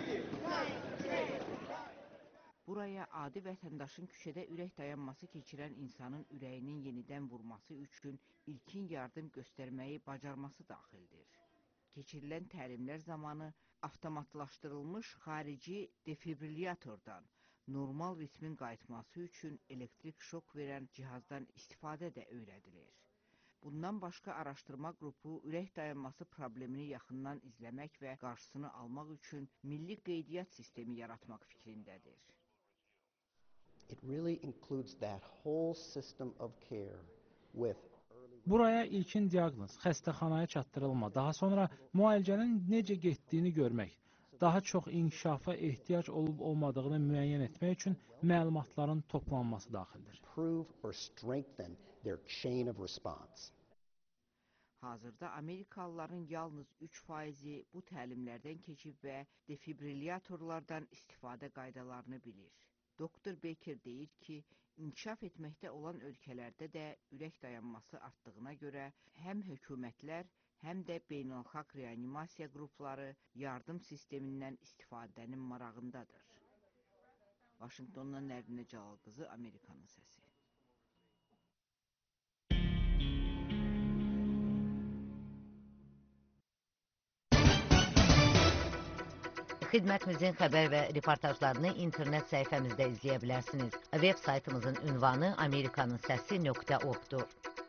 Buraya adi vətəndaşın küçədə ürək dayanması keçirən insanın ürəyinin yenidən vurması üçün ilkin yardım göstərməyi bacarması daxildir. Keçirilən təlimlər zamanı avtomatlaşdırılmış xarici defibrilyatordan normal ritmin qayıtması üçün elektrik şok verən cihazdan istifadə də öyrədilir. Bundan başqa araşdırma qrupu ürək dayanması problemini yaxından izləmək və qarşısını almaq üçün milli qeydiyyat sistemi yaratmaq fikrindədir. It really includes that whole system of care with Buraya ilkin diaqnoz, xəstəxanaya çatdırılma, daha sonra müalicənin necə getdiyini görmək, daha çox inkişafa ehtiyac olub-olmadığını müəyyən etmək üçün məlumatların toplanması daxildir. Hazırda Amerikalıların yalnız 3%-i bu təlimlərdən keçib və defibrilyatorlardan istifadə qaydalarını bilir. Doktor Baker deyir ki, inkişaf etməkdə olan ölkələrdə də ürək dayanması artdığına görə həm hökumətlər, həm də beynəlxalq reanimasiya qrupları yardım sistemindən istifadənin marağındadır. Vaşinqtondan Nərminə Cəlal qızı, Amerikanın səsi. Xidmətimizin xəbər və reportajlarını internet səhifəmizdə izləyə bilərsiniz. Web saytımızın ünvanı amerikanınsəsi.org-dur.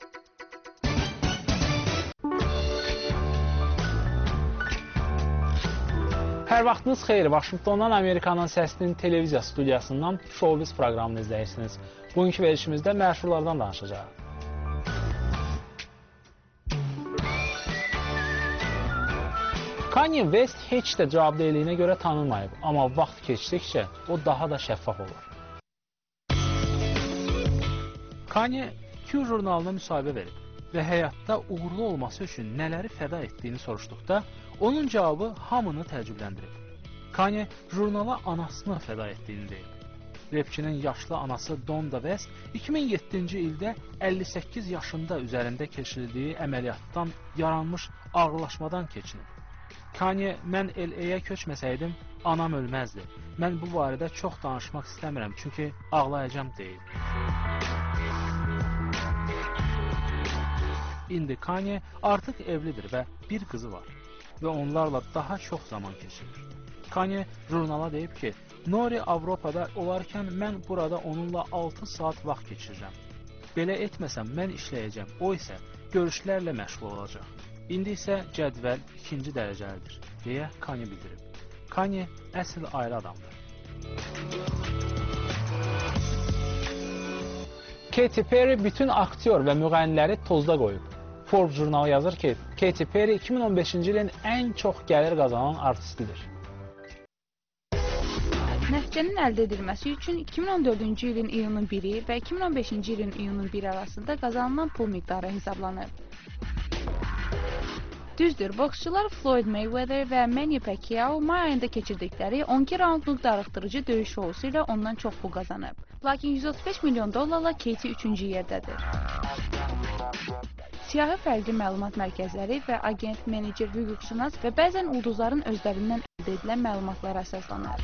Hər vaxtınız xeyir. Vaşinqtondan Amerikanın Səsinin televiziya studiyasından Showbiz proqramını izləyirsiniz. Bugünkü verilişimizdə məşhurlardan danışacağıq. Kanye West heç də cavabdehiliyinə görə tanınmayıb, amma vaxt keçdikcə o daha da şəffaf olur. Kanye Q jurnalına müsahibə verib və həyatda uğurlu olması üçün nələri fəda etdiyini soruşduqda, onun cavabı hamını təəccübləndirib. Kanye jurnala anasını fəda etdiyini deyib. Rapçinin yaşlı anası Donda West 2007-ci ildə 58 yaşında üzərində keçirildiyi əməliyyatdan yaranmış ağırlaşmadan keçinib. Kanye, mən LA-yə köçməsəydim, anam ölməzdi. Mən bu barədə çox danışmaq istəmirəm, çünki ağlayacam deyib. İndi Kanye artıq evlidir və bir qızı var və onlarla daha çox zaman keçirir. Kanye jurnala deyib ki, Nori Avropada olarkən mən burada onunla 6 saat vaxt keçirirəm. Belə etməsəm mən işləyəcəm, o isə görüşlərlə məşğul olacaq. İndi isə cədvəl 2-ci dərəcəlidir, deyə Kanye bildirib. Kanye əsl ayrı adamdır. Katy Perry bütün aktyor və müğənniləri tozda qoyub. Forbes jurnalı yazır ki, Katy Perry 2015-ci ilin ən çox gəlir qazanan artistidir. Nəticənin əldə edilməsi üçün 2014-cü ilin iyunun 1-i və 2015-ci ilin iyunun 1-i arasında qazanılan pul miqdarı hesablanıb. Düzdür, boksçular Floyd Mayweather və Manny Pacquiao may ayında keçirdikləri 12 raundluq darıxdırıcı döyüş şousu ilə ondan çox pul qazanıb. Lakin $135 milyon Katy 3-cü yerdədir. Siyahı fərqli məlumat mərkəzləri və agent, menecer, hüquqşünas və bəzən ulduzların özlərindən əldə edilən məlumatlara əsaslanır.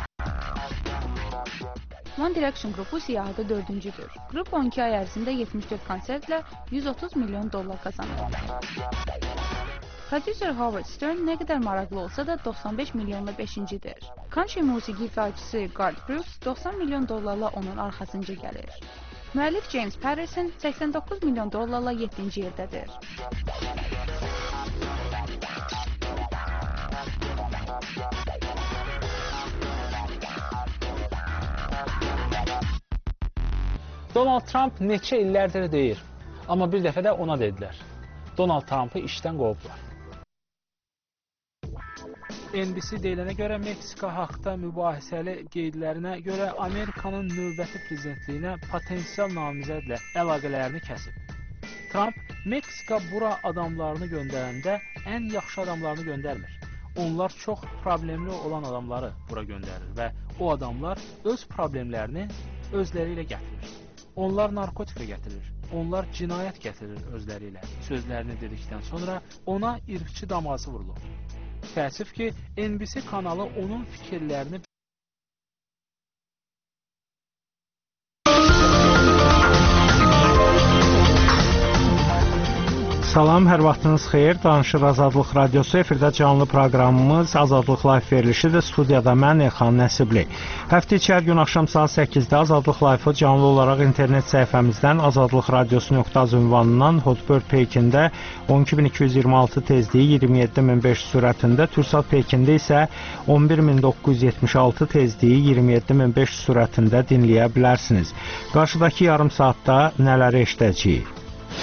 One Direction qrupu siyahıda 4-cüdür. Qrup 12 ay ərzində 74 konsertlə $130 milyon qazanır. Prodüser Howard Stern nə qədər maraqlı olsa da 95 milyonla 5-cidir. Country musiqi ifaçısı Garth Brooks $90 milyon onun arxasınca gəlir. Müəllif James Patterson $89 milyon 7-ci yerdədir. Donald Trump neçə illərdir deyir, amma bir dəfə də ona dedilər. Donald Trump'ı işdən qovublar. NBC deyilənə görə Meksika haqda mübahisəli qeydlərinə görə Amerikanın növbəti prezidentliyinə potensial namizədlə əlaqələrini kəsib. Trump Meksika bura adamlarını göndərəndə ən yaxşı adamlarını göndərmir. Onlar çox problemli olan adamları bura göndərir və o adamlar öz problemlərini özləri ilə gətirir. Onlar narkotika gətirir, onlar cinayət gətirir özləri ilə. Sözlərini dedikdən sonra ona irqçi damğası vurulur. Təəssüf ki, NBC kanalı onun fikirlərini Salam, hər vaxtınız xeyir. Danışır Azadlıq Radiosu. Efirdə canlı proqramımız Azadlıq Live verilişidir. Studiyada mən Elxan Nəsibli. Həftə içi hər gün axşam saat 8-də Azadlıq Live-ı canlı olaraq internet səhifəmizdən azadlıqradiosu.az ünvanından Hotbird Pekində 12226 tezliyi 27500 sürətində, Türksat Pekində isə 11976 tezliyi 27500 sürətində dinləyə bilərsiniz. Qarşıdakı yarım saatda nələri eşidəcəyik?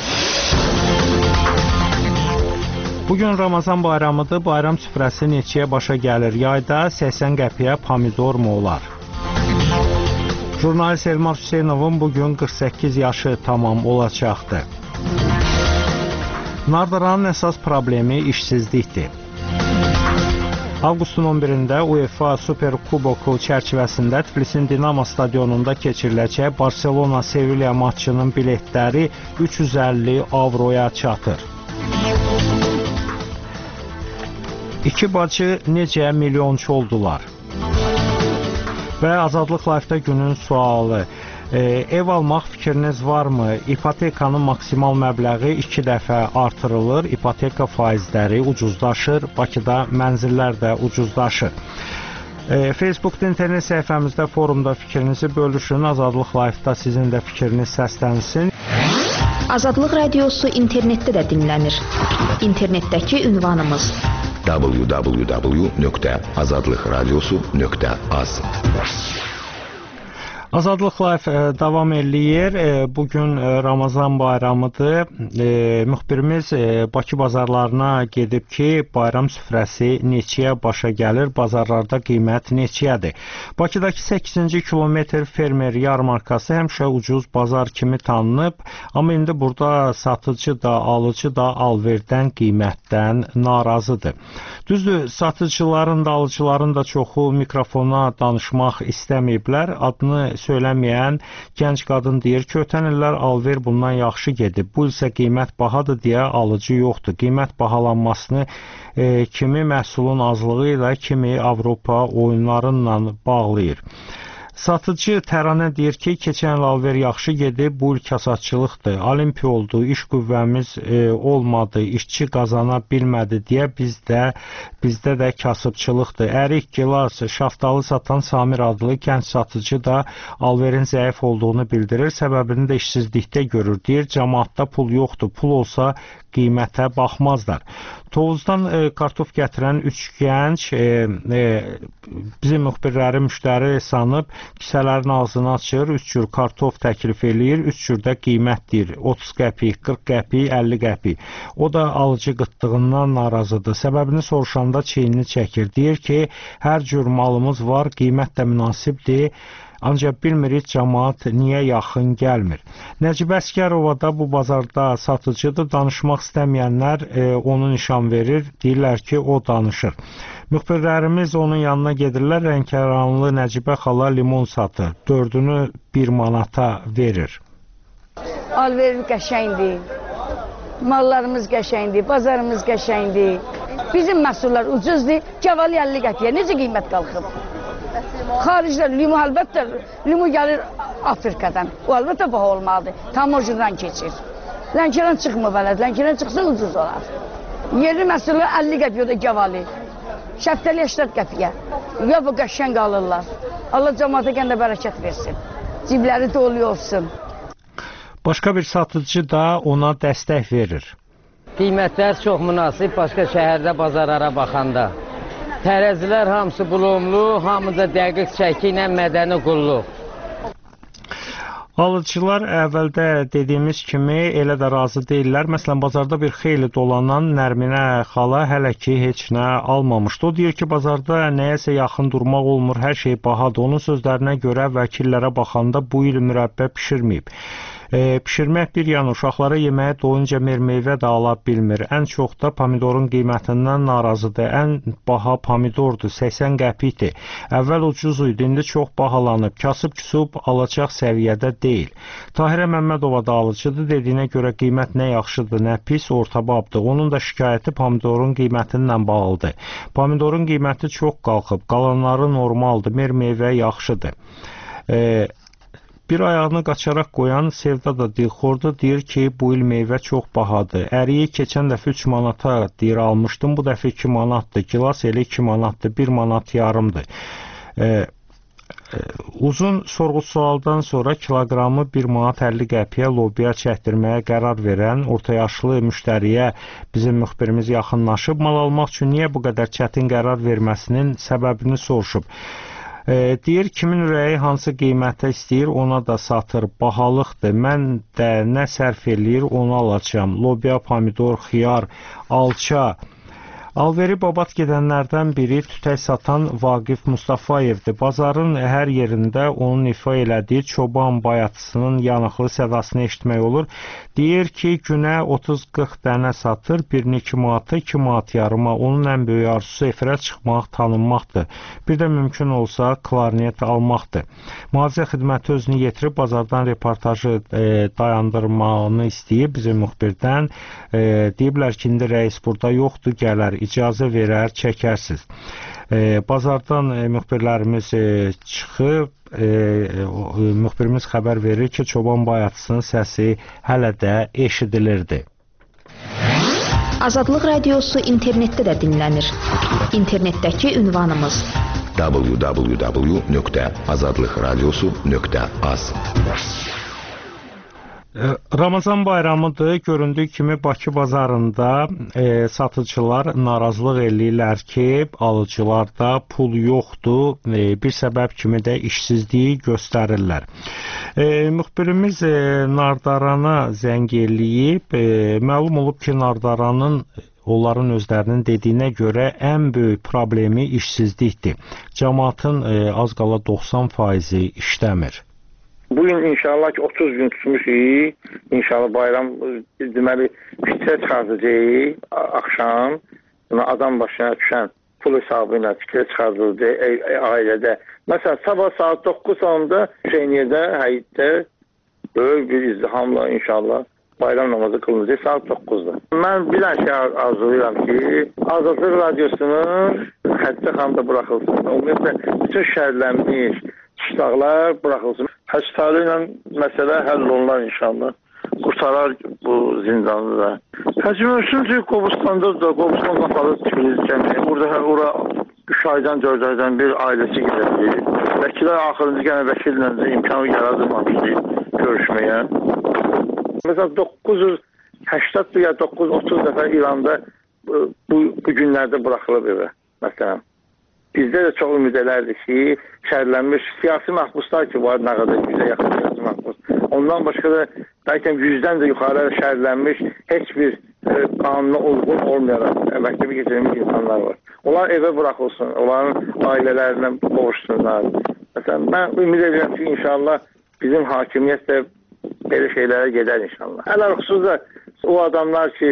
Bugün Ramazan bayramıdır. Bayram süfrəsi neçəyə başa gəlir? Yayda 80 qəpiyə pomidor mu olar? Jurnalist Elmar Hüseynovun bugün 48 yaşı tamam olacaqdır. Nardıranın əsas problemi işsizlikdir. Avqustun 11-də UEFA Super Kuboku çərçivəsində Tiflisin Dinamo stadionunda keçiriləcək Barcelona-Sevilla maçının biletləri 350 avroya çatır. İki bacı necə milyonçu oldular? Və Azadlıq Live-da günün sualı. Ev almaq fikriniz varmı? İpotekanın maksimal məbləği 2 dəfə artırılır, ipoteka faizləri ucuzlaşır, Bakıda mənzillər də ucuzlaşır. Facebookda internet səhifəmizdə, forumda fikrinizi bölüşün, Azadlıq Live-da sizin də fikriniz səslənsin. Azadlıq Radiosu internetdə də dinlənir. İnternetdəki ünvanımız www.azadlıqradiosu.az. Azadlıq Live davam eləyir. Bugün Ramazan bayramıdır. Müxbirimiz Bakı bazarlarına gedib ki, bayram süfrəsi neçəyə başa gəlir, bazarlarda qiymət neçəyədir. Bakıdakı 8-ci kilometr fermer yarmarkası həmişə ucuz bazar kimi tanınıb, amma indi burada satıcı da, alıcı da alverdən, qiymətdən narazıdır. Düzdür, satıcıların da, alıcıların da çoxu mikrofona danışmaq istəməyiblər. Adını söyləməyən gənc qadın deyir ki, ötən illər alver bundan yaxşı gedib. Bu isə qiymət bahadır deyə alıcı yoxdur. Qiymət bahalanmasını kimi məhsulun azlığı ilə, kimi Avropa oyunlarıyla bağlayır. Satıcı Təranə deyir ki, keçən il alver yaxşı gedib, bu il kasatçılıqdır, olimpiya oldu, iş qüvvəmiz olmadı, işçi qazana bilmədi deyə bizdə də kasıbçılıqdır. Ərik, gilas, şaftalı satan Samir adlı gənc satıcı da alverin zəif olduğunu bildirir, səbəbini də işsizlikdə görür. Deyir, cəmaatda pul yoxdur, pul olsa qiymətə baxmazlar. Tovuzdan kartof gətirən 3 gənc bizim müxbirləri müştəri sanıb kisələrin ağzını açır, 3 cür kartof təklif eləyir, 3 cür də qiymət deyir. 30 qəpik, 40 qəpik, 50 qəpik. O da alıcı qıtlığından narazıdır. Səbəbini soruşanda çiynini çəkir. Deyir ki, hər cür malımız var, qiymət də münasibdir. Ancaq bilmirik cəmaat niyə yaxın gəlmir. Nəcib Əskərova da bu bazarda satıcıdır. Danışmaq istəməyənlər onu nişan verir. Deyirlər ki, o danışır. Müxbirlərimiz onun yanına gedirlər. Lənkəranlı Nəcibə xala limon satır. 4-ünü 1 manata verir. Alver qəşəngdir. Mallarımız qəşəngdir. Bazarımız qəşəngdir. Bizim məhsullar ucuzdur. Cavali 50 qəpiyə. Necə qiymət qalxıb? Xaricdə limu əlbəttə, limu gəlir Afrikadan. O əlbəttə baha olmalıdır. Tamocudan keçir. Lənkəran çıxmır vələd. Lənkəran çıxsa ucuz olar. Yerli məhsullar 50 qəpiyə da cavali. Şəftəli 80 qəpiyə. Və bu qəşəng alırlar. Allah cəmaata gəndə bərəkət versin. Cibləri dolu olsun. Başqa bir satıcı da ona dəstək verir. Qiymətlər çox münasib başqa şəhərdə bazarlara baxanda. Tərəzilər hamısı bulumlu, hamı da dəqiq çəki ilə mədəni qulluq. Alıcılar əvvəldə dediyimiz kimi elə də razı deyirlər. Məsələn, bazarda bir xeyli dolanan Nərminə xala hələ ki heç nə almamışdı. O deyir ki, bazarda nəyəsə yaxın durmaq olmur, hər şey bahadır. Onun sözlərinə görə vəkillərə baxanda bu il mürəbbə pişirməyib. Pişirmək bir yana uşaqlara yeməyə doyunca meyvə də ala bilmir. Ən çox da pomidorun qiymətindən narazıdır. Ən baha pomidordur, 80 qəpikdir. Əvvəl ucuz idi, indi çox bahalanıb. Kasıb-küsub alacaq səviyyədə deyil. Tahirə Məmmədova da alıcıdır. Dediyinə görə qiymət nə yaxşıdır, nə pis, ortababdır. Onun da şikayəti pomidorun qiymətinlə bağlıdır. Pomidorun qiyməti çox qalxıb, qalanları normaldır, meyvə yaxşıdır. Bir ayağını qaçaraq qoyan Sevda da dilxorda deyir ki, bu il meyvə çox bahadır. Əriyi keçən dəfə 3 manata deyir almışdım, bu dəfə 2 manatdır. Gilas elə 2 manatdır, 1 manat yarımdır. Uzun sorğu-sualdan sonra kiloqramı 1 manat 50 qəpiyə lobiya çəkdirməyə qərar verən orta yaşlı müştəriyə bizim müxbirimiz yaxınlaşıb, mal almaq üçün niyə bu qədər çətin qərar verməsinin səbəbini soruşub. Deyir, kimin ürəyi hansı qiymətə istəyir, ona da satır, bahalıqdır, mən də nə sərf eləyir, onu alacağım. Lobiya, pomidor, xiyar, alça. Alveri babat gedənlərdən biri tütək satan Vaqif Mustafayevdir. Bazarın hər yerində onun ifa elədiyi çoban bayatısının yanıqlı sədasını eşitmək olur. Deyir ki, günə 30-40 dənə satır, birini 2 manata, 2 manat yarıma. Onun ən böyük arzusu efirə çıxmaq, tanınmaqdır. Bir də mümkün olsa klarnet almaqdır. Mühafizə xidməti özünü yetirib bazardan reportajı dayandırmağını istəyib bizim müxbirdən. Deyiblər ki, indi rəis burada yoxdur, gələr, icazə verər, çəkərsiz. Bazardan müxbirlərimiz çıxıb, müxbirimiz xəbər verir ki, çoban bayatısının səsi hələ də eşidilirdi. Azadlıq radiosu internetdə də dinlənir. İnternetdəki ünvanımız www.azadlıqradiosu.az. Ramazan bayramıdır. Göründüyü kimi Bakı bazarında satıcılar narazılıq eləyirlər ki, alıcılarda pul yoxdur. Bir səbəb kimi də işsizliyi göstərirlər. Müxbirimiz Nardarana zəng eləyib. Məlum olub ki, Nardaranın onların özlərinin dediyinə görə ən böyük problemi işsizlikdir. Cəmaatın az qala 90% işləmir. Bu gün inşallah ki 30 gün tutmuşuq. İnşallah bayram deməli fitrə çıxardacağıq axşam. Adam başına düşən pul hesabı ilə fitrə çıxardıldı ailədə. Məsələn, sabah saat 9 sonunda Hüseyniyədə, həyətdə böyük bir izdihamla inşallah bayram namazı qılınacaq saat 9-da. Mən bir dənə şey arzulayıram ki, Azadlıq radiosunun xəttə xanda buraxılsın. Ümumiyyətlə, bütün şəhərlənmiş çıtaqlar buraxılsın. Həstarı ilə məsələ həll olunar inşallah. Qurtarar bu zindanı da. Həcm ölsün ki, Qobustan'da da, Qobustan qapalı tikilirkən, ora 3 aydan 4 aydan bir ailəsi gedəcək. Vəkilər axırıncı gələn vəkillə də imkanı yaradılmamışdı görüşməyə. Məsələn, 980 ya 930 dəfə İranda bu günlərdə buraxılıb evə, məsələn. Bizdə də çox ümid elərdik ki, şəhərlənmiş siyasi məhbuslar ki var, nə qədər 100-ə yaxın siyasi məhbus. Ondan başqa da bəlkə 100-dən də yuxarı şəhərlənmiş heç bir qanuna uyğun olmayan məktəbi keçirmiş insanlar var. Onlar evə buraxılsın, onların ailələrinə qovuşsunlar. Məsələn, mən ümid edirəm ki, inşallah bizim hakimiyyət də belə şeylərə gedər inşallah. Ələlxüsus da o adamlar ki,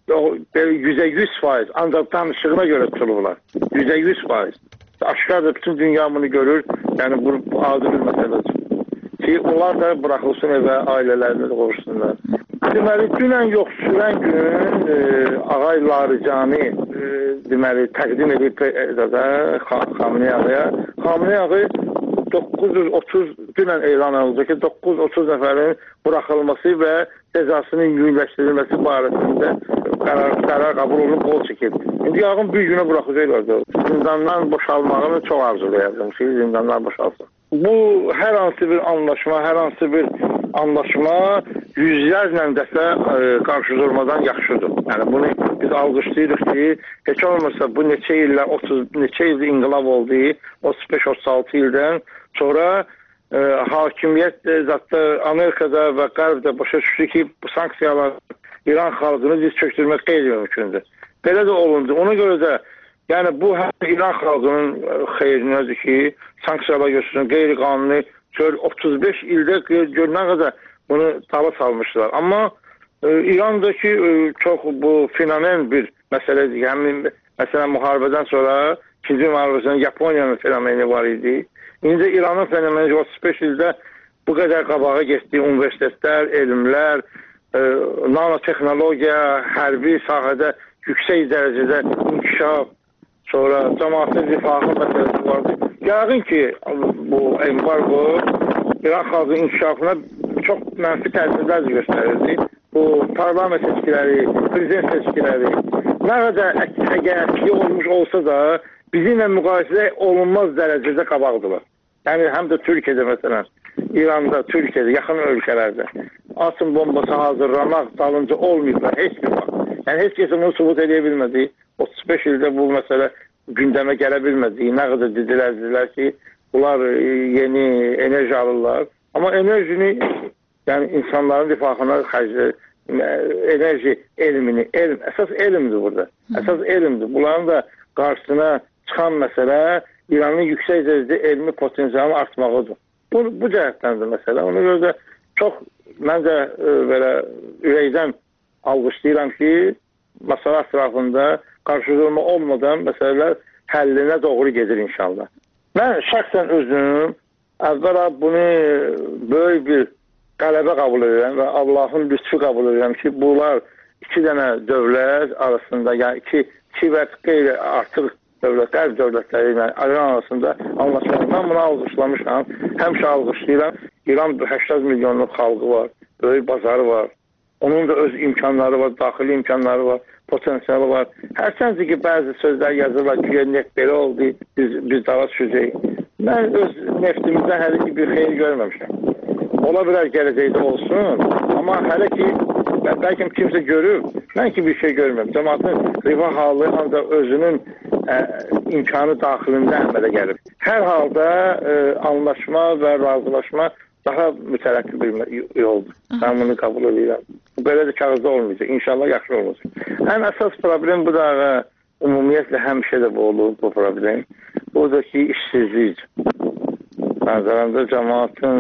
100% ancaq danışığına görə tutulurlar. 100%. Aşkar da bütün dünya bunu görür. Yəni bu adi bir məsələdir. Ki onlar da buraxılsın evə, ailələrində də qovuşsunlar. Deməli, dünən yox, sürən gün Ağay Laricani deməli təqdim edib Xamenei ağaya. Xamenei ağayı 930 dünən elan oldu ki, 930 nəfərin buraxılması və cəzasının yüngülləşdirilməsi barəsində qərar qəbul olunub, qol çəkib. İndi yağın bir günə buraxacaqlar. Zindandan boşalmağını çox arzulayardım ki, zindanlar boşalsın. Bu hər hansı bir anlaşma yüzlərlə dəfə qarşı durmadan yaxşıdır. Yəni bunu biz alqışlayırıq ki, heç olmasa bu neçə ildir inqilab oldu, 35-36 ildən sonra hakimiyyət zətdə Amerikada və Qərbdə başa düşdü ki, bu sanksiyalar İran xalqını diz çöktürmək qeyri-mümkündür. Belə də olundu. Ona görə də yəni bu həm İran xalqının xeyrinədir ki, sanksiyalar götürsün, qeyri-qanuni 35 ildə görünən qədər bunu tala salmışlar. Amma İrandakı çox bu fenomen bir məsələdir. Həmin məsələn müharibədən sonra 2-ci müharibədən Yaponiyanın fenomeni var idi. İndi İranın fenomeni 35 ildə bu qədər qabağa getdi. Universitetlər, elmlər, nanotexnologiya, hərbi sahədə yüksək dərəcədə inkişaf, sonra cəmaatın rifahı məsələsi vardı. Yəqin ki, bu embargo İran xalqının inkişafına çox mənfi təsirlər göstərirdi. Bu parlament seçkiləri, prezident seçkiləri nə qədər əgərçiliyi olmuş olsa da bizimlə müqayisə olunmaz dərəcədə qabaqdılar. Yəni həm də Türkiyədə məsələn, İranda, Türkiyədə, yaxın ölkələrdə atom bombası hazırlamaq dalınca olmayıblar heç bir vaxt. Yəni heç kəsə bunu sübut edə bilmədi. 35 ildə bu məsələ gündəmə gələ bilmədi. Nə qədər dedilər ki, bunlar yeni enerji alırlar. Amma enerjini, yəni insanların rifahına xərclər, enerji elmini, əsas elmdir burada. Əsas elmdir. Bunların da qarşısına çıxan məsələ İranın yüksək dərəcədə elmi potensialının artmağıdır. Bu cəhətdəndir məsələ. Ona görə də çox məncə belə ürəkdən alqışlayıram ki, məsələ ətrafında qarşıdurma olmadan məsələlər həllinə doğru gedir inşallah. Mən şəxsən özüm əvvəla bunu böyük bir qələbə qəbul edirəm və Allahın lütfu qəbul edirəm ki, bunlar iki dənə dövlət arasında, yəni iki və qeyri artıq dövlət, qərb dövlətləri ilə İran arasında anlaşılır. Mən bunu alqışlamışam, həmişə alqışlayıram. İran 80 milyonluq xalqı var, böyük bazarı var. Onun da öz imkanları var, daxili imkanları var, potensialı var. Hərsənci ki, bəzi sözlər yazırlar ki, neft belə oldu, biz dava düşəcəyik. Mən öz neftimizdən hələ ki, bir xeyir görməmişəm. Ola bilər gələcəkdə olsun, amma hələ ki, bəlkə kimsə görüb, mən ki, bir şey görmürəm. Cəmaatın rifah halı ancaq özünün imkanı daxilində əmələ gəlib. Hər halda anlaşma və razılaşma daha mütərəqqi bir yoldur. Mən bunu qəbul edirəm. Belə də kağızda olmayacaq. İnşallah yaxşı olacaq. Ən əsas problem bu da ümumiyyətlə həmişə də bu olur, bu problem. Buradakı işsizlik. Nəzərəmdə cəmaatın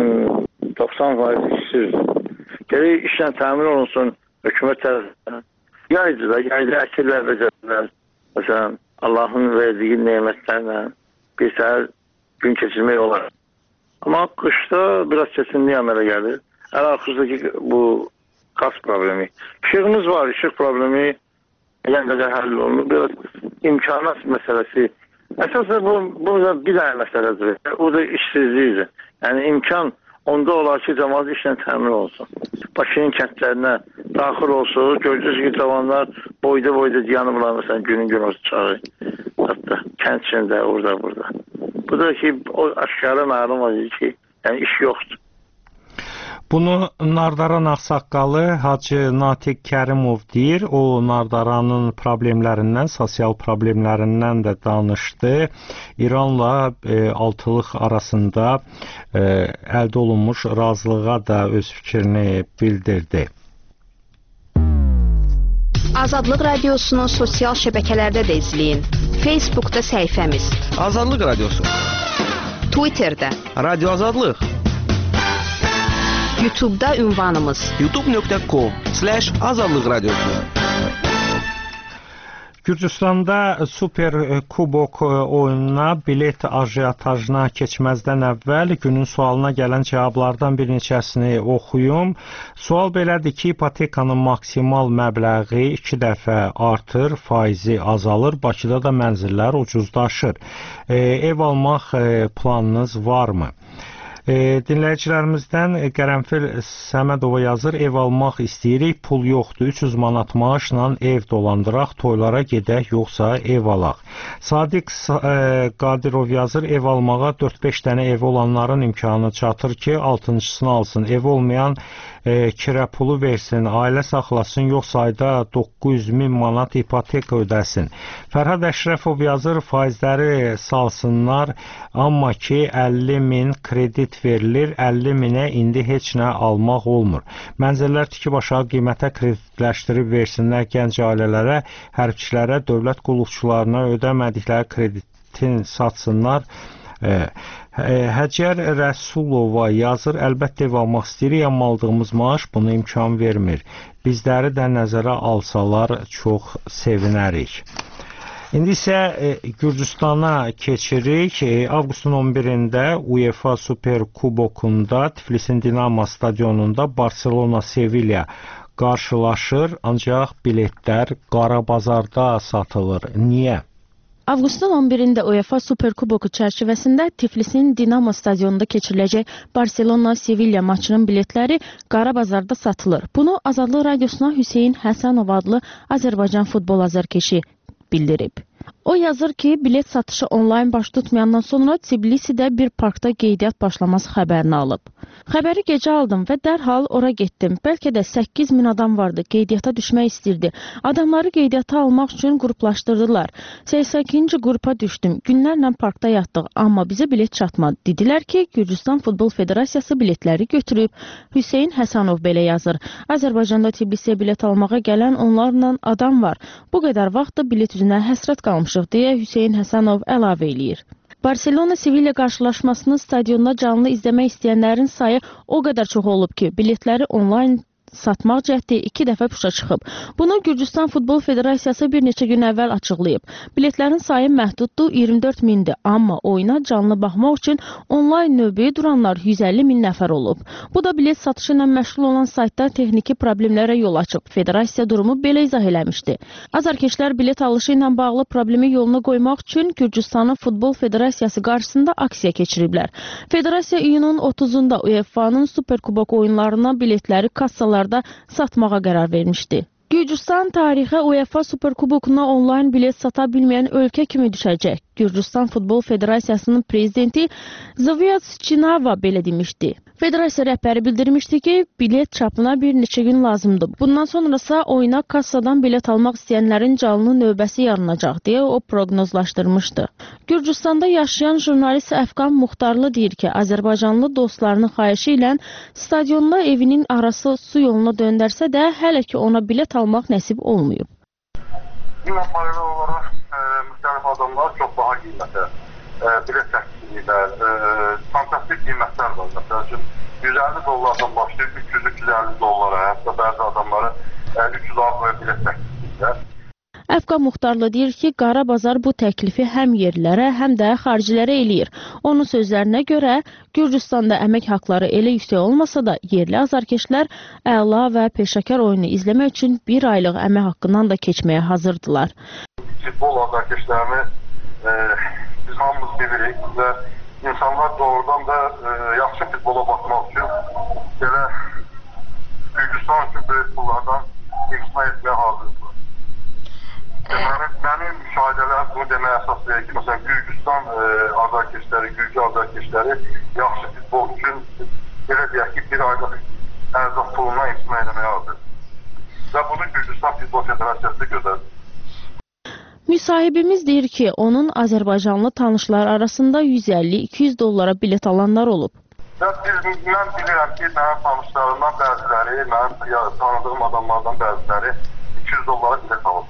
90% işsizdir. Gələk işlə təmin olunsun hökumət tərəfindən. Yayda əkirlər və cəzələr. Məsələn, Allahın verdiyi nemətlərlə bir səhər gün keçirmək olar. Amma qışda biraz çətinlik əmələ gəlir. Əl-arxızdakı bu qaz problemi. İşığımız var, işıq problemi gələn qədər həll olunur. Biraz imkanat məsələsi. Əsasında bu bir dənə məsələdir. O da işsizlikdir. Yəni imkan onda olar ki, cəmaat işlə təmin olsun. Bakının kəndlərinə daxil olsun. Görəcəksiniz ki, cavanlar boyda dayanıblar, məsələn, gün olsun çağı. Hətta kənd içində, orada, burada. Bu da ki, o aşkara məlum olur ki, yəni iş yoxdur. Bunu Nardaran ağsaqqalı Hacı Natiq Kərimov deyir. O Nardaranın problemlərindən, sosial problemlərindən də danışdı. İranla altılıq arasında əldə olunmuş razılığa da öz fikrini bildirdi. Azadlıq Radiosunu sosial şəbəkələrdə də izləyin. Facebookda səhifəmiz Azadlıq Radiosu, Twitterdə Radio Azadlıq, YouTube'da ünvanımız youtube.com/azadlıq radiosu. Gürcüstanda Super Kubok oyununa bilet ajitajına keçməzdən əvvəl günün sualına gələn cavablardan bir neçəsini oxuyum. Sual belədir ki, ipotekanın maksimal məbləği 2 dəfə artır, faizi azalır, Bakıda da mənzillər ucuzlaşır. Ev almaq planınız varmı? Dinləyicilərimizdən Qərənfil Səmədova yazır, ev almaq istəyirik, pul yoxdur, 300 manat maaşla ev dolandıraq, toylara gedək, yoxsa ev alaq. Sadiq Qadirov yazır, ev almağa 4-5 dənə ev olanların imkanı çatır ki, 6-cısını alsın, ev olmayan kirə pulu versin, ailə saxlasın, yoxsa ayda 900.000 manat ipoteka ödəsin. Fərhad Əşrəfov yazır, faizləri salsınlar, amma ki 50.000 kredit verilir, 50.000-ə indi heç nə almaq olmur. Mənzillər tikib aşağı qiymətə kreditləşdirib versinlər gənc ailələrə, hərbçilərə, dövlət qulluqçularına ödəmədikləri kreditin satsınlar. Həcər Rəsulova yazır, əlbəttə ev almaq istəyirik, amma aldığımız maaş buna imkan vermir. Bizləri də nəzərə alsalar çox sevinərik. İndi isə Gürcüstana keçirik. Avqustun 11-də UEFA Super Kubokunda Tiflisin Dinamo stadionunda Barcelona-Sevilla qarşılaşır, ancaq biletlər qara bazarda satılır. Niyə? Avqustun 11-də UEFA Superkuboku çərçivəsində Tiflisin Dinamo stadionunda keçiriləcək Barselona-Sevilya maçının biletləri qara bazarda satılır. Bunu Azadlıq Radiosuna Hüseyn Həsənov adlı Azərbaycan futbol azarkeşi bildirib. O yazır ki, bilet satışı onlayn baş tutmayandan sonra Tbilisidə bir parkda qeydiyyat başlaması xəbərini alıb. Xəbəri gecə aldım və dərhal ora getdim. Bəlkə də 8.000 adam vardı, qeydiyyata düşmək istirdi. Adamları qeydiyyata almaq üçün qruplaşdırdılar. 82-ci qrupa düşdüm. Günlərlə parkda yatdıq, amma bizə bilet çatmadı. Dedilər ki, Gürcüstan Futbol Federasiyası biletləri götürüb. Hüseyn Həsənov belə yazır. Azərbaycanda Tbilisiyə bilet almağa gələn onlarla adam var. Bu qədər vaxt da bilet üzünə həsrət qalmışıq deyə Hüseyn Həsənov əlavə eləyir. Barselona-Sevilya qarşılaşmasını stadionda canlı izləmək istəyənlərin sayı o qədər çox olub ki, biletləri onlayn satmaq cəhdi 2 dəfə puşa çıxıb. Bunu Gürcüstan Futbol Federasiyası bir neçə gün əvvəl açıqlayıb. Biletlərin sayı məhduddur, 24 mindir. Amma oyuna canlı baxmaq üçün onlayn növbəyə duranlar 150 min nəfər olub. Bu da bilet satışı ilə məşğul olan saytda texniki problemlərə yol açıb. Federasiya durumu belə izah eləmişdi. Azarkeşlər bilet alışı ilə bağlı problemi yoluna qoymaq üçün Gürcüstanın Futbol Federasiyası qarşısında aksiya keçiriblər. Federasiya iyunun 30-da UEFA-nın Superkubok oyunlarına biletləri kassalarda satmağa qərar vermişdi. Gürcüstan tarixə UEFA Superkubokuna onlayn bilet sata bilməyən ölkə kimi düşəcək. Gürcüstan Futbol Federasiyasının prezidenti Zviad Çinava belə demişdi. Federasiya rəhbəri bildirmişdi ki, bilet çapına bir neçə gün lazımdır. Bundan sonrasa oyuna kassadan bilet almaq istəyənlərin canlı növbəsi yaranacaq deyə o proqnozlaşdırmışdı. Gürcüstanda yaşayan jurnalist Əfqan Muxtarlı deyir ki, Azərbaycanlı dostlarının xahişi ilə stadionda evinin arası su yoluna döndərsə də hələ ki ona bilet almaq nəsib olmayıb. Yine paralel olarak müxtəlif adamlar çok daha qiymətə bilet təkliflər, fantastik qiymətlər var. Məsəl üçün 150 dollardan başlayıb 300-350 dollara, hətta bəzi adamları 300 avroya bilet təkliflər. Əfqan Muxtarlı deyir ki, qara bazar bu təklifi həm yerlərə, həm də xaricilərə eləyir. Onun sözlərinə görə, Gürcüstanda əmək haqları elə yüksək olmasa da, yerli azarkeşlər əla və peşəkar oyunu izləmək üçün bir aylıq əmək haqqından da keçməyə hazırdılar. Futbol azarkeşlərini biz hamımız bilirik və insanlar doğrudan da yaxşı futbola baxmaq üçün belə Gürcüstan üçün böyük pullardan imtina etməyə hazırdır. Mənim müşahidələrim bunu deməyə əsaslayır ki, məsələn, Gürcüstan azarkeşləri, Gürcü azarkeşləri yaxşı futbol üçün belə deyək ki, bir aylıq ərzaq pulundan imtina etməyə hazırdır. Və bunu Gürcüstan Futbol Federasiyası gözlədir. Müsahibimiz deyir ki, onun Azərbaycanlı tanışlar arasında 150-200 dollara bilet alanlar olub. Mən bilirəm ki, mənim tanışlarımdan bəziləri, mənim tanıdığım adamlardan bəziləri 200 dollara bilet alıb.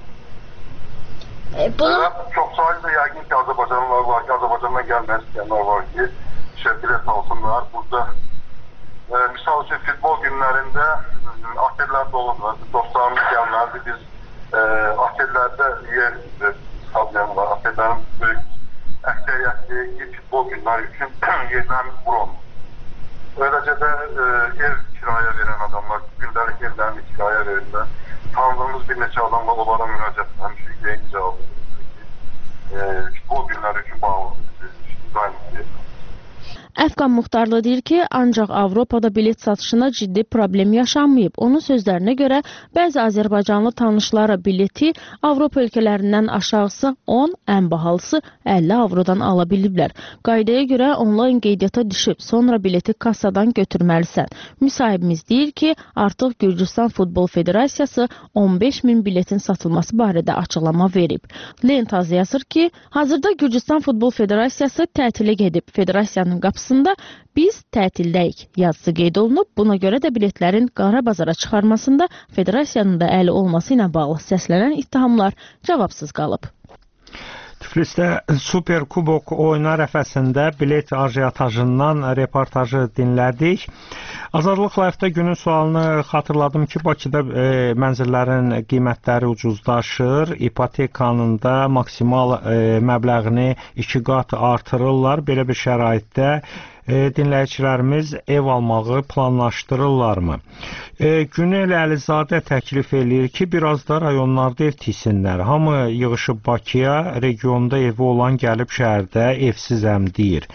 Çox sayıda yəqin ki, Azərbaycanlılar var ki, Azərbaycandan gəlmək istəyənlər var ki, bilet alsınlar. Burada, misal üçün, futbol günlərində otellər doludur. Dostlarımız gəlməlidir. Biz otellərdə yer stadionlar, otellərin böyük əksəriyyətli futbol günləri üçün yerlərimiz burondur. Öyləcə də ev kiraya verən adamlar, gündəlik evlərini kiraya verirlər. Tanıdığımız bir neçə adam var, onlara müraciət etmişik, deyincə alırıq. Futbol günləri üçün bağlıdır, daim istəyir. Əfqan Muxtarlı deyir ki, ancaq Avropada bilet satışına ciddi problem yaşanmayıb. Onun sözlərinə görə, bəzi Azərbaycanlı tanışları bileti Avropa ölkələrindən aşağısı 10, ən bahalısı 50 avrodan ala biliblər. Qaydaya görə onlayn qeydiyyata düşüb, sonra bileti kassadan götürməlisən. Müsahibimiz deyir ki, artıq Gürcüstan Futbol Federasiyası 15 min biletin satılması barədə açıqlama verib. Lentaz yazır ki, hazırda Gürcüstan Futbol Federasiyası tətilə gedib. Federasiyanın qapısında biz tətildəyik yazısı qeyd olunub. Buna görə də biletlərin qara bazara çıxarmasında Federasiyanın da əli olması ilə bağlı səslənən ittihamlar cavabsız qalıb. Tiflisdə Superkubok oyunu ərəfəsində bilet ajiyatajından reportajı dinlədik. Azadlıq Live-da günün sualını xatırladım ki, Bakıda mənzillərin qiymətləri ucuzlaşır, ipotekanın da maksimal məbləğini 2 qat artırırlar. Belə bir şəraitdə dinləyicilərimiz ev almağı planlaşdırırlarmı? Günel Əlizadə təklif eləyir ki, biraz da rayonlarda ev tiksinlər. Hamı yığışıb Bakıya, regionda evi olan gəlib şəhərdə evsizəm deyir.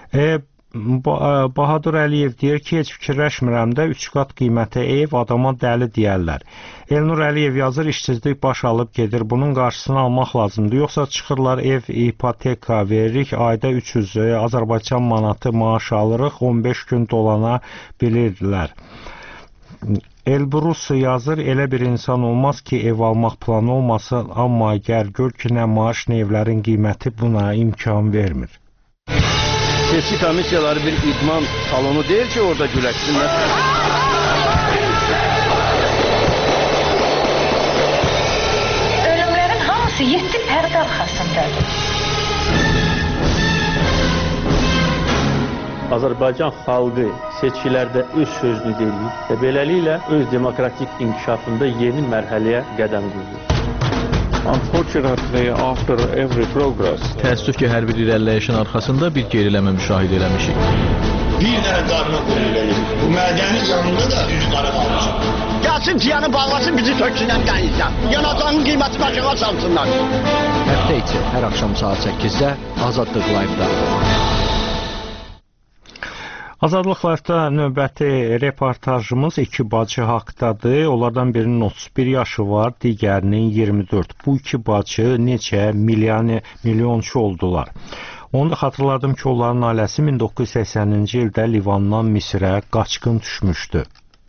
Bahadur Əliyev deyir ki, heç fikirləşmirəm də 3 qat qiymətə ev adama dəli deyərlər. Elnur Əliyev yazır, işsizlik baş alıb gedir. Bunun qarşısını almaq lazımdır. Yoxsa çıxırlar ev ipoteka veririk, ayda 300 Azərbaycan manatı maaş alırıq, 15 gün dolana bilirlər. Elbrus yazır, elə bir insan olmaz ki, ev almaq planı olmasın, amma gəl gör ki, nə maaş, nə evlərin qiyməti buna imkan vermir. Seçki komissiyaları bir idman salonu deyil ki, orada güləşsinlər. Ölümlərin hamısı 7 pərdə arxasındadır. Azərbaycan xalqı seçkilərdə öz sözünü deyir və beləliklə öz demokratik inkişafında yeni mərhələyə qədəm qoyur. Unfortunately, after every progress, təəssüf ki, hər bir irəliləyişin arxasında bir geriləmə müşahidə eləmişik. Bir dənə qarnı qoyulur. Bu mədəni yanında da üz qara qalmışıq. Gəlsin piyanı bağlasın, bizi töksünən dənizdən. Yanacağın qiyməti başına salsınlar. Həftə içi hər axşam saat 8-də Azadlıq Live-da. Azadlıq Live-da növbəti reportajımız iki bacı haqdadır. Onlardan birinin 31 yaşı var, digərinin 24. Bu iki bacı neçə milyonçu oldular. Onu da xatırladım ki, onların ailəsi 1980-ci ildə Livandan Misrə qaçqın düşmüşdü.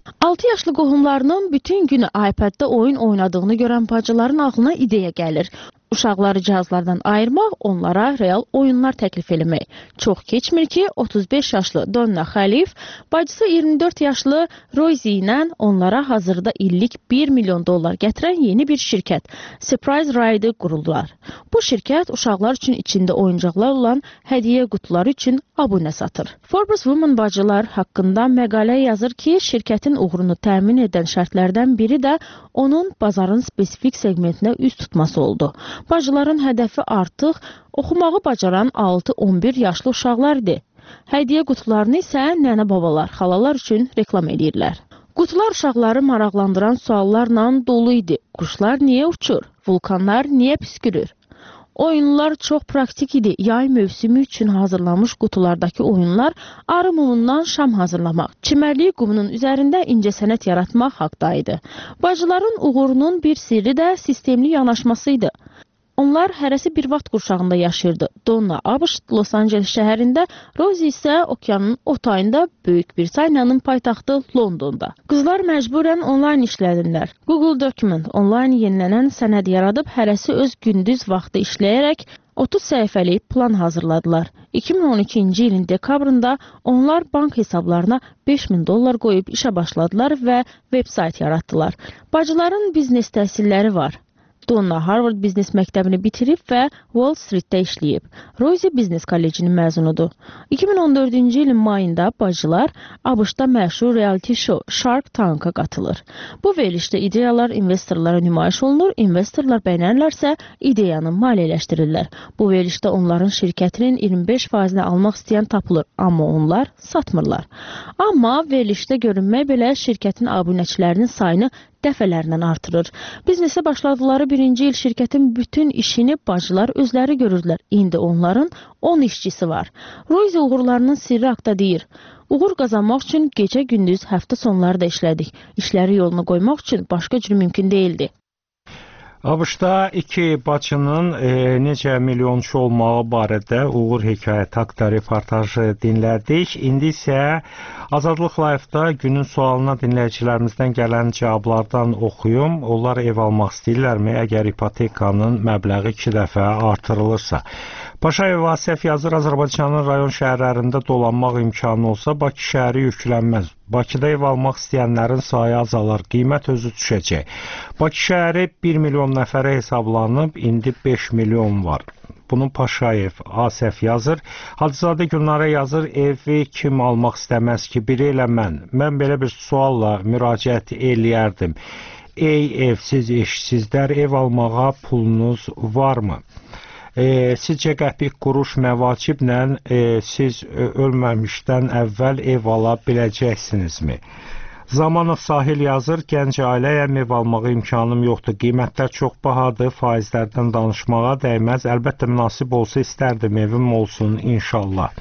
6 yaşlı qohumlarının bütün günü iPad-da oyun oynadığını görən bacıların ağlına ideya gəlir. Uşaqları cihazlardan ayırmaq, onlara real oyunlar təklif eləmək. Çox keçmir ki, 35 yaşlı Donna Xəlif, bacısı 24 yaşlı Rosie ilə onlara hazırda illik $1 milyon gətirən yeni bir şirkət, Surprise Ride-ı qururlar. Bu şirkət uşaqlar üçün içində oyuncaqlar olan hədiyyə qutuları üçün abunə satır. Forbes Women bacılar haqqında məqalə yazır ki, şirkətin uğurunu təmin edən şərtlərdən biri də onun bazarın spesifik segmentinə üz tutması oldu. Bacıların hədəfi artıq oxumağı bacaran 6-11 yaşlı uşaqlardır. Hədiyyə qutularını isə nənə-babalar, xalalar üçün reklam edirlər. Qutular uşaqları maraqlandıran suallarla dolu idi. Quşlar niyə uçur? Vulkanlar niyə püskürür? Oyunlar çox praktik idi. Yay mövsümü üçün hazırlanmış qutulardakı oyunlar arı mumundan şam hazırlamaq, çimərlik qumunun üzərində incəsənət yaratmaq haqdaydı. Bacıların uğurunun bir sirri də sistemli yanaşmasıydı. Onlar hərəsi bir vaxt qurşağında yaşayırdı. Donna ABŞ, Los Angeles şəhərində, Rosie isə okeanın o tayında Böyük Britaniyanın paytaxtı Londonda. Qızlar məcburən onlayn işlədirlər. Google Document onlayn yenilənən sənəd yaradıb hərəsi öz gündüz vaxtı işləyərək 30 səhifəlik plan hazırladılar. 2012-ci ilin dekabrında onlar bank hesablarına $5.000 qoyub işə başladılar və veb-sayt yaratdılar. Bacıların biznes təhsilləri var. Donna Harvard Biznes məktəbini bitirib və Wall Street-də işləyib. Rosie Biznes kollecinin məzunudur. 2014-cü ilin mayında bacılar ABŞ-da məşhur reality show Shark Tank-a qatılır. Bu verilişdə ideyalar investorlara nümayiş olunur, investorlar bəyənərlərsə ideyanı maliyyələşdirirlər. Bu verilişdə onların şirkətinin 25%-ni almaq istəyən tapılır, amma onlar satmırlar. Amma verilişdə görünmək belə şirkətin abunəçilərinin sayını dəfələrlə artırır. Biznesə başladıqları birinci il şirkətin bütün işini bacılar özləri görürlər. İndi onların 10 işçisi var. Rosie uğurlarının sirri haqda deyir. Uğur qazanmaq üçün gecə-gündüz həftə sonları da işlədik. İşləri yoluna qoymaq üçün başqa cür mümkün deyildi. ABŞ-da iki bacının necə milyonçu olmağı barədə uğur hekayəti haqda reportajı dinlədik. İndi isə Azadlıq Live-da günün sualına dinləyicilərimizdən gələn cavablardan oxuyum. Onlar ev almaq istəyirlərmi, əgər ipotekanın məbləği 2 dəfə artırılırsa? Paşayev Vasif yazır, Azərbaycanın rayon şəhərlərində dolanmaq imkanı olsa, Bakı şəhəri yüklənməz. Bakıda ev almaq istəyənlərin sayı azalar, qiymət özü düşəcək. Bakı şəhəri 1 milyon nəfərə hesablanıb, indi 5 milyon var. Bunu Paşayev Asif yazır. Hacızadə Gülnara yazır, evi kim almaq istəməz ki, biri elə mən. Mən belə bir sualla müraciət eləyərdim. Ey evsiz, eşsizlər, ev almağa pulunuz varmı? Sizcə qəpik quruş məvaciblə siz ölməmişdən əvvəl ev ala biləcəksinizmi? Zamanov Sahil yazır, gənc ailəyəm, ev almağa imkanım yoxdur. Qiymətlər çox bahadır, faizlərdən danışmağa dəyməz. Əlbəttə münasib olsa istərdim, evim olsun inşallah.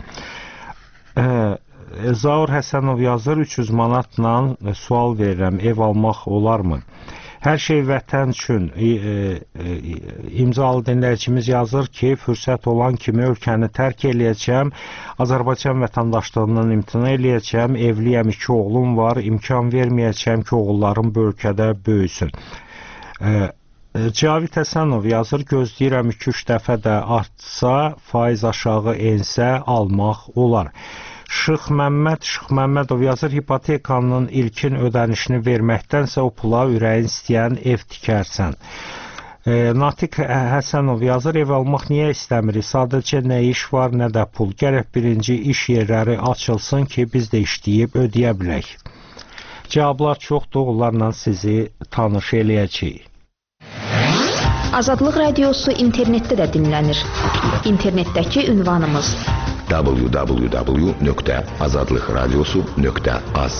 Zaur Həsənov yazır, 300 manatla sual verirəm, ev almaq olarmı? Hər şey vətən üçün. İmzalı dinləyicimiz yazır ki, fürsət olan kimi ölkəni tərk eləyəcəm, Azərbaycan vətəndaşlığından imtina eləyəcəm, evliyəm, 2 oğlum var, imkan verməyəcəm ki, oğullarım bu ölkədə böyüsün. Cavid Həsənov yazır, gözləyirəm 2-3 dəfə də artsa, faiz aşağı ensə almaq olar. Şıx Məmmədov yazır, hipotekanın ilkin ödənişini verməkdənsə o pula ürəyin istəyən ev tikərsən. Natiq Həsənov yazır, ev almaq niyə istəmirik? Sadəcə nə iş var, nə də pul. Gərək birinci iş yerləri açılsın ki, biz də işləyib ödəyə bilək. Cavablar çoxdur, onlarla sizi tanış eləyəcəyik. Azadlıq Radiosu internetdə də dinlənir. İnternetdəki ünvanımız www.azadlıqradiosu.az.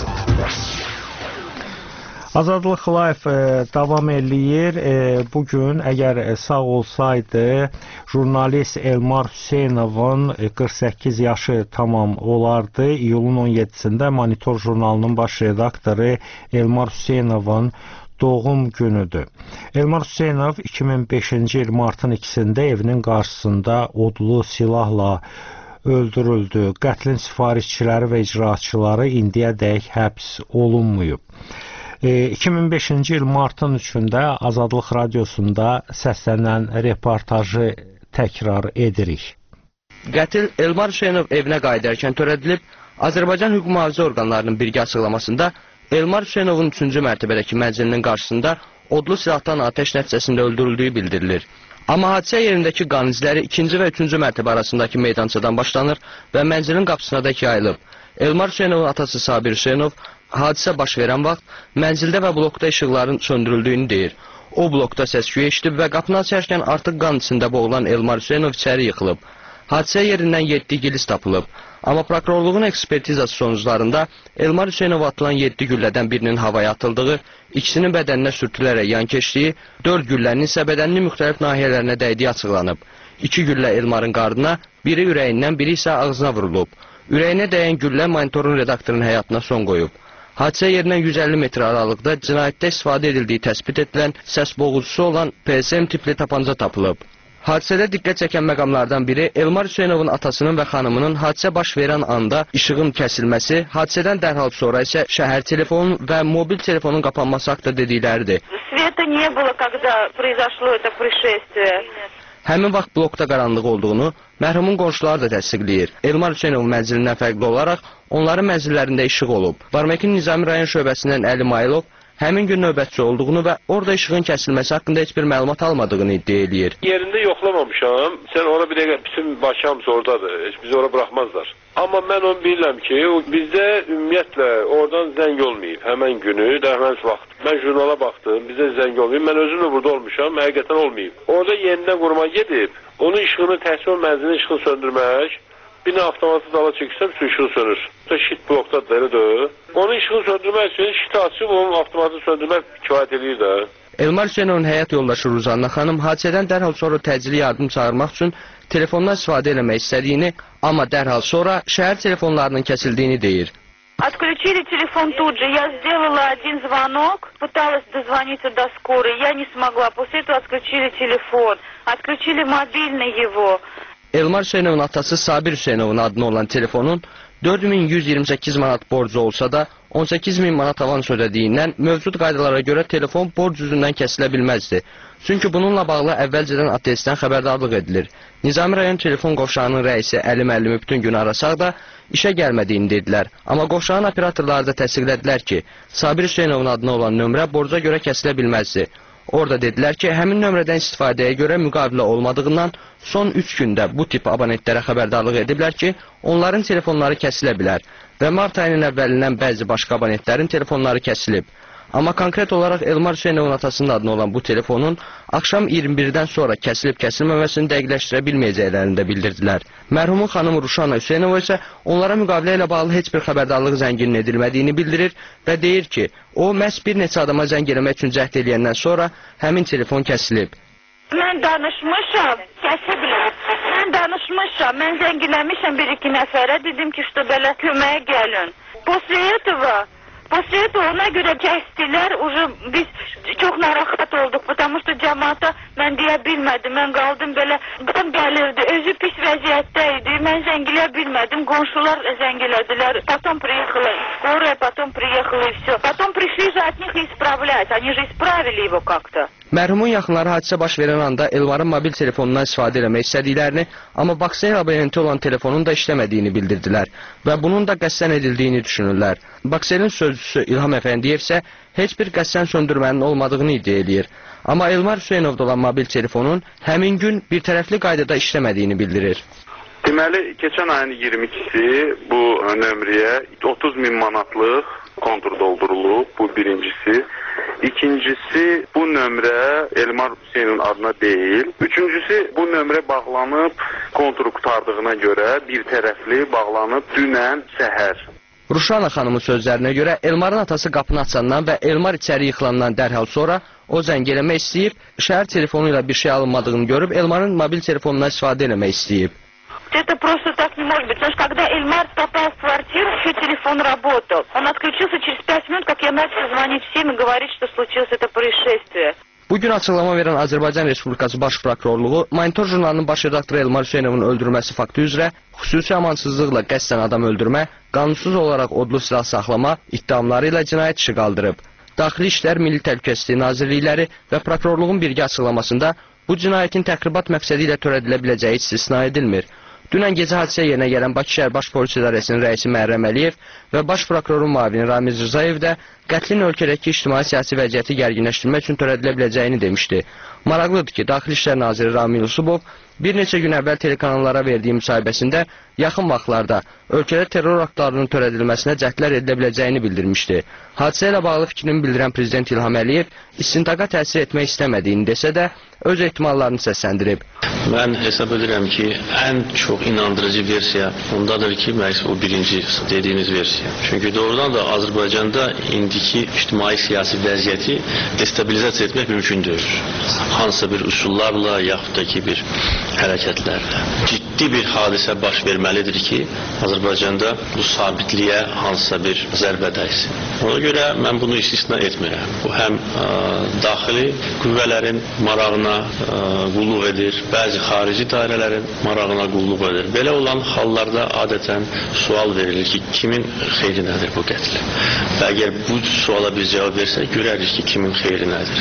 Azadlıq Live davam eləyir. Bugün əgər sağ olsaydı, jurnalist Elmar Hüseynovun 48 yaşı tamam olardı. İyulun 17-sində Monitor jurnalının baş redaktoru Elmar Hüseynovun doğum günüdür. Elmar Hüseynov 2005-ci il martın 2-sində evinin qarşısında odlu silahla öldürüldü. Qətlin sifarişçiləri və icraçıları indiyədək həbs olunmayıb. 2005-ci il martın 3-də Azadlıq Radiosunda səslənən reportajı təkrar edirik. Qətil Elmar Hüseynov evinə qayıdarkən törədilib. Azərbaycan hüquq mühafizə orqanlarının birgə açıqlamasında Elmar Hüseynovun 3-cü mərtəbədəki mənzilinin qarşısında odlu silahdan atəş nəticəsində öldürüldüyü bildirilir. Amma hadisə yerindəki qan izləri 2-ci və 3-cü mərtəbə arasındakı meydançadan başlanır və mənzilin qapısına dək yayılıb. Elmar Hüseynovun atası Sabir Hüseynov hadisə baş verən vaxt mənzildə və blokda işıqların söndürüldüyünü deyir. O blokda səs-küy eşidib və qapını açarkən artıq qan içində boğulan Elmar Hüseynov içəri yıxılıb. Hadisə yerindən 7 gilis tapılıb. Amma prokurorluğun ekspertizası sonuçlarında Elmar Hüseynova atılan 7 güllədən birinin havaya atıldığı, ikisinin bədəninə sürtülərək yan keçdiyi, 4 güllənin isə bədəninin müxtəlif nahiyələrinə dəydiyi açıqlanıb. 2 güllə Elmarın qarnına, biri ürəyindən, biri isə ağzına vurulub. Ürəyinə dəyən güllə Monitorun redaktorunun həyatına son qoyub. Hadisə yerindən 150 metr aralıqda cinayətdə istifadə edildiyi təsbit edilən səs boğucusu olan PSM tipli tapanca tapılıb. Hadisədə diqqət çəkən məqamlardan biri Elmar Hüseynovun atasının və xanımının hadisə baş verən anda işığın kəsilməsi, hadisədən dərhal sonra isə şəhər telefonun və mobil telefonun qapanması haqqında dedikləridir. Həmin vaxt blokda qaranlıq olduğunu mərhumun qonşuları da təsdiqləyir. Elmar Hüseynovun mənzilindən fərqli olaraq onların mənzillərində işıq olub. Barməkin Nizami rayon şöbəsindən Əli Mailov həmin gün növbətçi olduğunu və orada işığın kəsilməsi haqqında heç bir məlumat almadığını iddia edir. Yerində yoxlamamışam. Sən ona bir dəqiqə, bütün başımız oradadır. Heç bizi ora buraxmazlar. Amma mən onu bilirəm ki, bizdə ümumiyyətlə oradan zəng olmayıb. Həmən günü, həmən vaxt. Mən jurnala baxdım, bizdə zəng olmayıb. Mən özüm də burada olmuşam, həqiqətən olmayıb. Orada yenidən quruma gedib, onun işığını təhsil mənzilin işığını söndürmək, bir nə avtomatı dala çəksəm, su işığı sönür. Şit blokdadır, elədir. Onun işığını söndürmək üçün şiti açıb, onun avtomatı söndürmək kifayət edir də. Elmar Hüseynovun həyat yoldaşı Ruzanna xanım hadisədən dərhal sonra təcili yardım çağırmaq üçün telefondan istifadə eləmək istədiyini, amma dərhal sonra şəhər telefonlarının kəsildiyini deyir. Отключили телефон тут же. Я сделала один звонок, пыталась дозвониться до скорой, я не смогла. После этого отключили телефон, отключили мобильный его. Elmar Hüseynovun atası Sabir Hüseynovun adına olan telefonun 4128 manat borcu olsa da 18.000 manat avans ödədiyindən mövcud qaydalara görə telefon borc üzündən kəsilə bilməzdi. Çünki bununla bağlı əvvəlcədən ATS-dən xəbərdarlıq edilir. Nizami rayon telefon qovşağının rəisi Əli müəllimi bütün gün arasaq da işə gəlmədiyini dedilər. Amma qovşağın operatorları da təsdiqlədilər ki, Sabir Hüseynovun adına olan nömrə borca görə kəsilə bilməzdi. Orada dedilər ki, həmin nömrədən istifadəyə görə müqavilə olmadığından son 3 gündə bu tip abonentlərə xəbərdarlıq ediblər ki, onların telefonları kəsilə bilər və mart ayının əvvəlindən bəzi başqa abonentlərin telefonları kəsilib. Amma konkret olaraq Elmar Hüseynovun atasının adına olan bu telefonun axşam 21-dən sonra kəsilib-kəsilməməsini dəqiqləşdirə bilməyəcəklərini də bildirdilər. Mərhumun xanımı Ruşana Hüseynova isə onlara müqavilə ilə bağlı heç bir xəbərdarlıq zənginin edilmədiyini bildirir və deyir ki, o məhz bir neçə adama zəng eləmək üçün cəhd eləyəndən sonra həmin telefon kəsilib. Mən danışmışam, kəsiblər. Mən danışmışam, mən zəngiləmişəm bir-iki nəfərə, dedim ki, işte belə köməyə gəlin. После этого ona görə kəsdilər, biz çox narahat olduq, потому что cəmaata mən deyə bilmədim, mən qaldım belə, qan gəlirdi, özü pis vəziyyətdə idi, mən zəngilə bilmədim, qonşular zəngilədilər, потом приехала скорая, потом приехала и все. Потом пришли же от них исправлять, они же исправили его как-то. Mərhumun yaxınları hadisə baş verən anda Elmarın mobil telefonundan istifadə etmək istədiklərini, amma Baksel abonenti olan telefonun da işləmədiyini bildirdilər və bunun da qəsdən edildiyini düşünürlər. Bakselin sözcüsü İlham Əfəndiyev isə heç bir qəsdən söndürmənin olmadığını iddia edir. Amma Elmar Hüseynovda olan mobil telefonun həmin gün bir tərəfli qaydada işləmədiyini bildirir. Deməli, keçən ayın 22-si bu nömrəyə 30.000 manatlıq kontur doldurulub, bu birincisi. İkincisi, bu nömrə Elmar Hüseynovun adına deyil. Üçüncüsü, bu nömrə bağlanıb, konturu qutardığına görə bir tərəfli bağlanıb dünən səhər. Ruşana xanımın sözlərinə görə Elmarın atası qapını açandan və Elmar içəri yıxılandan dərhal sonra o zəng eləmək istəyib, şəhər telefonu ilə bir şey alınmadığını görüb Elmarın mobil telefonundan istifadə eləmək istəyib. Это просто так не может быть, потому что когда Эльмар попал в квартиру, еще телефон работал. Он отключился через 5 минут, как я начал звонить всем и говорить, что случилось это происшествие. Bugün açıqlama verən Azərbaycan Respublikası Baş Prokurorluğu Monitor jurnalının baş redaktoru Elmar Hüseynovun öldürülməsi faktı üzrə xüsusi amansızlıqla qəsdən adam öldürmə, qanunsuz olaraq odlu silah saxlama iddiamları ilə cinayət işi qaldırıb. Daxili İşlər, Milli Təhlükəsizlik Nazirlikləri və prokurorluğun birgə açıqlamasında bu cinayətin təxribat məqsədi ilə törədilə biləcəyi istisna edilmir. Dünən gecə hadisə yerinə gələn Bakı şəhər Baş Polis İdarəsinin rəisi Məhərrəm Əliyev və Baş Prokurorun müavini Ramiz Rzayev də qətlin ölkədəki ictimai-siyasi vəziyyəti gərginləşdirmək üçün törədilə biləcəyini demişdi. Maraqlıdır ki, Daxili İşlər Naziri Ramil Yusubov bir neçə gün əvvəl telekanallara verdiyi müsahibəsində yaxın vaxtlarda ölkədə terror aktlarının törədilməsinə cəhdlər edilə biləcəyini bildirmişdi. Hadisə ilə bağlı fikrini bildirən Prezident İlham Əliyev istintaqa təsir etmək istəmədiyini desə də, öz ehtimallarını səsləndirib. Mən hesab edirəm ki, ən çox inandırıcı versiya ondadır ki, məhz o birinci dediyiniz versiya. Çünki doğrudan da Azərbaycanda indiki ictimai-siyasi vəziyyəti destabilizasiya etmək mümkündür. Hansısa bir üsullarla, yaxud da ki bir hərəkətlərlə. Ciddi bir hadisə baş verməlidir ki, Azərbaycanda bu sabitliyə hansısa bir zərbə dəysin. Ona görə mən bunu istisna etmirəm. Bu həm daxili qüvvələrin marağına qulluq edir, bəzi xarici dairələrin marağına qulluq edir. Belə olan hallarda adətən sual verilir ki, kimin xeyri nədir bu qətl? Və əgər bu suala biz cavab versək, görərik ki, kimin xeyri nədir?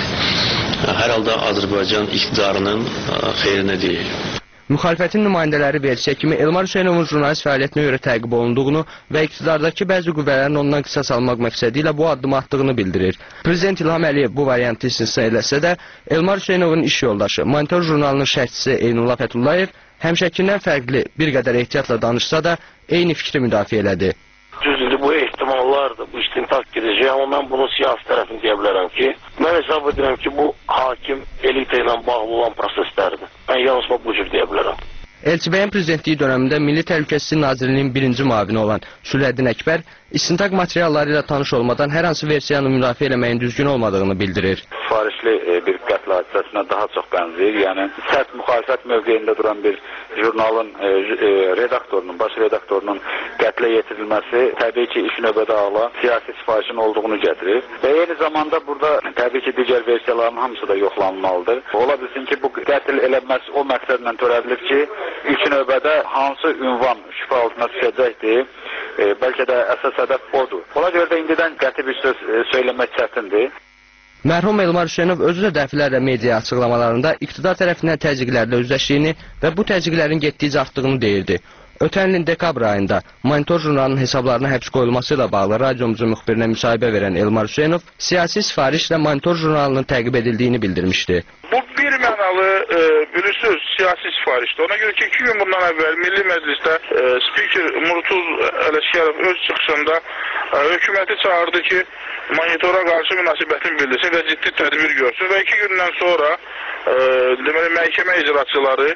Hər halda Azərbaycan iqtidarının xeyrinə deyil. Müxalifətin nümayəndələri versiya kimi Elmar Hüseynovun jurnalist fəaliyyətinə görə təqib olunduğunu və iqtidardakı bəzi qüvvələrin ondan qisas almaq məqsədi ilə bu addımı atdığını bildirir. Prezident İlham Əliyev bu variantı istisna eləsə də, Elmar Hüseynovun iş yoldaşı, Monitor jurnalının şərhçisi Eynullah Fəthullayev həmşəkindən fərqli bir qədər ehtiyatla danışsa da, eyni fikri müdafiə elədi. Düzdür, bu ehtimallardır, bu istintaq gedəcək, amma mən bunun siyasi tərəfini deyə bilərəm ki, mən hesab edirəm ki, bu hakim elita ilə bağlı olan proseslərdir. Mən yalnız bu cür deyə bilərəm. Elçibəyin prezidentliyi dönəmində Milli Təhlükəsizlik Nazirliyinin birinci müavini olan Sülhəddin Əkbər istintaq materialları ilə tanış olmadan hər hansı versiyanı müdafiə eləməyin düzgün olmadığını bildirir. Sifarişli bir qətl hadisəsinə daha çox bənzəyir. Yəni, sərt müxalifət mövqeyində duran bir jurnalın redaktorunun, baş redaktorunun qətlə yetirilməsi təbii ki, ilk növbədə ala siyasi sifarişin olduğunu gətirir. Və eyni zamanda burada təbii ki, digər versiyaların hamısı da yoxlanılmalıdır. Ola bilsin ki, bu qətl eləməsi o məqsədlə törədilir ki, ilk növbədə hansı ünvan şübhə altına düşəcəkdir, bəlkə də əsas hədəf odur. Ona görə də indidən qəti bir söz söyləmək çətindir. Mərhum Elmar Hüseynov özü də dəfələrlə media açıqlamalarında iqtidar tərəfindən təzyiqlərlə üzləşdiyini və bu təzyiqlərin getdikcə artdığını deyirdi. Ötən ilin dekabr ayında Monitor jurnalının hesablarına həbs qoyulması ilə bağlı radiomuzun müxbirinə müsahibə verən Elmar Hüseynov siyasi sifarişlə Monitor jurnalının təqib edildiyini bildirmişdi. Bu bir mənalı virus söz siyasi sifarişdir. Ona görə ki 2 gün bundan əvvəl Milli Məclisdə spiker Murtuz Ələşkərov öz çıxışında hökuməti çağırdı ki, monitora qarşı münasibətini bildirsin və ciddi tədbir görsün və 2 gündən sonra deməli məhkəmə icraçıları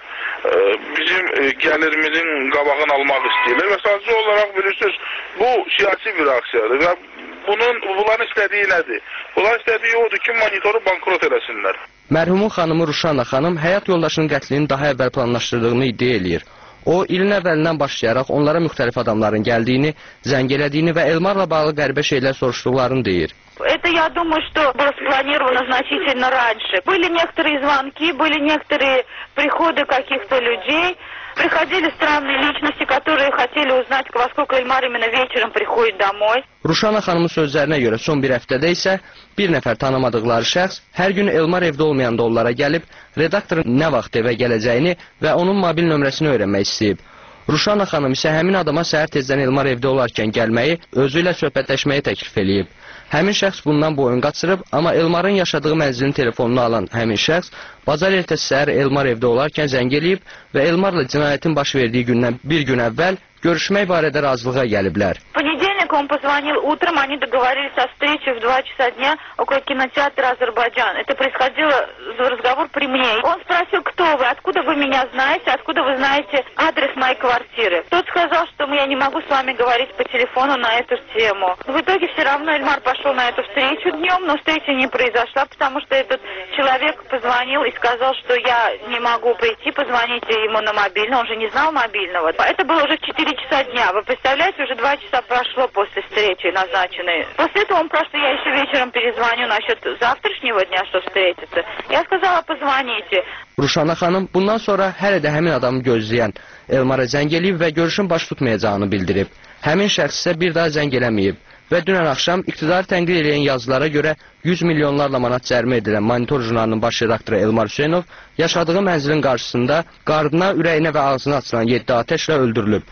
bizim gəlirimizin qabağını almaq istəyirlər və sadəcə olaraq bilirsiniz bu siyasi bir aksiyadır və bunların istədiyi nədir? Bunların istədiyi odur ki, monitoru bankrot eləsinlər. Mərhumun xanımı Ruşana xanım həyat yoldaşının qətlinin daha əvvəl planlaşdırdığını iddia eləyir. O, ilin əvvəlindən başlayaraq onlara müxtəlif adamların gəldiyini, zəng elədiyini və Elmarla bağlı qəribə şeylər soruşduqlarını deyir. Это, я думаю, что было спланировано значительно раньше. Были некоторые звонки, были некоторые приходы каких-то людей. Приходили странные личности, которые хотели узнать, во сколько Эльмар именно вечером приходит домой. Ruşana xanımın sözlərinə görə son bir həftədə isə bir nəfər tanımadıqları şəxs hər gün Elmar evdə olmayanda onlara gəlib, redaktorun nə vaxt evə gələcəyini və onun mobil nömrəsini öyrənmək istəyib. Ruşana xanım isə həmin adama səhər tezdən Elmar evdə olarkən gəlməyi, özü ilə söhbətləşməyi təklif eləyib. Həmin şəxs bundan boyun qaçırıb, amma Elmarın yaşadığı mənzilin telefonunu alan həmin şəxs bazar ertəsi səhər Elmar evdə olarkən zəng eləyib və Elmarla cinayətin baş verdiyi gündən bir gün əvvəl görüşmək barədə razılığa gəliblər. Он позвонил утром, они договорились о встрече в 2 часа дня около кинотеатра «Азербайджан». Это происходило разговор при мне. Он спросил, кто вы, откуда вы меня знаете, откуда вы знаете адрес моей квартиры. Тот сказал, что я не могу с вами говорить по телефону на эту тему. В итоге все равно Эльмар пошел на эту встречу днем, но встреча не произошла, потому что этот человек позвонил и сказал, что я не могу прийти, позвоните ему на мобильный, он же не знал мобильного. Это было уже в 4 часа дня. Вы представляете, уже 2 часа прошло после встречи назначенной. После этого он просто, я еще вечером перезвоню насчет завтрашнего дня, что встретиться. Я сказала, позвоните. Ruşana xanım bundan sonra hələ də həmin adamı gözləyən Elmara zəng eləyib və görüşün baş tutmayacağını bildirib. Həmin şəxs isə bir daha zəng eləməyib və dünən axşam iqtidarı tənqid edən yazılara görə 100 milyonlarla manat cərimə edilən Monitor jurnalının baş redaktoru Elmar Hüseynov yaşadığı mənzilin qarşısında qardına, ürəyinə və ağzına açılan 7 atəşlə öldürülüb.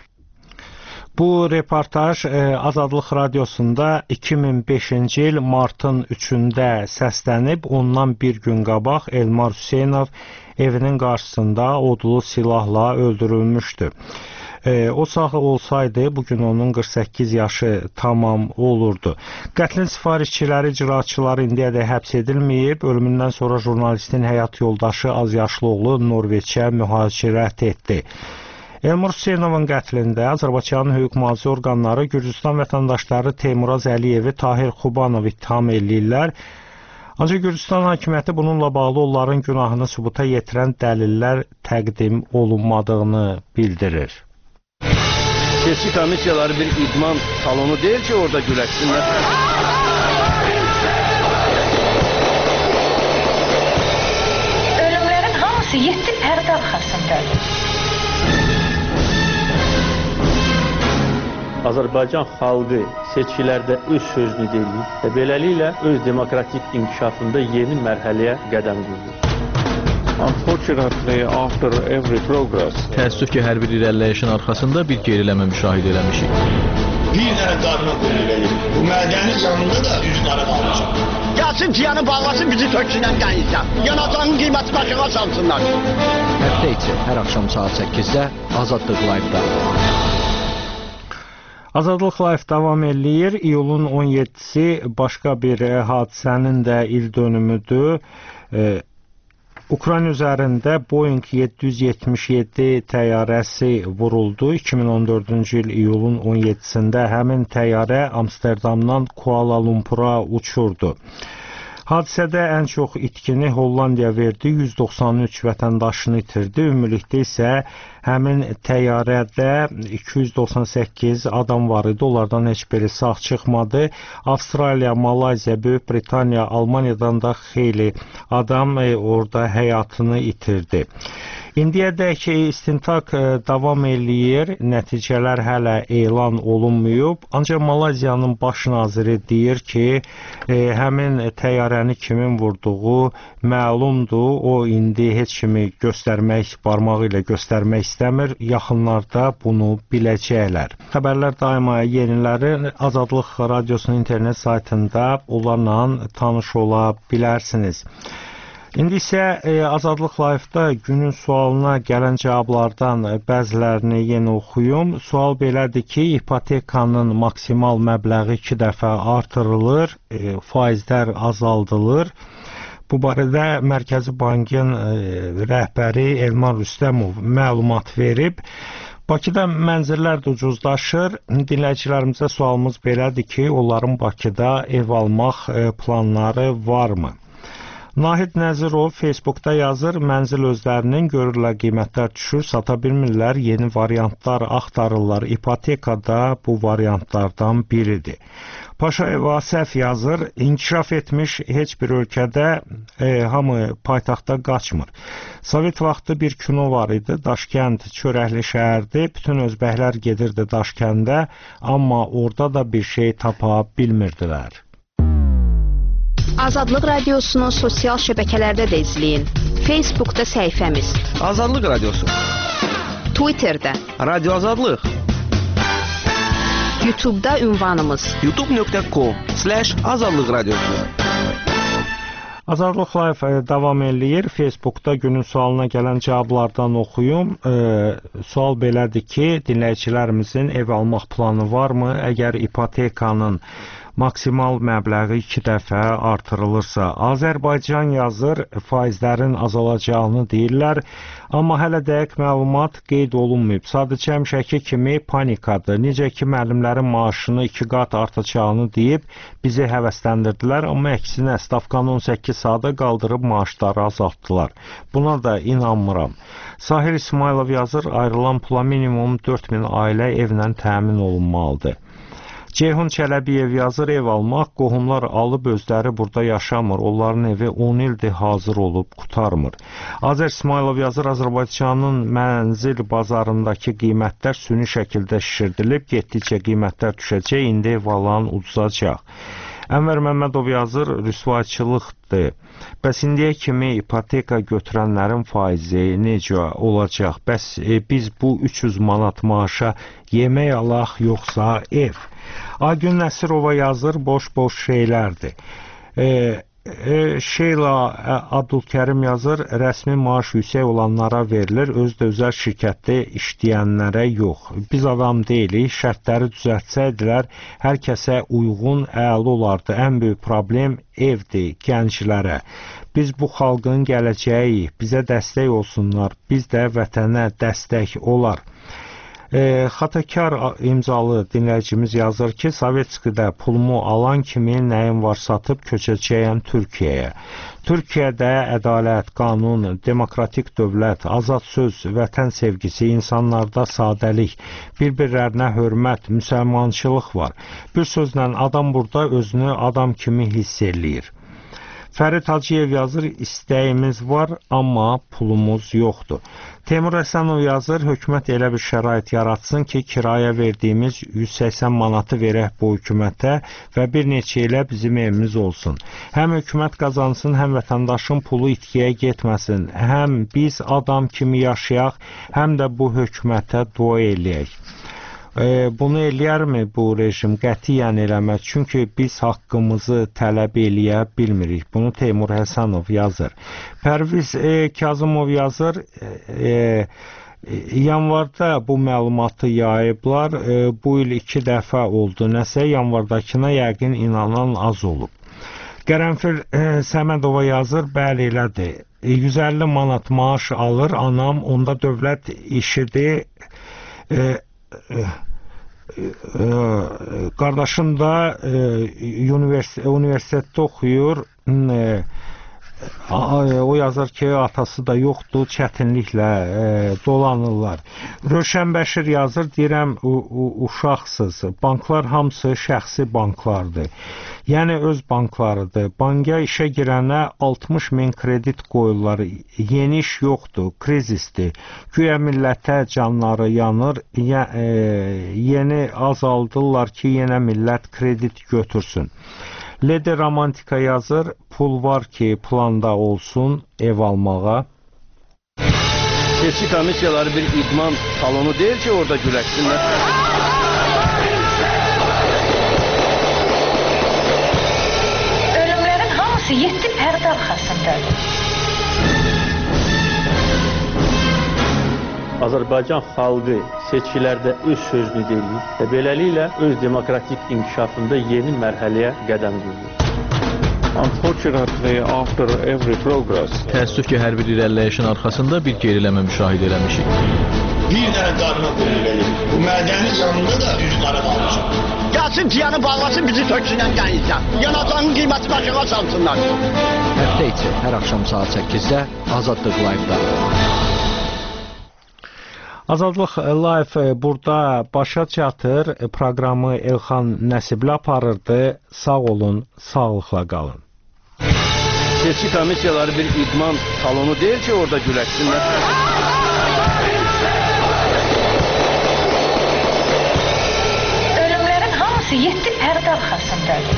Bu reportaj Azadlıq Radiosunda 2005-ci il martın 3-də səslənib, ondan bir gün qabaq Elmar Hüseynov evinin qarşısında odlu silahla öldürülmüşdü. O sağ olsaydı, bugün onun 48 yaşı tamam olurdu. Qətlin sifarişçiləri, icraçıları indiyədək həbs edilməyib, ölümündən sonra jurnalistin həyat yoldaşı azyaşlı oğlu Norveçə mühacirət etdi. Elmar Hüseynovun qətlində Azərbaycanın hüquq-mühafizə orqanları Gürcüstan vətəndaşları Teymuraz Əliyevi, Tahir Xubanov ittiham eləyirlər. Ancaq Gürcüstan hakimiyyəti bununla bağlı onların günahını sübuta yetirən dəlillər təqdim olunmadığını bildirir. Seçki komissiyaları bir idman salonu deyil ki, orada güləşsinlər. Ölümlərin hamısı 7 pərdə arxasındadır. Azərbaycan xalqı seçkilərdə öz sözünü deyir və beləliklə öz demokratik inkişafında yeni mərhələyə qədəm qoyur. Unfortunately, after every progress, təəssüf ki, hər bir irəliləyişin arxasında bir geriləmə müşahidə eləmişik. Bir dənə qadına qulluq edir. Bu mədənin yanında da üz qara qalacaq. Gəlsin ciyanı bağlasın, bizi töksünən dənizdən. Yanacağın qiyməti başına salsınlar. Həftə içi hər axşam saat 8-də Azadlıq Live-da. Azadlıq Live davam eləyir. İyulun 17-si başqa bir hadisənin də il dönümüdür. Ukrayna üzərində Boeing 777 təyyarəsi vuruldu. 2014-cü il iyulun 17-sində həmin təyyarə Amsterdamdan Kuala Lumpura uçurdu. Hadisədə ən çox itkini Hollandiya verdi, 193 vətəndaşını itirdi. Ümumilikdə isə həmin təyyarədə 298 adam var idi, onlardan heç biri sağ çıxmadı. Avstraliya, Malayziya, Böyük Britaniya, Almaniyadan da xeyli adam orada həyatını itirdi. İndiyədək istintaq davam eləyir, nəticələr hələ elan olunmayıb. Ancaq Malayziyanın baş naziri deyir ki, həmin təyyarəni kimin vurduğu məlumdur. O indi heç kimi göstərmək, barmağı ilə göstərmək istəmir. Yaxınlarda bunu biləcəklər. Xəbərlər daima yeniləri Azadlıq Radiosunun internet saytında onlarla tanış ola bilərsiniz. İndi isə Azadlıq Live-da günün sualına gələn cavablardan bəzilərini yenə oxuyum. Sual belədir ki, ipotekanın maksimal məbləği 2 dəfə artırılır, faizlər azaldılır. Bu barədə Mərkəzi Bankın rəhbəri Elmar Rüstəmov məlumat verib. Bakıda mənzillər də ucuzlaşır. Dinləyicilərimizə sualımız belədir ki, onların Bakıda ev almaq planları varmı? Nahid Nəzirov Facebookda yazır, mənzil özlərinin görürlər qiymətlər düşür, sata bilmirlər, yeni variantlar axtarırlar. İpotekada bu variantlardan biridir. Paşayev Asəf yazır, inkişaf etmiş heç bir ölkədə hamı paytaxtda qaçmır. Sovet vaxtı bir kino var idi, Daşkənd çörəkli şəhərdir, bütün özbəklər gedirdi Daşkəndə, amma orada da bir şey tapa bilmirdilər. Azadlıq Radiosunu sosial şəbəkələrdə də izləyin. Facebookda səhifəmiz Azadlıq Radiosu, Twitterdə Radio Azadlıq, YouTube'da ünvanımız youtube.com/Azadlıq Radiosu. Azadlıq Live davam eləyir. Facebookda günün sualına gələn cavablardan oxuyum. Sual belədir ki, dinləyicilərimizin ev almaq planı varmı? Əgər ipotekanın maksimal məbləği 2 dəfə artırılırsa, Azərbaycan yazır, faizlərin azalacağını deyirlər, amma hələ dəqiq məlumat qeyd olunmayıb. Sadəcə həmişəki kimi panikadır. Necə ki, müəllimlərin maaşını 2 qat artacağını deyib bizi həvəsləndirdilər, amma əksinə stavkanı 18 saata qaldırıb maaşları azaltdılar. Buna da inanmıram. Sahir İsmailov yazır, ayrılan pula minimum 4000 ailə evlə təmin olunmalıdır. Ceyhun Çələbiyev yazır, ev almaq, qohumlar alıb özləri burada yaşamır, onların evi 10 ildir hazır olub, qutarmır. Azər İsmailov yazır, Azərbaycanın mənzil bazarındakı qiymətlər süni şəkildə şişirdilib, getdikcə qiymətlər düşəcək, indi ev alan uduzacaq. Ənvər Məmmədov yazır, rüsvayçılıqdır. Bəs indiyə kimi ipoteka götürənlərin faizi necə olacaq? Bəs biz bu 300 manat maaşa yemək alaq, yoxsa ev? Aygün Nəsirova yazır, boş-boş şeylərdir. Şeyla Abdülkərim yazır, rəsmi maaş yüksək olanlara verilir, özdə özəl şirkətdə işləyənlərə yox. Biz adam deyilik, şərtləri düzəltsəydilər, hər kəsə uyğun əla olardı. Ən böyük problem evdir gənclərə. Biz bu xalqın gələcəyik, bizə dəstək olsunlar, biz də vətənə dəstək olar. Xatakar imzalı dinləyicimiz yazır ki, Sovetskidə pulumu alan kimi nəyim var satıb köçəcəyəm Türkiyəyə. Türkiyədə ədalət, qanun, demokratik dövlət, azad söz, vətən sevgisi, insanlarda sadəlik, bir-birlərinə hörmət, müsəlmançılıq var. Bir sözlə adam burada özünü adam kimi hiss eləyir. Fərid Hacıyev yazır, istəyimiz var, amma pulumuz yoxdur. Teymur Həsənov yazır, hökumət elə bir şərait yaratsın ki, kirayə verdiyimiz 180 manatı verək bu hökumətə və bir neçə ilə bizim evimiz olsun. Həm hökumət qazansın, həm vətəndaşın pulu itkiyə getməsin, həm biz adam kimi yaşayaq, həm də bu hökumətə dua eləyək. Bunu eləyərmi bu rejim? Qətiyyən eləmək. Çünki biz haqqımızı tələb eləyə bilmirik. Bunu Teymur Həsənov yazır. Pərviz Kazımov yazır, yanvarda bu məlumatı yayıblar. Bu il 2 dəfə oldu. Nəsə yanvardakına yəqin inanan az olub. Qərənfil Səmədova yazır, bəli elədir. 150 manat maaş alır anam, onda dövlət işidir. Qardaşım da universitetdə oxuyur. O yazır ki, atası da yoxdur, çətinliklə dolanırlar. Rövşən Bəşir yazır, deyirəm, uşaqsız. Banklar hamısı şəxsi banklardır. Yəni öz banklarıdır. Banka işə girənə 60 min kredit qoyurlar. Yeni iş yoxdur, krizisdir. Güya millətə canları yanır. Yeni azaldırlar ki, yenə millət kredit götürsün. Lede Romantika yazır, pul var ki planda olsun ev almağa. Seçki komissiyaları bir idman salonu deyil ki orada güləşsinlər. Ölümlərin hamısı 7 pərdə arxasındadır. Azərbaycan xalqı seçkilərdə öz sözünü deyir və beləliklə öz demokratik inkişafında yeni mərhələyə qədəm qoyur. Unfortunately, after every progress, təəssüf ki, hər bir irəliləyişin arxasında bir geriləmə müşahidə eləmişik. Bir dənə qadına qulluq edir. Bu mədəni canında da üzləri qalmışıq. Gəlsin tiyanı bağlasın, bizi töksünən gəlirsən. Yanacağın qiyməti başına salsınlar. Həftə içi hər axşam saat 8-də Azadlıq Live-da. Azadlıq Live burada başa çatır. Proqramı Elxan Nəsibli aparırdı. Sağ olun, sağlıqla qalın. Seçki komissiyaları bir idman salonu deyil ki, orada güləşsinlər. Ölümlərin hamısı 7 pərdə arxasındadır.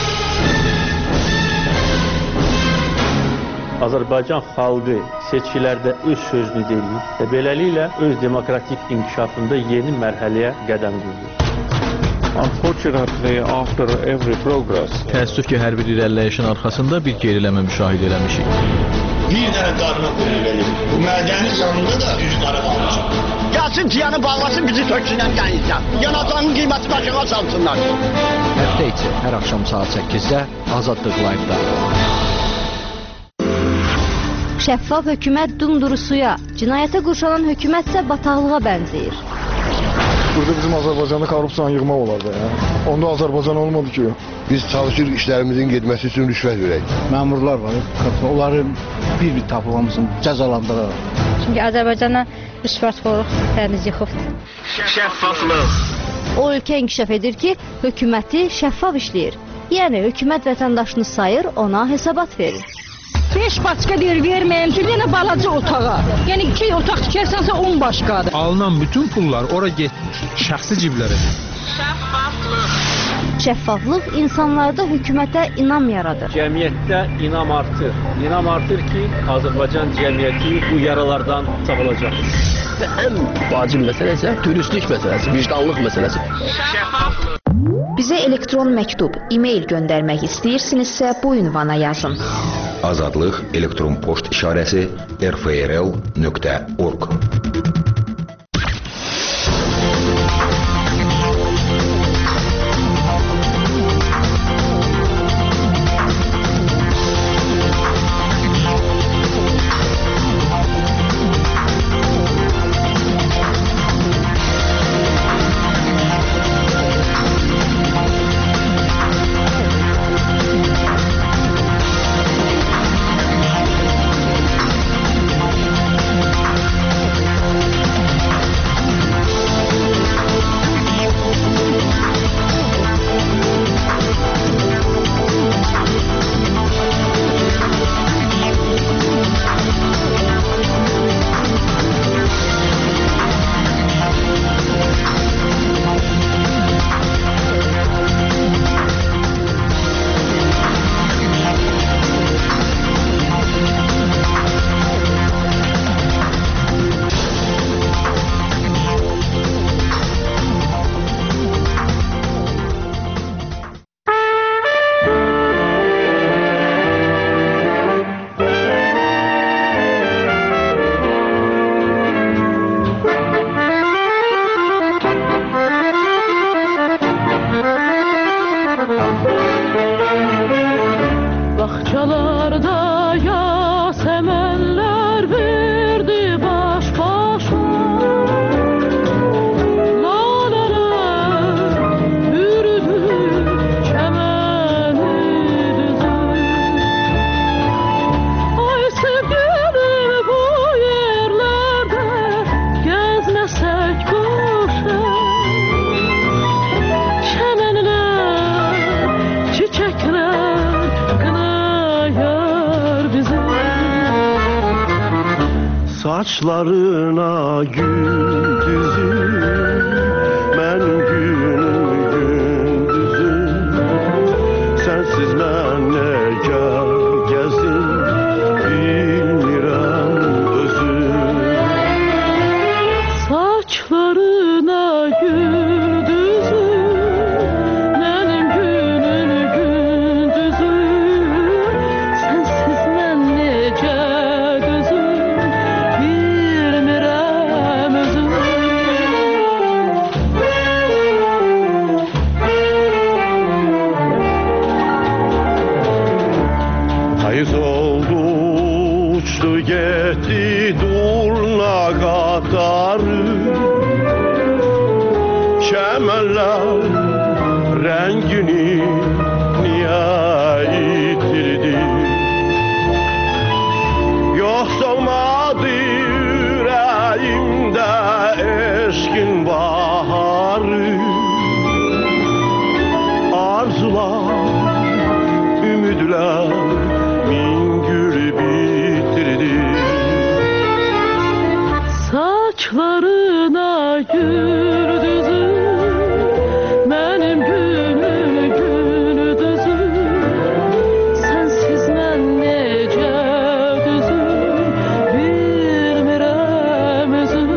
Azərbaycan xalqı seçkilərdə öz sözünü deyir və beləliklə öz demokratik inkişafında yeni mərhələyə qədəm qoyur. Unfortunately, after every progress, təəssüf ki, hər bir irəliləyişin arxasında bir geriləmə müşahidə eləmişik. Bir dənə qadına qulluq edir. Bu mədəni canında da üzləri qalmışıq. Gəlsin tiyanı bağlasın, bizi töksünən gəlirsən. Yanacağın qiyməti başına salsınlar. Həftə içi hər axşam saat 8-də Azadlıq Live-da. Şəffaf hökumət dumduru suya, cinayətə qurşanan hökumət isə bataqlığa bənzəyir. Burada bizim Azərbaycanda korrupsiyanı yığmaq olardı. Onda Azərbaycan olmadı ki. Biz çalışırıq işlərimizin getməsi üçün rüşvət verək. Məmurlar var, onların bir-bir tapılmasını cəzalandırır. Çünki Azərbaycana rüşvətxorluq təmiz yıxıbdır. Şəffaflıq. O ölkə inkişaf edir ki, hökuməti şəffaf işləyir. Yəni hökumət vətəndaşını sayır, ona hesabat verir. 5 başqa deyir, verməyim ki, yenə balaca otağa. Yəni 2 otaq tikərsənsə 10 başqadır. Alınan bütün pullar ora getmir, şəxsi ciblərə. Şəffaflıq insanlarda hökumətə inam yaradır. Cəmiyyətdə inam artır. İnam artır ki, Azərbaycan cəmiyyəti bu yaralardan sağalacaq. Və ən vacib məsələ isə dürüstlük məsələsi, vicdanlıq məsələsi. Bizə elektron məktub, e-mail göndərmək istəyirsinizsə bu ünvana yazın. Azadlıq elektron poçt işarəsi rfrl.org. Saçlarına gül düzüm, mən günüm gündüzüm. Sensiz mən necə gəzim, bilmirəm özüm. Saçlarına gül düzüm, mənim günüm gündüzüm. Sensiz mən necə gözüm, bilmirəm Deniz oldu, uçtu gitti durna qatarı. Çəmənlər rəngini niyə itirdi? Yoxsa olmadı ürəyimdə eşqin baharı. Arzular, ümidlər min gül bitirdi. Saçlarına gül düzür, mənim günüm gündüzüm. Sensiz mən necə düzüm, bilmirəm özüm.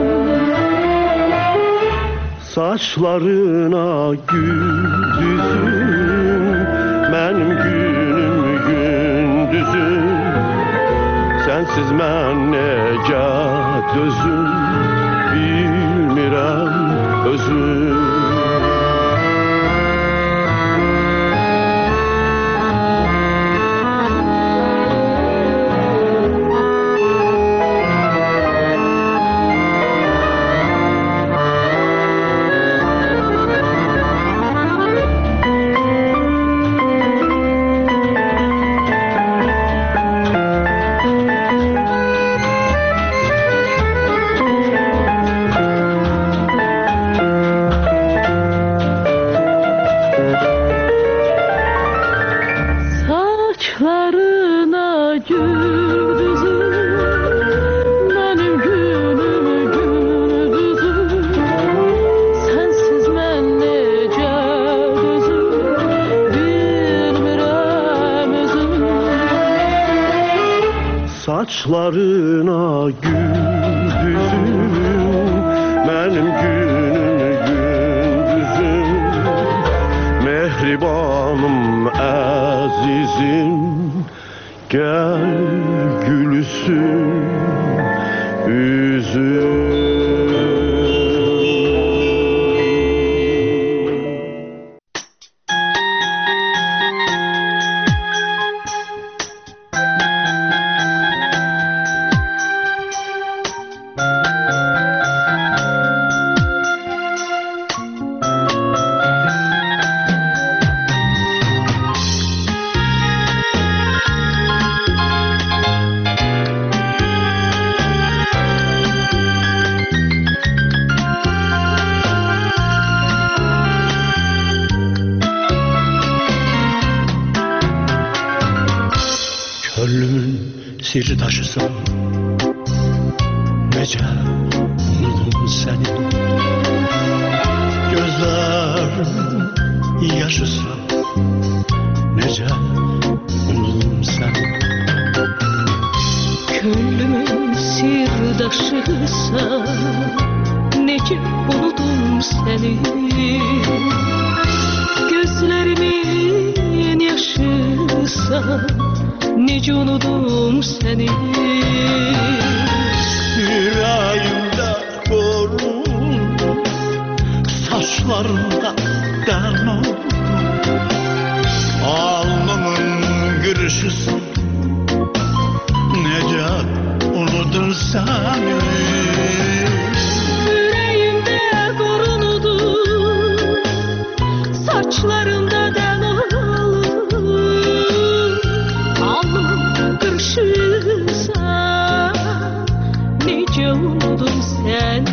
Saçlarına gül düzüm, mənim günüm gündüzüm. Sensiz mən necə dözüm, bilmirəm özüm. Saçlarına gül düzür, mənim günüm gündüzüm. Sensiz mən necə dözüm, bilmirəm özüm. Saçlarına gül düzüm, mənim günüm gündüzüm. Mehribanım əzizim, gel gülsün üzüm. Könlümün sirri taşısan, necə unudum səni. Gözlərim yaşısan, necə unudum səni. Könlümün sirdaşısan, necə unudum səni. Gözlərimin yaşısan, necə unudum səni. Yüreğimde korun, saçlarında den oldu. Alnımın gülüşüsün, necə unudum səni. Yüreğimde korunudu, saçlarımda den olur. Alnım kırışırsa, necə unudum səni.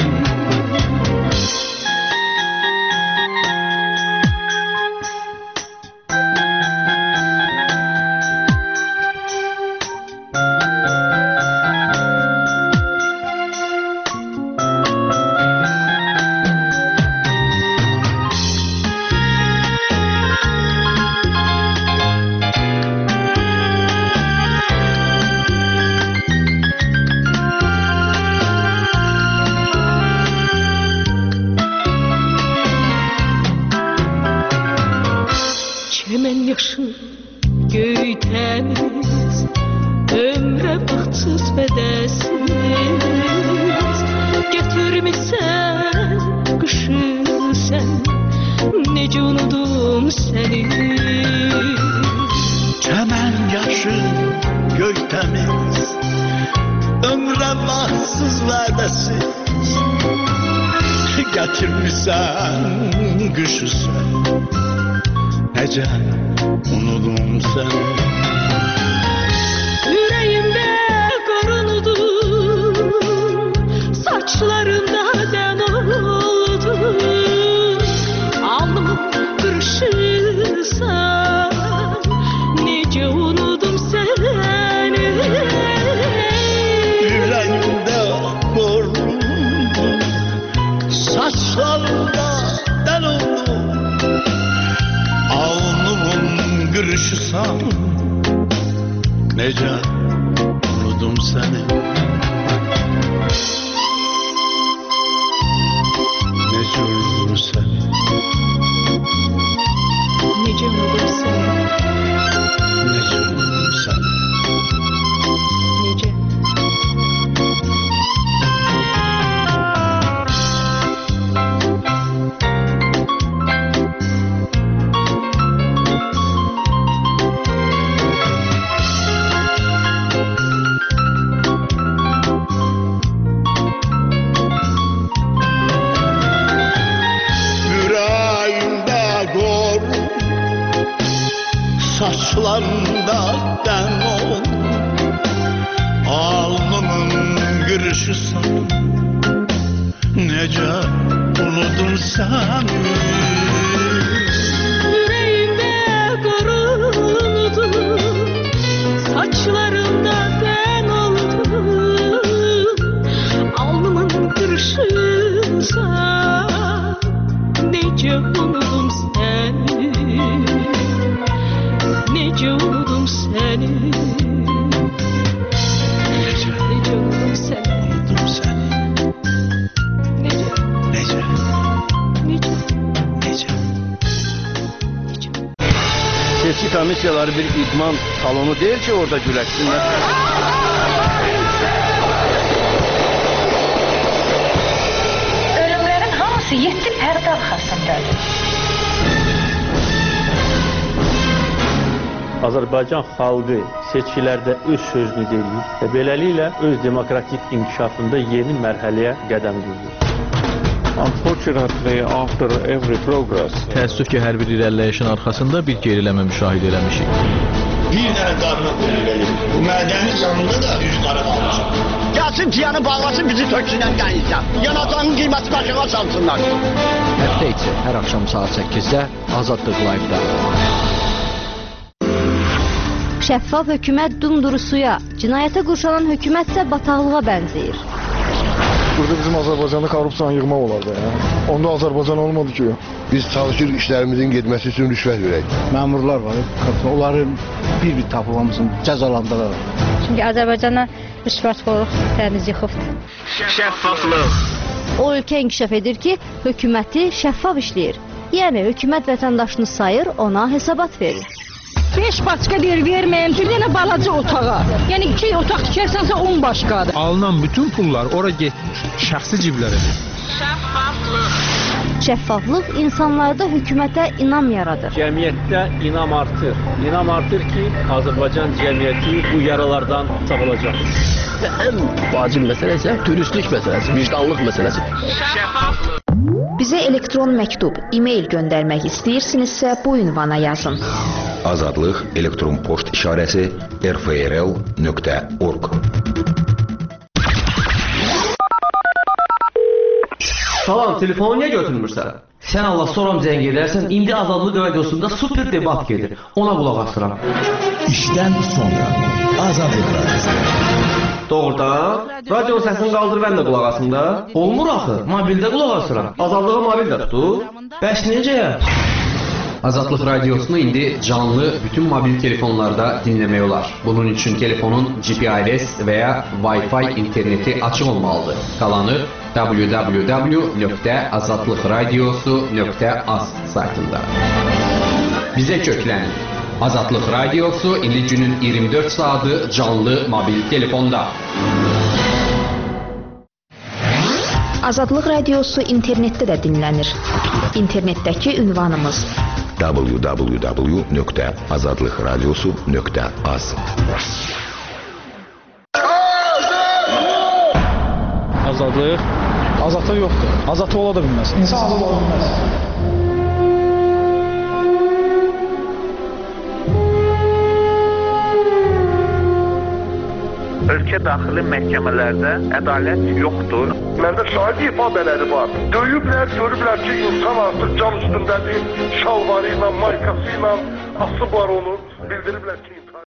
Çemen yaşı göytəmiz, ömrə baxsız fədəsiz. Gətirmişsən qışı sən, necə unudum səni. Çemen yaşı temiz ömre bahtsız vədəsiz getirmişsən qışı sen necə unudum səni Yüreğimde korunudun saçlarında dem oldun alnımın kırışırsan nece unudum seni yüreğimde korundun saçlarında den oldun alnımın kırışırsan necə unudum səni necə unudum səni Nece unudum seni necə unudum səni Nece yüreğimde korun saçlarında den ol alnımın gırışısan necə unudum səni Yüreğimde korunudun saçlarımda ben oldum alnımın kırışırsan nece unudum seni nece unudum seni necə nece unudum seni unudum səni nece necə nece necə Seçki komissiyaları bir idman salonu değil ki orada güləşsinlər. Ölümlerin hamısı 7 perde arkasındadır. Azərbaycan xalqı seçkilərdə öz sözünü deyir və beləliklə öz demokratik inkişafında yeni mərhələyə qədəm qoyur. Unfortunately, after every progress, Təəssüf ki, hər bir irəliləyişin arxasında bir geriləmə müşahidə eləmişik. Bir dənə qadına qulluq edir. Bu mədəni canında da üç qara qalmışam. Gəlsin tiyanı bağlasın bizi töksünən dənizdən. Yanacağın qiyməti başına salsınlar. Həftə içi hər axşam saat 8-də Azadlıq Live-da. Şəffaf hökumət dumduru suya, cinayətə qurşanan hökumət isə bataqlığa bənzəyir. Burada bizim Azərbaycanda korrupsiyanı yığmaq olardı ya. Onda Azərbaycan olmadı ki. Biz çalışırıq işlərimizin getməsi üçün rüşvət verək. Məmurlar var, onların bir tapılmasını cəzalandırırlar. Çünki Azərbaycana rüşvətxorluq təmiz yıxıbdır. Şəffaflıq. O ölkə inkişaf edir ki, hökuməti şəffaf işləyir. Yəni hökumət vətəndaşını sayır, ona hesabat verir. 5 başqa yer verməyəm, bir dənə balaca otağa. Yəni 2 otaq tikərsənsə 10 başqadır. alınan bütün pullar ora getmiş, şəxsi cibləridir. Şəffaflıq insanlarda hökumətə inam yaradır. Cəmiyyətdə inam artır. İnam artır ki, Azərbaycan cəmiyyəti bu yaralardan sağalacaq. Ən vacib məsələ isə dürüstlük məsələsi, vicdanlıq məsələsi. Bizə elektron məktub, e-mail göndərmək istəyirsinizsə bu ünvana yazın. Azadlıq elektron poçt işarəsi rfrl.org. Salam, telefonu niyə götürmürsən? Sən Allah soram zəng edərsən, indi Azadlıq radiosunda super debat gedir. Ona qulaq asıram. İşdən sonra Azadlıq radiosu. Doğrudan, radionun səsini qaldır, mən də qulaq asım da. Olmur axı, mobildə qulaq asıram. Azadlığı mobildə tutur. Bəs necə? Azadlıq radiosunu indi canlı bütün mobil telefonlarda dinləmək olar. Bunun üçün telefonun GPRS və ya Wi-Fi interneti açıq olmalıdır. Qalanı www.azadlıqradiosu.az saytında. Bizə köklənin. Azadlıq radiosu indi günün 24 saatı canlı mobil telefonda. Azadlıq radiosu internetdə də dinlənir. İnternetdəki ünvanımız www.azadlıqradiosu.az. azadlıq? Azadlıq yoxdur. Azadlıq ola da bilməz. İnsan azad ola bilməz. Ölkə daxili məhkəmələrdə ədalət yoxdur. Məndə şahid ifadeləri var. Döyüblər, görüblər ki, insan artıq can üstündədir. Şalvarı ilə, maykası ilə asıblar onu. Bildiriblər ki,